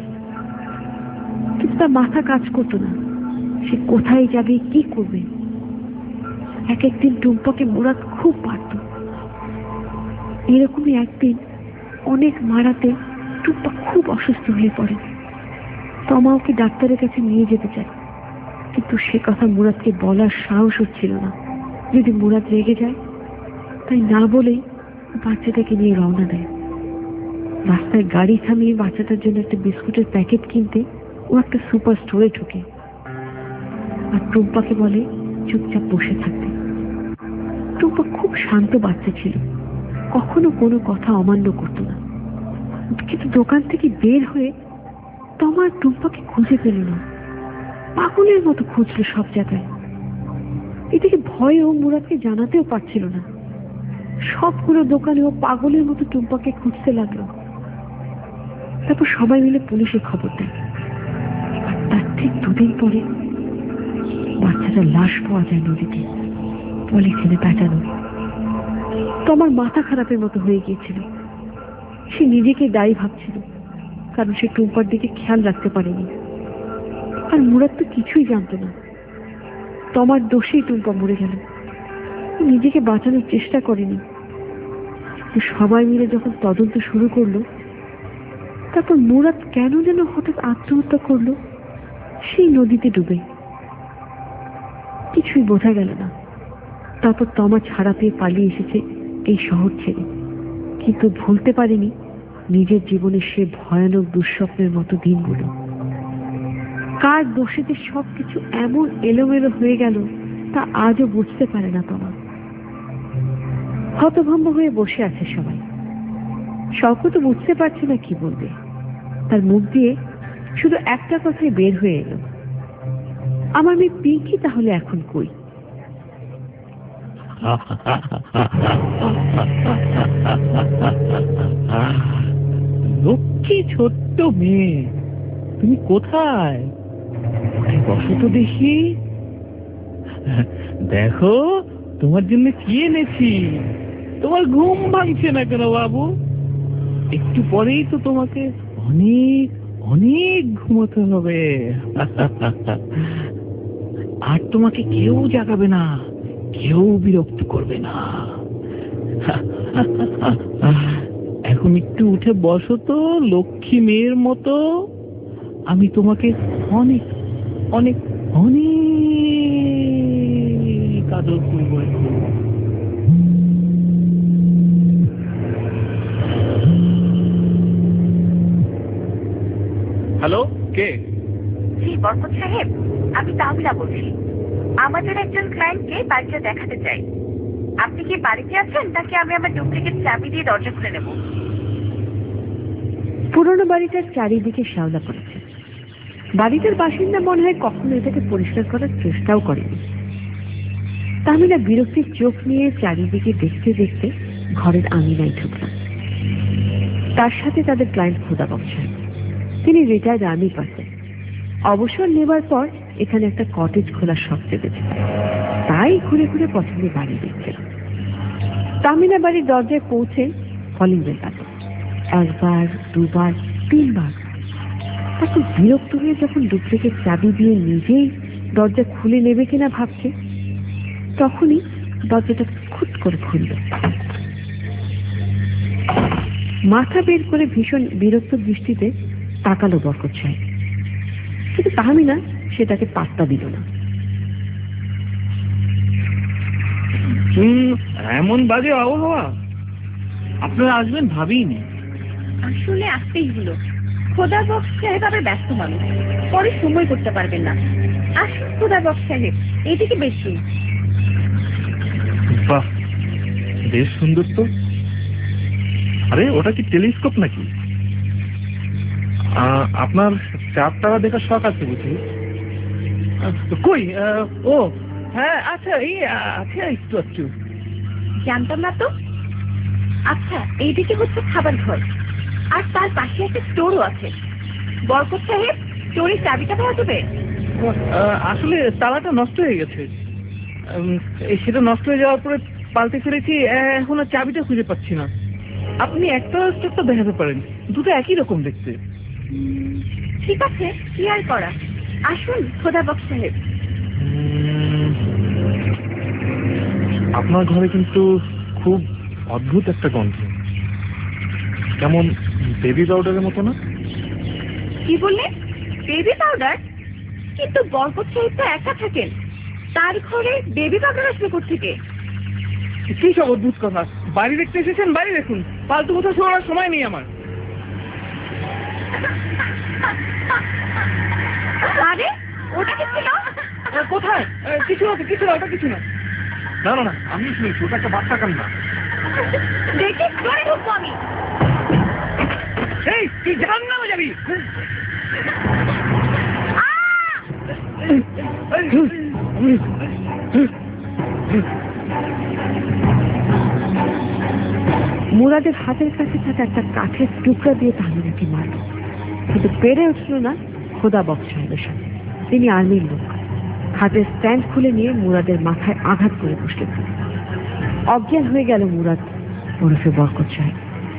কিন্তু তার মাথা কাজ করতো না। সে কোথায় যাবে, কি করবে? এক একদিন টুম্পাকে মুরাদ খুব মারত। এরকমই একদিন অনেক মারাতে টুম্পা খুব অসুস্থ হয়ে পড়ে। তমা ওকে ডাক্তারের কাছে নিয়ে যেতে চায়, কিন্তু সে কথা মুরাদকে বলার সাহস হচ্ছিল না, যদি মুরাদ রেগে যায়। তাই না বলেই বাচ্চাটাকে নিয়ে রওনা দেয়। রাস্তায় গাড়ি থামিয়ে বাচ্চাটার জন্য একটা বিস্কুটের প্যাকেট কিনতে ও একটা সুপার স্টোরে ঢুকে, আর টুম্পাকে বলে চুপচাপ বসে থাকতে। টুম্পা খুব শান্ত বাচ্চা ছিল, কখনো কোনো কথা অমান্য করতো না। কিন্তু দোকান থেকে বের হয়ে তোমার টুম্পাকে খুঁজে পেল না, পাগলের মতো খুঁজলো সব জায়গায়। এদিকে ভয়েও মুরাদকে জানাতেও পারছিল না। সবগুলো দোকানে ও পাগলের মতো টুম্পাকে খুঁজতে লাগলো। তারপর সবাই মিলে পুলিশে খবর দেয়। আর তার ঠিক দুদিন পরে বাচ্চাটার লাশ পাওয়া যায় নদীতে, পলিথিনে পেঁচানো। তো আমার মাথা খারাপের মতো হয়ে গিয়েছিল। সে নিজেকে দায়ী ভাবছিল, কারণ সে টুম্পার দিকে খেয়াল রাখতে পারেনি। আর মুরাদ তো কিছুই জানতো না। তোমার দোষেই টুম্পা মরে গেল। নিজেকে বাঁচানোর চেষ্টা করেনি। সবাই মিলে যখন তদন্ত শুরু করলো, তারপর মুরাদ কেন যেন হঠাৎ আত্মহত্যা করলো সেই নদীতে ডুবে। কিছুই বোঝা গেল না। তারপর তমা ছাড়া পেয়ে পালিয়ে এসেছে এই শহর ছেড়ে, কিন্তু ভুলতে পারেনি নিজের জীবনের সে ভয়ানক দুঃস্বপ্নের মতো দিনগুলো। কার দোষে যে সবকিছু এমন এলোমেলো হয়ে গেল তা আজও বুঝতে পারে না তমা। হতভম্ব হয়ে বসে আছে সবাই। শওকত তো বুঝতে পারছে না কি বলবে। তার মুখ দিয়ে শুধু একটা কথাই বের হয়ে এলো, আমার মেয়ে পিঙ্কি তাহলে এখন কই? লক্ষ্মী ছোট্ট মেয়ে, তুমি কোথায়? বসো তো দেখি। দেখো তোমার জন্য কি এনেছি। তোমার ঘুম ভাঙছে না কেন বাবু? একটু পরেই তো তোমাকে অনেক অনেক ঘুমোতে হবে। আর তোমাকে কেউ জাগাবে না, কেউ বিরক্ত করবে না। এখন একটু উঠে বসো তো লক্ষ্মী মেয়ের মতো। আমি তোমাকে অনেক অনেক অনেক আদর করবো। হ্যালো, কে? জি বরকত সাহেব, আমি তাহমিনা বলছি। আমাদের একজন ক্লায়েন্টকে বাড়িটা দেখাতে চাই। আপনি কি বাড়িতে আছেন, নাকি আমি আমার ডুপ্লিকেট চাবি দিয়ে দরজা খুলে নেব? পুরনো বাড়িটার চারিদিকে শ্যাওলা পড়েছে। বাড়িটার বাসিন্দা মনে হয় কখনো এটাকে পরিষ্কার করার চেষ্টাও করেনি। তাহমিনা বিরক্তির চোখ নিয়ে চারিদিকে দেখতে দেখতে ঘরের আঙিনায় ঢুকলাম। তার সাথে তাদের ক্লায়েন্ট খোদা বক্সা। তিনি রিটায়ার্ড আর্মি পার্সন। অবসর নেবার পর এখানে একটা কটেজ খোলার শখ চেপেছে, তাই ঘুরে ঘুরে পছন্দের বাড়ি দেখছিল। তাহমিনা বাড়ির দরজায় পৌঁছে কলিং বেল বাজে। একবার, দুবার, তিনবার। তাকে বিরক্ত হয়ে যখন ডুপ্লিকেট চাবি দিয়ে নিজেই দরজা খুলে নেবে কিনা ভাবছে, তখনই দরজাটা খুট করে খুলল। মাথা বের করে ভীষণ বিরক্ত দৃষ্টিতে তাকালো বরকত সাহেব, কিন্তু তাহমিনা সেটাকে পাত্তা দিল না। এমন বাজে আবহাওয়া, আপনারা আসবেন ভাবিনি। আসলে আসতেই হলো। খোদা বক্স সাহেব আবার ব্যস্ত মানুষ, পরে সময় করতে পারবেন না। আসুন খোদা বক্স সাহেব, এইদিকে বেশি। বাহ, বেশ সুন্দর তো। আরে ওটা কি টেলিস্কোপ নাকি? আপনার চাঁদ তারা দেখার শখ আছে বুঝি? কই? ও হ্যাঁ, আচ্ছা এই আছে একটু একটু। জানতাম না তো। আচ্ছা, এইদিকে হচ্ছে খাবার ঘর, আর তার পাশে একটা স্টোরও আছে। বরকত সাহেব, স্টোরের চাবিটা পাওয়া যাবে? আসলে তালাটা নষ্ট হয়ে গেছে, সেটা নষ্ট হয়ে যাওয়ার পরে পাল্টে ফেলেছি, এখন আর চাবিটা খুঁজে পাচ্ছি না। আপনি একটা স্টোরটা দেখাতে পারেন, দুটো একই রকম দেখতে। ঠিক আছে, কি আর করা। আসুন খোদা বক্স সাহেব। আপনার ঘরে কিন্তু খুব অদ্ভুত একটা গন্ধ, কেমন বেবি পাউডারের মতো না? কি বললেন? Baby powder? কিন্তু বরকত সাহেব তো একা থাকেন, তার ঘরে বেবি পাউডার আসবে কোত্থেকে? কি সব অদ্ভুত কথা! বাড়ি দেখতে এসেছেন, বাড়ি দেখুন, ফালতু কথা শোনার সময় নেই আমার। আরে ওটা কি ছিল? কোথায়? কিছু না, কিছু না, ওটা কিছু না। না না না, আমি শুনেছি ওটা একটা বাচ্চা কান্না। দেখি ঘরে ঢুকবো আমি। এই তুই জাহান্নামে যাবি। মুরাদের হাতের কাছে থাকা একটা কাঠের টুকরা দিয়ে তাহমিনাকে মারল, কিন্তু পেরে উঠল না খোদা বক্স সাহেবের সাথে। তিনি আর্মির লোক, হাতের স্ট্যান্ড খুলে নিয়ে মুরাদের মাথায় আঘাত করে বসলেন। অজ্ঞান হয়ে গেল মুরাদ ওরফে বরকত সাহেব।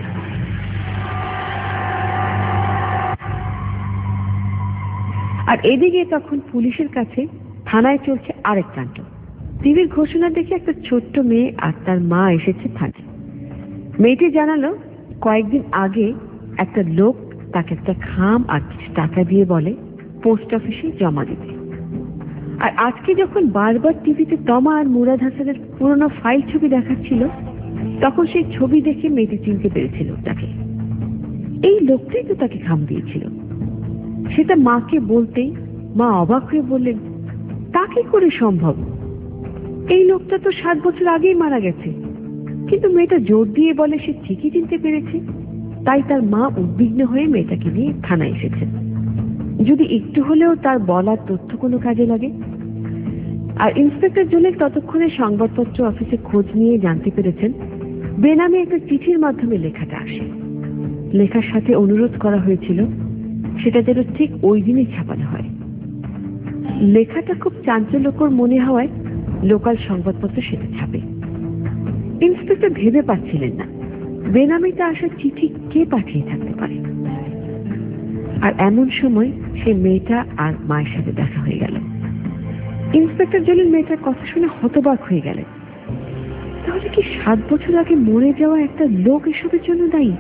আর এদিকে তখন পুলিশের কাছে থানায় চলছে আরেক কাণ্ড। টিভির ঘোষণা দেখে একটা ছোট্ট মেয়ে আর তার মা এসেছে থানায়। মেয়েটি জানালো কয়েকদিন আগে একটা লোক তাকে একটা খাম আর কিছু টাকা দিয়ে বলে পোস্ট অফিসে জমা দিতে। আর আজকে যখন বারবার টিভিতে তমা আর মুরাদ হাসানের পুরোনো ফাইল ছবি দেখাচ্ছিল, তখন সেই ছবি দেখে মেয়েটি চিনতে পেরেছিল তাকে। এই লোকটাই তো তাকে খাম দিয়েছিল। সেটা মাকে বলতেই মা অবাক হয়ে বললেন, তা কি করে সম্ভব? এই লোকটা তো 7 বছর আগেই মারা গেছে। কিন্তু মেয়েটা জোর দিয়ে বলে সে ঠিকই চিনতে পেরেছে। তাই তার মা উদ্বিগ্ন হয়ে মেয়েটাকে নিয়ে থানায় এসেছেন, যদি একটু হলেও তার বলার তথ্য কোনো কাজে লাগে। আর ইন্সপেক্টর জলিল ততক্ষণে সংবাদপত্র অফিসে খোঁজ নিয়ে জানতে পেরেছেন বেনামে একটা চিঠির মাধ্যমে লেখাটা আসে। লেখার সাথে অনুরোধ করা হয়েছিল সেটা যেন ঠিক ওই দিনই ছাপানো হয়। লেখাটা খুব চাঞ্চল্যকর মনে হওয়ায় লোকাল সংবাদপত্র সেটা ছাপে। ইন্সপেক্টর ভেবে পাচ্ছিলেন না বেনামিতে আসা চিঠি কে পাঠিয়ে থাকতে পারে। আর এমন সময় সে মেয়েটা আর মায়ের সাথে দেখা হয়ে গেল। ইন্সপেক্টর জলিল মেয়েটার কথা শুনে হতবাক হয়ে গেলেন। তাহলে কি 7 বছর আগে মরে যাওয়া একটা লোক এসবের জন্য দায়ী,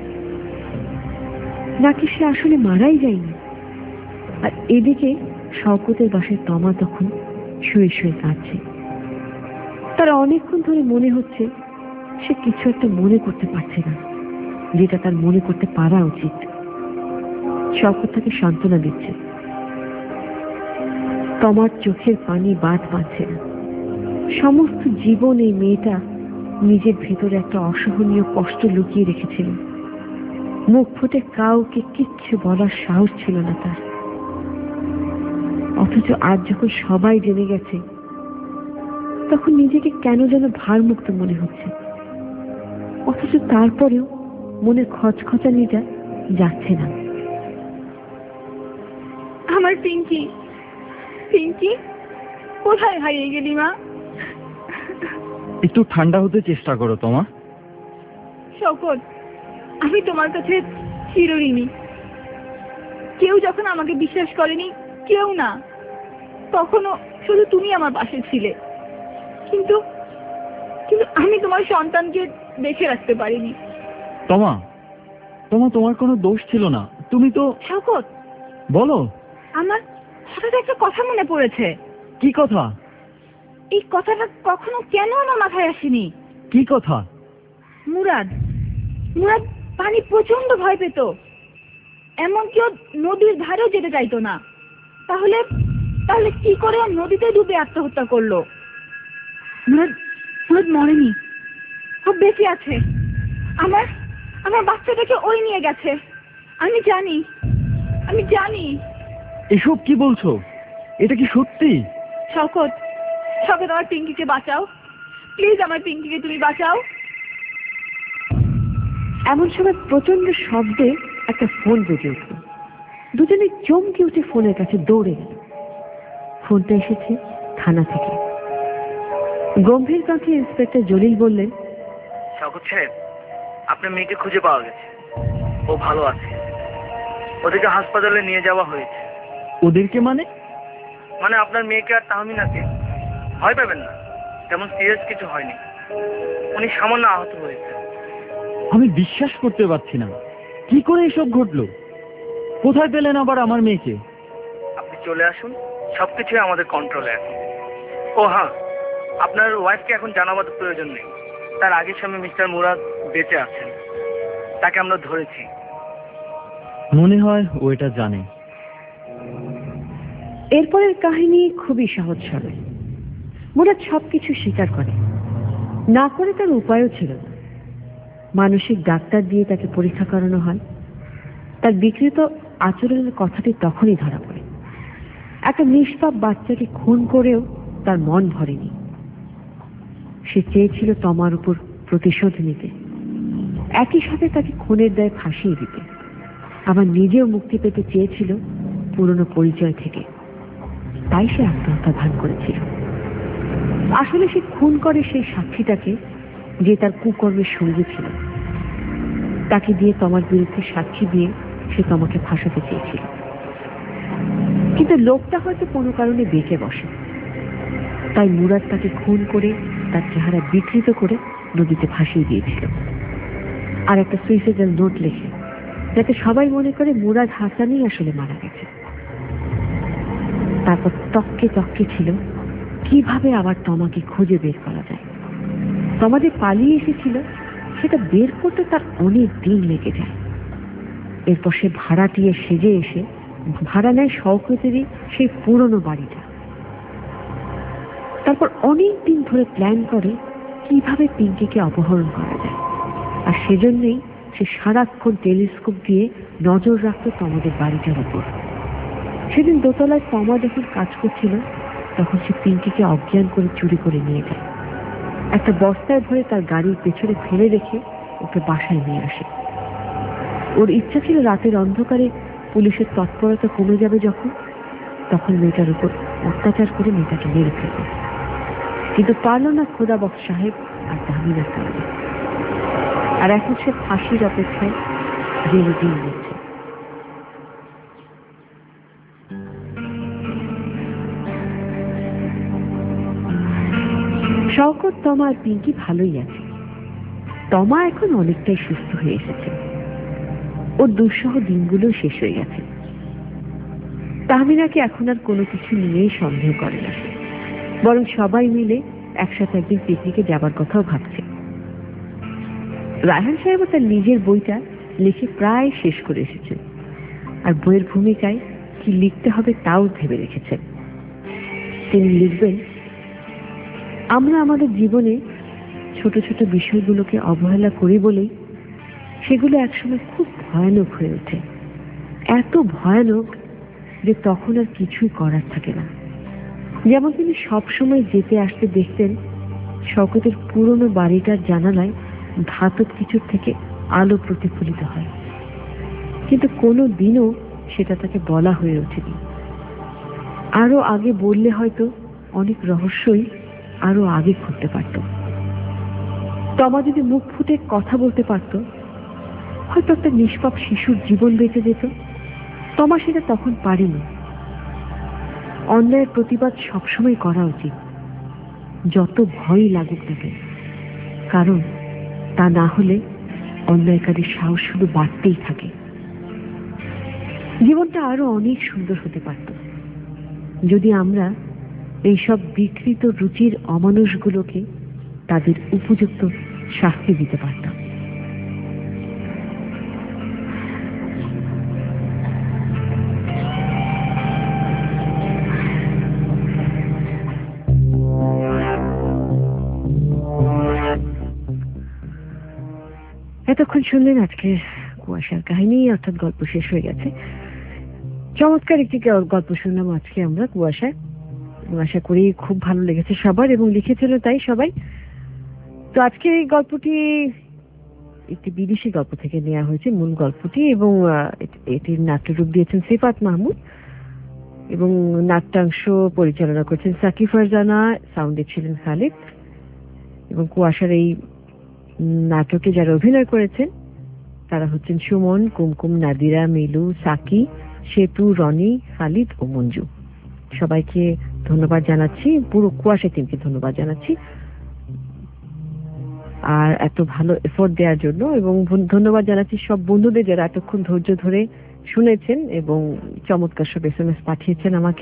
নাকি সে আসলে মারাই যায়নি? আর এদিকে শওকতের বাসায় তমা তখন শুয়ে শুয়ে কাঁদছে। তার অনেকক্ষণ ধরে মনে হচ্ছে সে কিছু একটা মনে করতে পারছে না, যেটা তার মনে করতে পারা উচিত। শওকত তাকে সান্ত্বনা দিচ্ছে। তমার চোখের পানি বাদ পাচ্ছে না। সমস্ত জীবন এই মেয়েটা নিজের ভেতরে একটা অসহনীয় কষ্ট লুকিয়ে রেখেছিল। মুখ ফুটে কাউকে কিচ্ছু বলার সাহস ছিল না তার। অথচ আজ যখন সবাই জেনে গেছে, তখন নিজেকে কেন যেন ভারমুক্ত মনে হচ্ছে। অথচ তারপরেও মনের খচখচানিটা যাচ্ছে না। আমার পিঙ্কি, পিঙ্কি কোথায় হারিয়ে গেলি মা? একটু ঠান্ডা হতে চেষ্টা করো তোমা। শওকত, আমি তোমার কাছে চিরঋণী। কেউ যখন আমাকে বিশ্বাস করেনি, কেউ না, তখনও শুধু তুমি আমার পাশে ছিলে। কিন্তু কিন্তু আমি তোমার সন্তানকে দেখে রাখতে পারিনি। তোমা, তোমার কোনো দোষ ছিল না। তুমি তো... শওকত, বলো। আমার হঠাৎ একটা কথা মনে পড়েছে। কি কথা? এই কথাটা কখনো কেন আমার মাথায় আসেনি? কি কথা? মুরাদ মুরাদ পানি প্রচন্ড ভয় পেত, এমনকি ও নদীর ধারেও যেতে চাইতো না। তাহলে তাহলে কি করে ও নদীতে ডুবে আত্মহত্যা করলো? মুরাদ মুরাদ মরেনি, ও বেঁচে আছে। আমার আমার বাচ্চাটাকে ওই নিয়ে গেছে। আমি জানি, আমি জানি। এসব কি বলছো? এটা কি সত্যি? শওকত, শওকত, আমার পিঙ্কিকে বাঁচাও প্লিজ, আমার পিঙ্কিকে তুমি বাঁচাও। এমন সময় প্রচন্ড শব্দে একটা ফোন বেজে উঠল। দুজনে চমকে উঠে ফোনের কাছে দৌড়ে গেল। ফোনটা এসেছে থানা থেকে। গম্ভীর কণ্ঠে ইন্সপেক্টর জলিল বললেন, শওকত সাহেব, আপনার মেয়েকে খুঁজে পাওয়া গেছে, ও ভালো আছে, ওদেরকে হাসপাতালে নিয়ে যাওয়া হয়েছে। ওদেরকে মানে? মানে আপনার মেয়েকে আর তাহমিনাকে। ভয় পাবেন না, তেমন সিরিয়াস কিছু হয়নি, উনি সামান্য আহত হয়েছে। আমি বিশ্বাস করতে পারছি না, কি করে এসব ঘটলো? কোথায় পেলেন আবার আমার মেয়েকে? আপনি চলে আসুন, সবকিছুই আমাদের কন্ট্রোলে এখন। ও হ্যাঁ, আপনার ওয়াইফকে এখন জানাবার প্রয়োজন নেই, তার আগের স্বামী মিস্টার মুরাদ বেঁচে আছেন, তাকে আমরা ধরেছি। মনে হয় ও এটা জানে। এরপরের কাহিনী খুবই সহজ সরল। মুরাদ সবকিছু স্বীকার করে, না করে তার উপায়ও ছিল না। মানসিক ডাক্তার দিয়ে তাকে পরীক্ষা করানো হয়। তার বিকৃত আচরণের কথাটি তখনই ধরা পড়ে। একটা নিষ্পাপ বাচ্চাকে খুন করেও তার মন ভরেনি। সে চেয়েছিল তমার উপর প্রতিশোধ নিতে, একই সাথে তাকে খুনের দায়ে ফাঁসিয়ে দিতে, আবার নিজেও মুক্তি পেতে চেয়েছিল পুরনো পরিচয় থেকে। তাই সে আত্মহত্যা ভান করেছিল। আসলে সে খুন করে সেই সাক্ষীটাকে, যে তার কুকর্মের সঙ্গী ছিল। তাকে দিয়ে তোমার বিরুদ্ধে সাক্ষী দিয়ে সে তোমাকে ফাঁসাতে চেয়েছিল। কিন্তু লোকটা হয়তো কোনো কারণে বেঁকে বসে, তাই মুরাদ তাকে খুন করে তার চেহারা বিকৃত করে নদীতে ভাসিয়ে দিয়েছিল। আর একটা সুইসাইডাল নোট লিখে, যাতে সবাই মনে করে মুরাদ হাসানই আসলে মারা গেছে। তারপর তককে তককে ছিল কিভাবে আবার তোমাকে খুঁজে বের করা যায়। তোমাদের পালিয়ে এসেছিল, সেটা বের করতে তার অনেক দিন লেগে যায়। এরপর সে ভাড়াটিয়ে সেজে এসে ভাড়া নেয় শওকতেরই সেই পুরনো বাড়িটা। তারপর অনেক দিন ধরে প্ল্যান করে কিভাবে পিঙ্কিকে অপহরণ করা যায়। আর সেজন্যই সে সারাক্ষণ টেলিস্কোপ দিয়ে নজর রাখত তোমাদের বাড়িটার উপর। সেদিন দোতলায় তমা যখন কাজ করছিল, তখন সে পিঙ্কিকে অজ্ঞান করে চুরি করে নিয়ে যায়। একটা বস্তায় ভরে তার গাড়ির পেছনে ফেলে রেখে ওকে বাসায় নিয়ে আসে। ওর ইচ্ছা ছিল রাতের অন্ধকারে পুলিশের তৎপরতা কমে যাবে যখন, তখন মেয়েটার উপর অত্যাচার করে মেয়েটাকে মেরে ফেলবে। কিন্তু পারল না খোদাবক্স সাহেব আর তাহমিনার কারণে। আর এখন সে ফাঁসির অপেক্ষায় জেলে দিন দিচ্ছে। শওকত, তমা আর পিঙ্কি ভালোই আছে। তমা এখন অনেকটাই সুস্থ হয়ে এসেছে, ওর দুঃসহ দিনগুলো শেষ হয়ে গেছে। তাহমিনাকে এখন আর কোনো কিছু নিয়েই সন্দেহ করে না, বরং সবাই মিলে একসাথে একদিন পিকনিকে যাবার কথাও ভাবছে। রায়হান সাহেব তার নিজের বইটা লিখে প্রায় শেষ করে এসেছে, আর বইয়ের ভূমিকায় কি লিখতে হবে তাও ভেবে রেখেছেন। তিনি লিখবেন, আমরা আমাদের জীবনে ছোট ছোট বিষয়গুলোকে অবহেলা করি বলেই সেগুলো একসময় খুব ভয়ানক হয়ে ওঠে। এত ভয়ানক যে তখন আর কিছুই করার থাকে না। যেমন তিনি সবসময় যেতে আসতে দেখতেন শওকতের পুরনো বাড়িটার জানালায় ধাতব কিছুর থেকে আলো প্রতিফলিত হয়, কিন্তু কোনো দিনও সেটা তাকে বলা হয়ে ওঠেনি। আরো আগে বললে হয়তো অনেক রহস্যই আরো আগে খুলতে পারত। তমা যদি মুখ ফুটে কথা বলতে পারত, হয়তো একটা নিষ্পাপ শিশুর জীবন বেঁচে যেত। তমা সেটা তখন পারেনি। অন্যায়ের প্রতিবাদ সবসময় করা উচিত, যত ভয়ই লাগুক না কেন, কারণ তা না হলে অন্যায়কারীর সাহস শুধু বাড়তেই থাকে। জীবনটা আরো অনেক সুন্দর হতে পারত যদি আমরা এইসব বিকৃত রুচির অমানুষগুলোকে তাদের উপযুক্ত শাস্তি দিতে পারতাম। এতক্ষণ শুনলেন আজকের কুয়াশার কাহিনী, অর্থাৎ গল্প শেষ হয়ে গেছে। চমৎকার একটি গল্প শুনলাম আজকে আমরা কুয়াশায়। আশা করি খুব ভালো লেগেছে সবার, এবং লিখেছিল তাই সবাই। তো আজকের এই গল্পটি একটি বিদেশি গল্প থেকে নেওয়া হয়েছে, মূল গল্পটি, এবং এটির নাট্যরূপ দিয়েছেন সিফাত মাহমুদ, এবং নাট্যাংশ পরিচালনা করেছেন সাকি ফারজানা, সাউন্ডে ছিলেন খালিদ। এবং কুয়াশার এই নাটকে যারা অভিনয় করেছেন তারা হচ্ছেন সুমন, কুমকুম, নাদিরা, মিলু, সাকি, সেতু, রনি, খালিদ ও মঞ্জু। সবাইকে ধন্যবাদ জানাচ্ছি, পুরো কুয়াশা টিমকে ধন্যবাদ জানাচ্ছি আর এত ভালো এফোর্ট দেওয়ার জন্য। এবং ধন্যবাদ জানাচ্ছি সব বন্ধুদের যারা এতক্ষণ ধৈর্য ধরে শুনেছেন এবং চমৎকার সব SMS পাঠিয়েছেন আমাকে।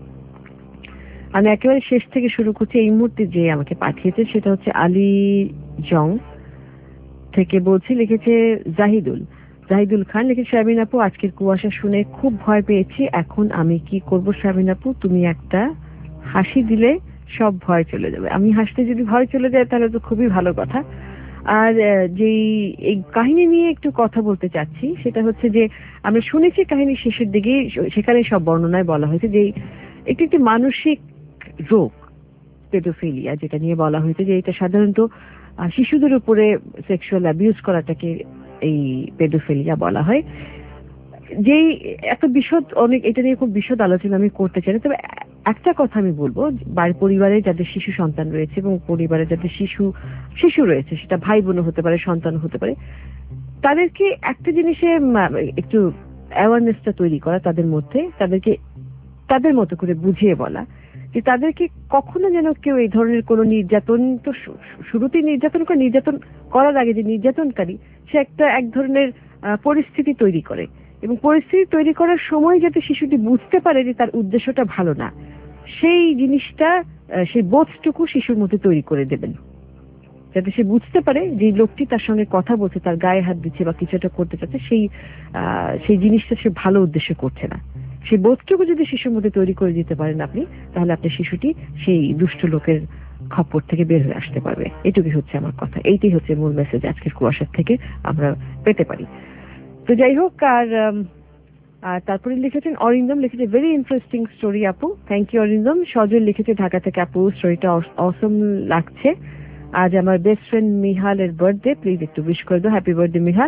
আমি একেবারে শেষ থেকে শুরু করছি। এই মুহূর্তে যে আমাকে পাঠিয়েছে সেটা হচ্ছে আলী জং থেকে বলছি, লিখেছে জাহিদুল খান, লিখেছে শারমিন আপু, আজকের কুয়াশা শুনে খুব ভয় পেয়েছি, এখন আমি কি করব শারমিন আপু? তুমি একটা হাসি দিলে সব ভয় চলে যাবে। আমি হাসতে যদি ভয় চলে যায় তাহলে তো খুবই ভালো কথা। আর যেই এই কাহিনী নিয়ে একটু কথা বলতে চাচ্ছি সেটা হচ্ছে যে আমরা শুনেছি কাহিনীর শেষের দিকে, সেখানে সব বর্ণনায় বলা হয়েছে যে একটি মানসিক রোগ পেডোফিলিয়া, যেটা নিয়ে বলা হয়েছে যে এটা সাধারণত শিশুদের উপরে সেক্সুয়াল অ্যাবিউজ করাটাকে এই পেডোফিলিয়া বলা হয়। যেই এত বিশদ, অনেক এটা নিয়ে খুব বিশদ আলোচনা আমি করতে চাই না, তবে একটা কথা আমি বলবো, পরিবারে যাদের শিশু সন্তান রয়েছে এবং পরিবারে যাদের শিশু রয়েছে, সেটা ভাই বোনও হতে পারে, সন্তান হতে পারে, তাদেরকে একটা জিনিসে একটু অ্যাওয়ারনেসটা তৈরি করা তাদের মধ্যে, তাদেরকে তাদের মতো করে বুঝিয়ে বলা যে তাদেরকে কখনো যেন কেউ এই ধরনের কোনো নির্যাতন, তো শুরুতেই নির্যাতন করার আগে যে নির্যাতনকারী সে এক ধরনের পরিস্থিতি তৈরি করে, এবং পরিস্থিতি তৈরি করার সময় যাতে শিশুটি বুঝতে পারে যে তার উদ্দেশ্যটা ভালো না, সেই জিনিসটা, সেই বোধটুকু শিশুর মধ্যে তৈরি করে দেবেন, যাতে সে বুঝতে পারে যে লোকটি তার সঙ্গে কথা বলছে, তার গায়ে হাত দিচ্ছে বা কিছু একটা করতে চাচ্ছে, সেই জিনিসটা সে ভালো উদ্দেশ্যে করছে না। সেই বোধটুকু যদি শিশুর মধ্যে তৈরি করে দিতে পারেন আপনি, তাহলে আপনার শিশুটি সেই দুষ্ট লোকের খপ্পর থেকে বের হয়ে আসতে পারবে। এটুকুই হচ্ছে আমার কথা, এইটাই হচ্ছে মূল মেসেজ আজকের কুয়াশার থেকে আমরা পেতে পারি। তো যাই হোক, আর তারপরে লিখেছেন অরিন্দম, লিখেছে ভেরি ইন্টারেস্টিং স্টোরি আপু, থ্যাংক ইউ অরিন্দম। সজল লিখেছে ঢাকা থেকে, আপু স্টোরিটা অসম লাগছে, আজ আমার বেস্ট ফ্রেন্ড মিহালের বার্থডে, প্লিজ একটু উইশ করে দাও, হ্যাপি বার্থডে মিহাল।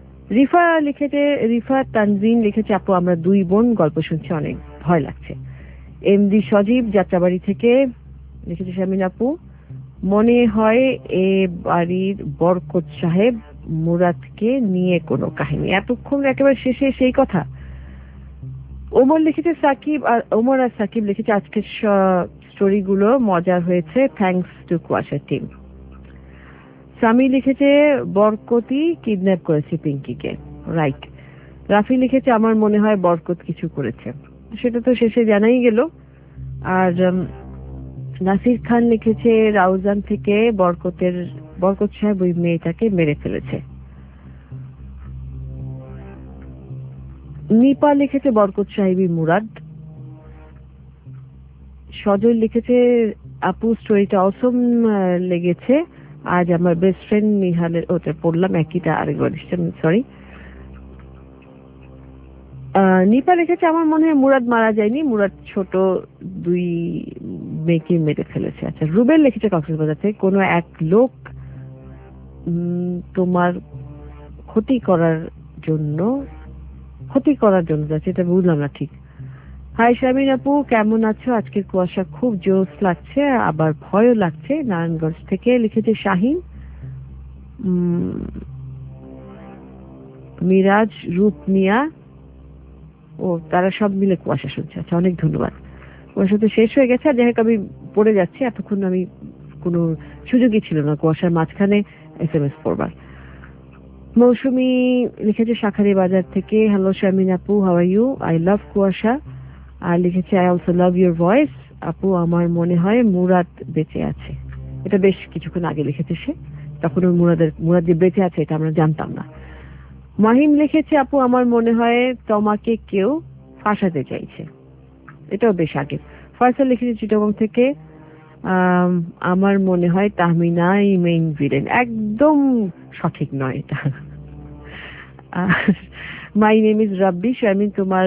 রিফা তানজিন লিখেছে, আপু আমরা 2 বোন, গল্প শুনছি, অনেক ভয় লাগছে। এমডি সজীব যাত্রাবাড়ি থেকে লিখেছে, শারমিন আপু মনে হয় এ বাড়ির বরকত সাহেব মুরাদকে নিয়ে কোনো কাহিনী, এতক্ষণ একেবারে শেষে সেই কথা। ওমর লিখেছে ওমর আর সাকিব লিখেছে, আজকের স্টোরিগুলো মজার হয়েছে, থ্যাঙ্কস টু কুয়াশা টিম। স্বামী লিখেছে, বরকতই কিডন্যাপ করেছে পিঙ্কিকে, রাইট। রাফি লিখেছে, আমার মনে হয় বরকত কিছু করেছে, সেটা তো শেষে জানাই গেল। আর নাসির খান লিখেছে, রাউজান থেকে, বরকত সাহেব ওই মেয়েটাকে মেরে ফেলেছে। নিপা লিখেছে, বরকত সাহেবই মুরাদ। সজল লিখেছে, আপু স্টোরিটা অসম লেগেছে, আজ আমার বেস্ট ফ্রেন্ড নিহালের, ওটা পড়লাম একইটা আরেকবার, সরি। নিপা লিখেছে, আমার মনে হয় মুরাদ মারা যায়নি, মুরাদ ছোট 2 মেয়েকে মেরে ফেলেছে। আচ্ছা, রুবেল লিখেছে কক্সবাজার থেকে, কোনো এক লোক তোমার ক্ষতি করার জন্য যাচ্ছে, এটা বুঝলাম না ঠিক। হাই শারমিন আপু, কেমন আছো? আজকের কুয়াশা খুব জোশ লাগছে, আবার ভয়ও লাগছে। নারায়ণগঞ্জ থেকে লিখেছে শাহিন, মিরাজ, রূপ মিয়া, ও তারা সব মিলে কুয়াশা শুনছে। আচ্ছা, অনেক ধন্যবাদ। কুয়াশা তো শেষ হয়ে গেছে, আর যাই হোক আমি পড়ে যাচ্ছি, এতক্ষণ আমি কোনো সুযোগই ছিল না কুয়াশার মাঝখানে SMS পড়বার। মৌসুমী লিখেছে শাখারি বাজার থেকে, হ্যালো শারমিন আপু, how are you? I love Kuasha. আর লিখেছে, I also love your voice আপু, আমার মনে হয় মুরাদ বেঁচে আছে। এটা বেশ কিছুক্ষণ আগে লিখেছে সে, তখন ওর মুরাদ যে বেঁচে আছে এটা আমরা জানতাম না। মাহিম লিখেছে, আপু আমার মনে হয় তোমাকে কেউ ফাঁসাতে চাইছে, এটাও বেশ আগে। ফয়সাল লিখেছে চিটাগং থেকে, আমার মনে হয় তাহমিনাই মেইন ভিলেন। একদম সঠিক নয় এটা। My name is Rabbi Sharmin, তোমার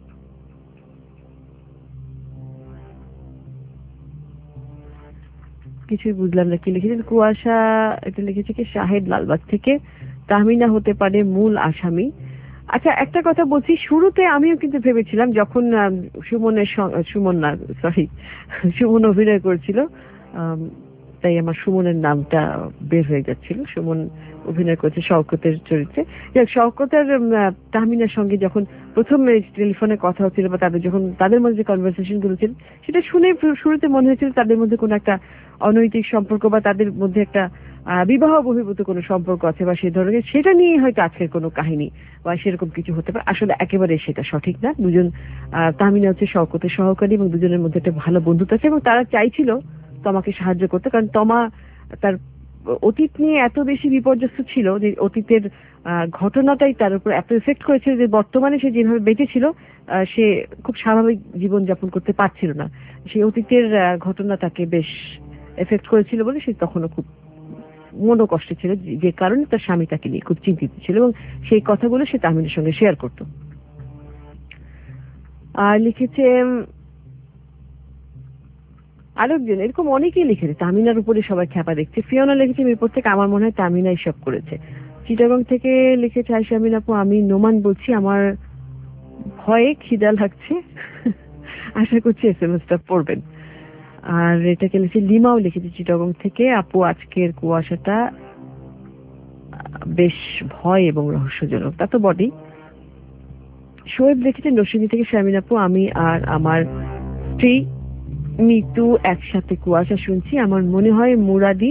কিছুই বুঝলাম না কি লিখেছেন। কুয়াশা এটা লিখেছে কি শাহেদ লালবাগ থেকে, তাহমিনা হতে পারে মূল আসামি। আচ্ছা একটা কথা বলছি, শুরুতে আমিও কিন্তু ভেবেছিলাম যখন সুমন অভিনয় করছিল, তাই আমার সুমনের নামটা বের হয়ে যাচ্ছিল। সুমন অভিনয় করেছে শওকতের চরিত্রে। শওকতের তাহমিনার সঙ্গে যখন প্রথম টেলিফোনে কথা হচ্ছিল বা তাদের মধ্যে যে কনভারসেশন গুলো ছিল, সেটা শুনে শুরুতে মনে হয়েছিল তাদের মধ্যে কোনো একটা অনৈতিক সম্পর্ক বা তাদের মধ্যে একটা বিবাহ বহির্ভূত কোনো সম্পর্ক আছে বা সেই ধরনের, সেটা নিয়ে হয়তো আজকের কোনো কাহিনী বা সেরকম কিছু হতে পারে। আসলে একেবারে সেটা সঠিক না। দুজন, তাহমিনা হচ্ছে শওকতের সহকারী এবং দুজনের মধ্যে একটা ভালো বন্ধুত্ব আছে এবং তারা চাইছিল তোমাকে সাহায্য করতে, কারণ তমা তার অতীত নিয়ে এত বেশি বিপর্যস্ত ছিল যে অতীতের ঘটনাটাই তার উপর এত এফেক্ট করেছিল যে বর্তমানে সে যেভাবে বেঁচে ছিল সে খুব স্বাভাবিক জীবন যাপন করতে পারছিল না। সেই অতীতের ঘটনা তাকে বেশ এফেক্ট করেছিল বলে সে তখনও খুব মনোকষ্টে ছিল, যে কারণে তার স্বামী তাকে নিয়ে খুব চিন্তিত ছিল এবং সেই কথাগুলো সে তাহমিনের সঙ্গে শেয়ার করত। আর লিখেছে আরেকজন, এরকম অনেকেই লিখেছে তাহমিনার উপরে সবাই খ্যাপা দেখছে। ফিওনা লিখেছে মিরপুর থেকে, আমার মনে হয় তাহমিনা এসব করেছে। চিটাগং থেকে লিখেছে আয়শা আমিন আপু, আমি নোমান বলছি, আমার ভয়ে খিদা লাগছে, আশা করছি এসএমএসটা পড়বেন। আর এটাকে লিখেছে লিমাও লিখেছে চিটাগং থেকে, আপু আজকের কুয়াশাটা বেশ ভয় এবং রহস্যজনক। তা তো বটেই। শোয়েব লিখেছে নরসিংদী থেকে, শারমিন আপু আমি আর আমার স্ত্রী মিতু একসাথে কুয়াশা শুনছি, আমার মনে হয় মুরাদি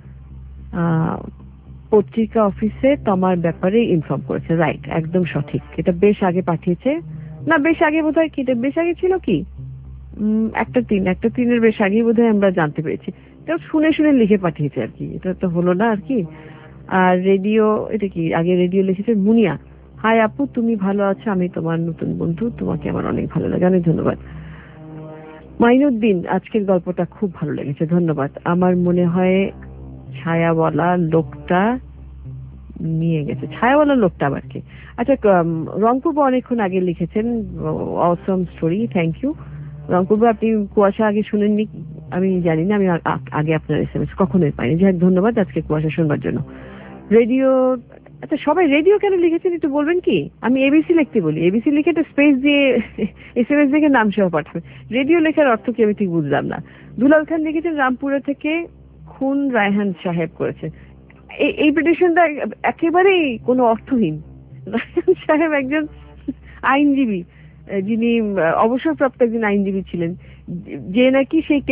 পত্রিকা অফিসে তোমার ব্যাপারে ইনফর্ম করেছে। রাইট, একদম সঠিক। এটা বেশ আগে পাঠিয়েছে, না বেশ আগে বোধহয়, কি এটা বেশ আগে ছিল কি একটা তিনের বেশ আগে বোধহয় আমরা জানতে পেরেছি। এটা শুনে শুনে লিখে পাঠিয়েছে আর কি, এটা তো হলো না আর কি। আর রেডিও, এটা কি আগে রেডিও লিখেছে মুনিয়া, হাই আপু তুমি ভালো আছো, আমি তোমার নতুন বন্ধু, তোমাকে আমার অনেক ভালো লাগে, অনেক ধন্যবাদ। মাইনুদ্দিন, আজকের গল্পটা খুব ভালো লেগেছে, ধন্যবাদ। আমার মনে হয় ছায়াওয়ালা লোকটা নিয়ে গেছে। ছায়াওয়ালা লোকটা আবার কি? আচ্ছা, রংপুর অনেকক্ষণ আগে লিখেছেন, awesome story, thank you. Rangpur, আপনি কুয়াশা আগে শুনেননি আমি জানি না, আমি আগে আপনার এসএমএস কখনোই পাইনি। যাই হোক, ধন্যবাদ আজকে কুয়াশা শুনবার জন্য। রেডিও, আচ্ছা সবাই রেডিও কেন লিখেছেন একটু বলবেন কি? আমি এবিসি লিখতে বলি, এবিসি লিখে একটা স্পেস দিয়ে এসএমএস দেখে নাম সহ পাঠাবেন। রেডিও লেখার অর্থ কি আমি ঠিক বুঝলাম না। দুলাল খান লিখেছেন রামপুরা থেকে, খুন রায়হান সাহেব করেছে। এই পিটিশনটা একেবারেই কোনো অর্থহীন। রায়হান সাহেব একজন আইনজীবী, যিনি অবসরপ্রাপ্ত একজন আইনজীবী ছিলেন, যে নাকি সেই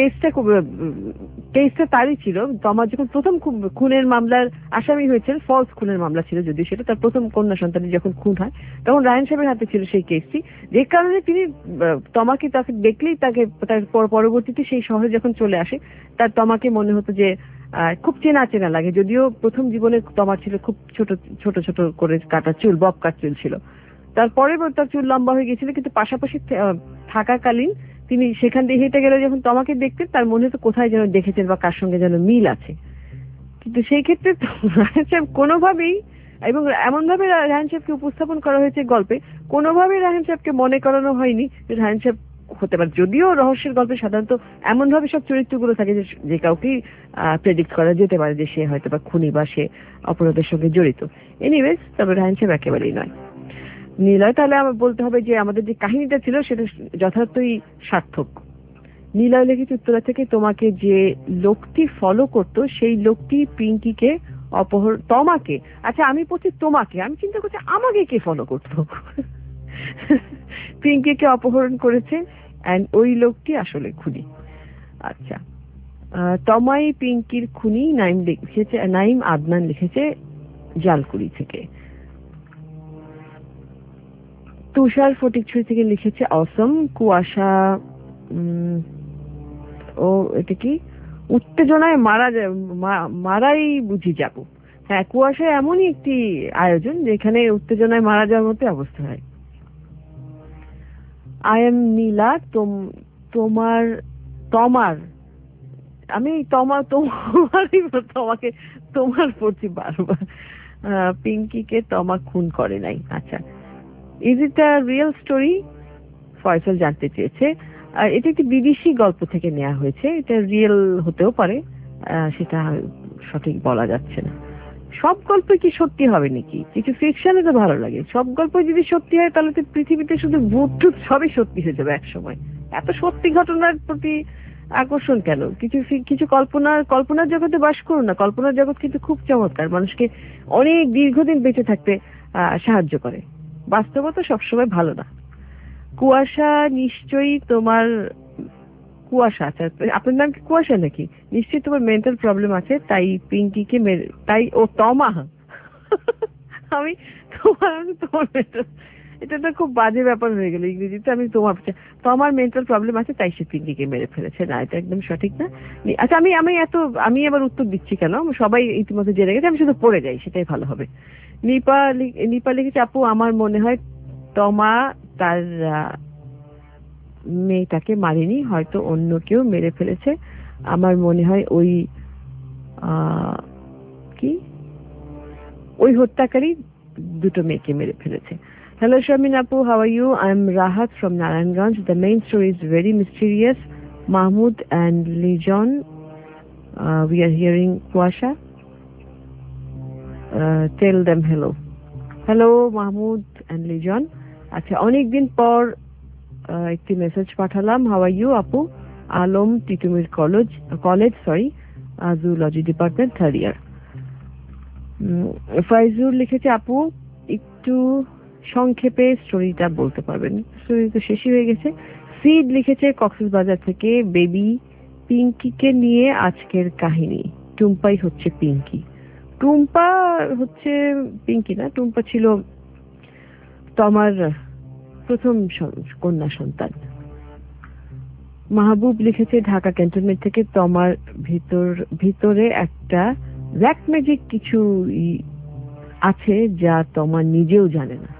কেসটা তারই ছিল। তমা যখন প্রথম খুনের মামলার আসামি হয়েছিল, ফলস খুনের মামলা ছিল যদিও সেটা, তার প্রথম কন্যা সন্তানের যখন খুন হয় তখন রায়হান সাহেবের হাতে ছিল সেই কেসটি, যে কারণে তিনি তমাকে, তাকে দেখলেই তাকে, তার পরবর্তীতে সেই শহরে যখন চলে আসে তার তমাকে মনে হতো যে খুব চেনা চেনা লাগে, যদিও প্রথম জীবনে তমার ছিল খুব ছোট ছোট ছোট করে কাটা চুল, বব কাট চুল ছিল। তারপরে তার চুল লম্বা হয়ে গেছিল, কিন্তু পাশাপাশি থাকাকালীন তিনি সেখান দিয়ে হেঁটে গেলে যখন তোমাকে দেখতেন তার মনে হতো কোথায় যেন দেখেছেন বা কার সঙ্গে যেন মিল আছে। কিন্তু সেই ক্ষেত্রে রায়হান সাহেব কোনোভাবেই, এবং এমন ভাবে রায়হান সাহেবকে উপস্থাপন করা হয়েছে গল্পে, কোনোভাবেই রায়হান সাহেবকে মনে করানো হয়নি যে রায়হান সাহেব হতে পারে। যদিও রহস্যের গল্পে সাধারণত এমন ভাবে সব চরিত্রগুলো থাকে যে কাউকে প্রেডিক্ট করা যেতে পারে যে সে হয়তো বা খুনি বা সে অপরাধের সঙ্গে জড়িত। এনিওয়েজ, তবে রায়হান সাহেব একেবারেই নয়। নিলয়, তাহলে আমার বলতে হবে যে আমাদের যে কাহিনীটা ছিল সেটা যথার্থই সার্থক। নিলয় লিখেছে উত্তরা থেকে, তোমাকে যে লোকটি ফলো করতো সেই লোকটি পিঙ্কিকে তোমাকে, আচ্ছা আমি বলছি তোমাকে, আমি চিন্তা করছি আমাকে কে ফলো করতো। পিঙ্কিকে অপহরণ করেছে এন্ড ওই লোকটি আসলে খুনি। আচ্ছা, তমাই পিঙ্কির খুনি। নাইম লিখেছে, নাইম আদনান লিখেছে জালকুড়ি থেকে। তুষার ফটিকছড়ি থেকে লিখেছে অসম। কুয়াশা, ও এটা কি উত্তেজনায় মারাই বুঝি যাব। হ্যাঁ, কুয়াশা এমনই একটি আয়োজন যেখানে উত্তেজনায় মারা যাওয়ার মতো অবস্থা হয়। আই এম নীলা, তোমার আমি তোমাকে তোমার পড়ছি বারবার। পিঙ্কিকে তমা খুন করে নাই। আচ্ছা, is it a real story? Faysal জানতে চেয়েছে। এটা একটি বিদেশি গল্প থেকে নেওয়া হয়েছে, এটা রিয়েল হতেও পারে, সেটা সঠিক বলা যাচ্ছে না। সব গল্প কি সত্যি হবে নাকি? কিছু ফিকশনে তো ভালো লাগে। সব গল্প যদি সত্যি হয় তাহলে তো পৃথিবীতে শুধু ভূত টুত সবই সত্যি হয়ে যাবে এক সময়। এত সত্যি ঘটনার প্রতি আকর্ষণ কেন? কিছু কল্পনার জগতে বাস করুন না। কল্পনার জগৎ কিন্তু খুব চমৎকার, মানুষকে অনেক দীর্ঘদিন বেঁচে থাকতে সাহায্য করে। বাস্তবতা সবসময় ভালো না। কুয়াশা নিশ্চয়ই তোমার কুয়াশা, আচ্ছা আপনার নাম কি কুয়াশা নাকি? নিশ্চয়ই তোমার মেন্টাল প্রবলেম আছে, তাই পিঙ্কিকে তাই ও তমা আমি তোমার এটা তো খুব বাজে ব্যাপার হয়ে গেল ইংরেজিতে। আমি তোমার মেন্টাল প্রবলেম আছে তাই সে পিঙ্কিকে মেরে ফেলেছে। না, এটা একদম সঠিক না। আচ্ছা, আমি আবার উত্তর দিচ্ছি কেন? সবাই ইতিমধ্যে জেনে গেছে, আমি শুধু পড়ে যাই, সেটাই ভালো হবে। নিপা লিখেছে, আপু আমার মনে হয় তমা তার মেয়েটাকে মারেনি, হয়তো অন্য কেউ মেরে ফেলেছে। আমার মনে হয় ওই হত্যাকারী দুটো মেয়েকে মেরে ফেলেছে। Hello Shamin Apu, how are you? I'm Rahat from Narayanganj. The main story is very mysterious. Mahmood and Lijon, we are hearing Kuasha. Tell them hello. Hello Mahmood and Lijon. আচ্ছা, অনেকদিন পর একটি মেসেজ পাঠালাম। How are you আপু? Alam, Titumir college zoology department, 3rd year. Faizur লিখেছে, আপু একটু সংক্ষেপে স্টোরিটা বলতে পারবেন? স্টোরি তো শেষই হয়ে গেছে। সিড লিখেছে কক্সবাজার থেকে, বেবি পিঙ্কিকে নিয়ে আজকের কাহিনী। টুম্পাই হচ্ছে পিঙ্কি। টুম্পা হচ্ছে পিঙ্কি না, টুম্পা ছিল তোমার প্রথম কন্যা সন্তান। মাহবুব লিখেছে ঢাকা ক্যান্টনমেন্ট থেকে, তোমার ভিতরে একটা ব্ল্যাক ম্যাজিক কিছু আছে যা তোমার নিজেও জানে না।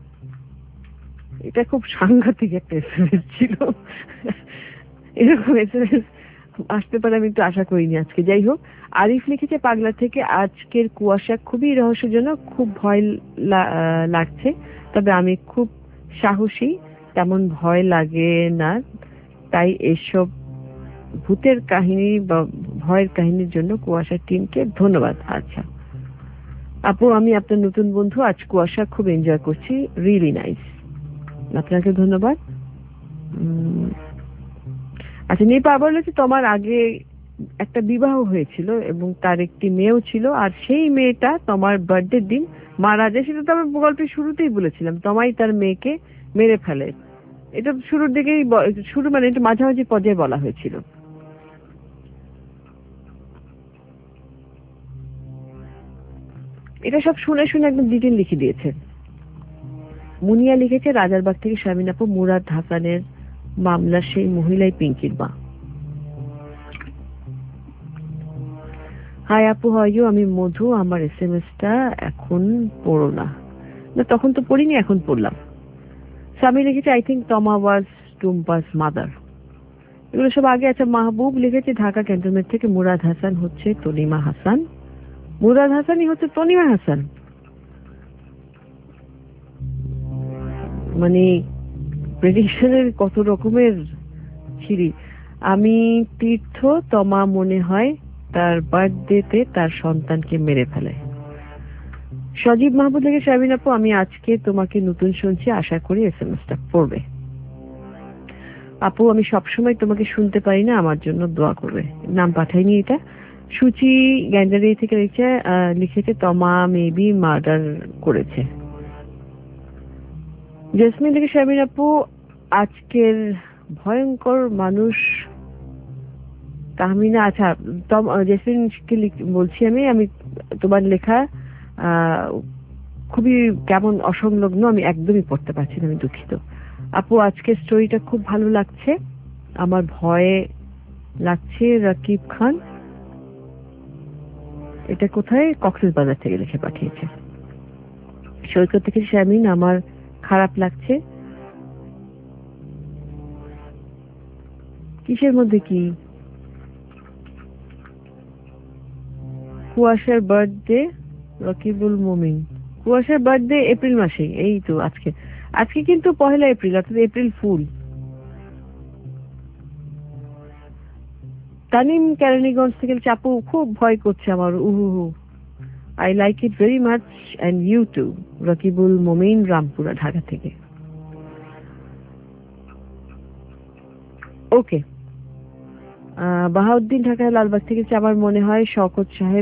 এটা খুব সাংঘাতিক একটা এসএমএস ছিল। এরকম এসএমএস আসতে পারে আমি একটু আশা করিনি আজকে। যাই হোক, আরিফ লিখেছে পাগলা থেকে, আজকের কুয়াশা খুবই রহস্যজনক, খুব ভয় লাগছে, তবে আমি খুব সাহসী, তেমন ভয় লাগে না, তাই এসব ভূতের কাহিনী বা ভয়ের কাহিনীর জন্য কুয়াশা টিমকে ধন্যবাদ। আচ্ছা আপু, আমি আপনার নতুন বন্ধু, আজ কুয়াশা খুব এনজয় করছি, রিয়েলি নাইস, আপনাকে ধন্যবাদ। আচ্ছা, নিপা আবার বলেছে তোমার আগে একটা বিবাহ হয়েছিল এবং তার একটি মেয়েও ছিল, আর সেই মেয়েটা তোমার বার্থডে দিন মারা যায়। সেটা তো আমি গল্পের শুরুতেই বলেছিলাম, তোমাই তার মেয়েকে মেরে ফেলে। এটা শুরুর দিকেই, মানে একটু মাঝামাঝি পর্যায়ে বলা হয়েছিল। এটা সব শুনে একদম ডিটেল লিখে দিয়েছে। মুনিয়া লিখেছে রাজারবাগ থেকে, শামিন আপু মুরাদ হাসানের মামলার সেই মহিলাই পিঙ্কির মা। হাই আপু, হাউ আমি মধু, আমার এসএমএসটা এখন পড়ো না। তখন তো পড়িনি, এখন পড়লাম। স্বামী লিখেছে আই থিঙ্ক তমা ওয়াজ টুম্পাস মাদার। এগুলো সব আগে। আচ্ছা, মাহবুব লিখেছে ঢাকা ক্যান্টনমেন্ট থেকে, মুরাদ হাসান হচ্ছে তনিমা হাসান। মুরাদ হাসানই হচ্ছে তনিমা হাসান, মানে প্রেডিকশনের কত রকমের ছিরি। আমি তীর্থ, তমা মনে হয় তার বার্থডেতে তার সন্তানকে মেরে ফেলে। সজীব মাহবুব থেকে, শাবিন আপু আমি আজকে তোমাকে নতুন শুনছি, আশা করি এসএমএসটা পড়বে। আপু আমি সবসময় তোমাকে শুনতে পারি না, আমার জন্য দোয়া করবে। নাম পাঠাইনি এটা। সুচি গ্যান্ডারি থেকে লিখেছে তমা মেবি মার্ডার করেছে। জেসমিন থেকে, শাবিন আপু আজকের ভয়ঙ্কর মানুষ তাহমিনা। আচ্ছা জেসমিনকে বলছি আমি তোমার লেখা খুবই কেমন অসংলগ্ন, আমি একদমই পড়তে পারছি না, আমি দুঃখিত। আপু আজকের স্টোরিটা খুব ভালো লাগছে, আমার ভয়ে লাগছে রাকিব খান। এটা কোথায়? কক্সবাজার থেকে লিখে পাঠিয়েছে। সৈকত থেকে শামিন, আমার খারাপ লাগছে। কিসের মধ্যে কি? কুয়াশার বার্থডে, রকিবুল মুমিন। কুয়াশার বার্থডে এপ্রিল মাসে, এই তো আজকে। আজকে কিন্তু 1 এপ্রিল, অর্থাৎ এপ্রিল ফুল। তানিম কেরানীগঞ্জ থেকে চাপু, খুব ভয় করছে আমার, উহু। I like it very much and you too. Rakibul Mumin, Rampura, Dhaka থেকে। ওকে। বাহাউদ্দিন, ঢাকা লালবাগ থেকে। আমার মনে হয় শওকত সাহেব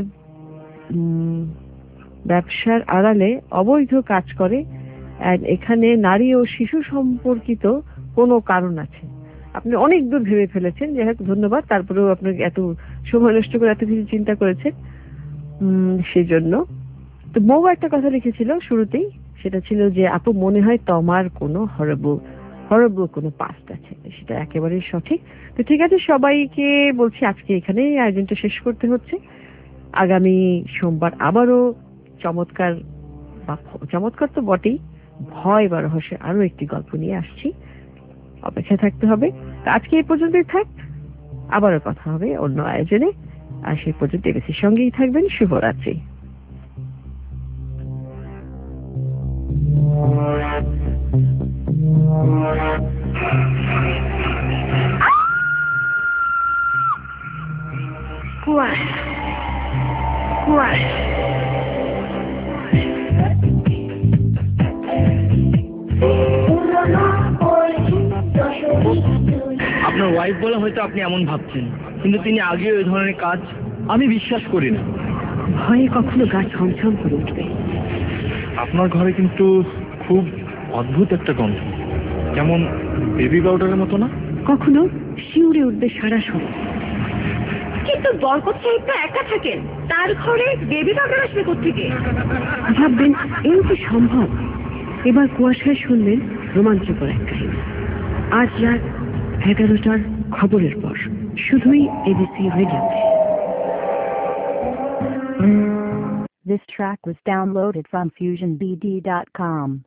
ব্যবসার আড়ালে অবৈধ কাজ করে, এখানে নারী ও শিশু সম্পর্কিত কোনো কারণ আছে। আপনি অনেক দূর ভেবে ফেলেছেন, যাই হোক ধন্যবাদ। তারপরেও আপনাকে এত সময় নষ্ট করে এত কিছু চিন্তা করেছেন, সেই জন্য। তো মৌ একটা কথা লিখেছিল শুরুতেই, সেটা ছিল যে আপু মনে হয় তোমার কোনো হরবল কোনো পাস্ট আছে। সেটা একেবারেই সঠিক। তো ঠিক আছে, সবাইকে বলছি আজকে এখানেই আয়োজনটা শেষ করতে হচ্ছে। আগামী সোমবার আবারও চমৎকার তো বটেই, ভয় বা রহস্যের আরো একটি গল্প নিয়ে আসছি। অপেক্ষা থাকতে হবে। আজকে এই পর্যন্তই থাক, আবারও কথা হবে অন্য আয়োজনে। আর সেই পর্যন্ত এবিসির সঙ্গেই থাকবেন। শুভরাত্রি। আপনার ওয়াইফ বলে হয়তো আপনি এমন ভাবছেন, কিন্তু তিনি আগেও এই ধরনের কাজ আমি বিশ্বাস করি না। ভয়ে কখনো গা ছমছম করে উঠবে। আপনার ঘরে কিন্তু খুব অদ্ভুত একটা গন্ধ, যেমন বেবি পাউডারের মতো না? কখনো শিউরে উঠবে সারা শরীর। কিন্তু বরকত সাহেব তো একা থাকেন, তার ঘরে বেবি পাউডার আসবে কোত্থেকে? ভাববেন এও কি সম্ভব? এবার কুয়াশায় শুনলেন রোমাঞ্চকর এক কাহিনী। আজ রাত 11টার খবরের পর, শুধুই এবিসি রেডিওতে। This track was downloaded from FusionBD.com.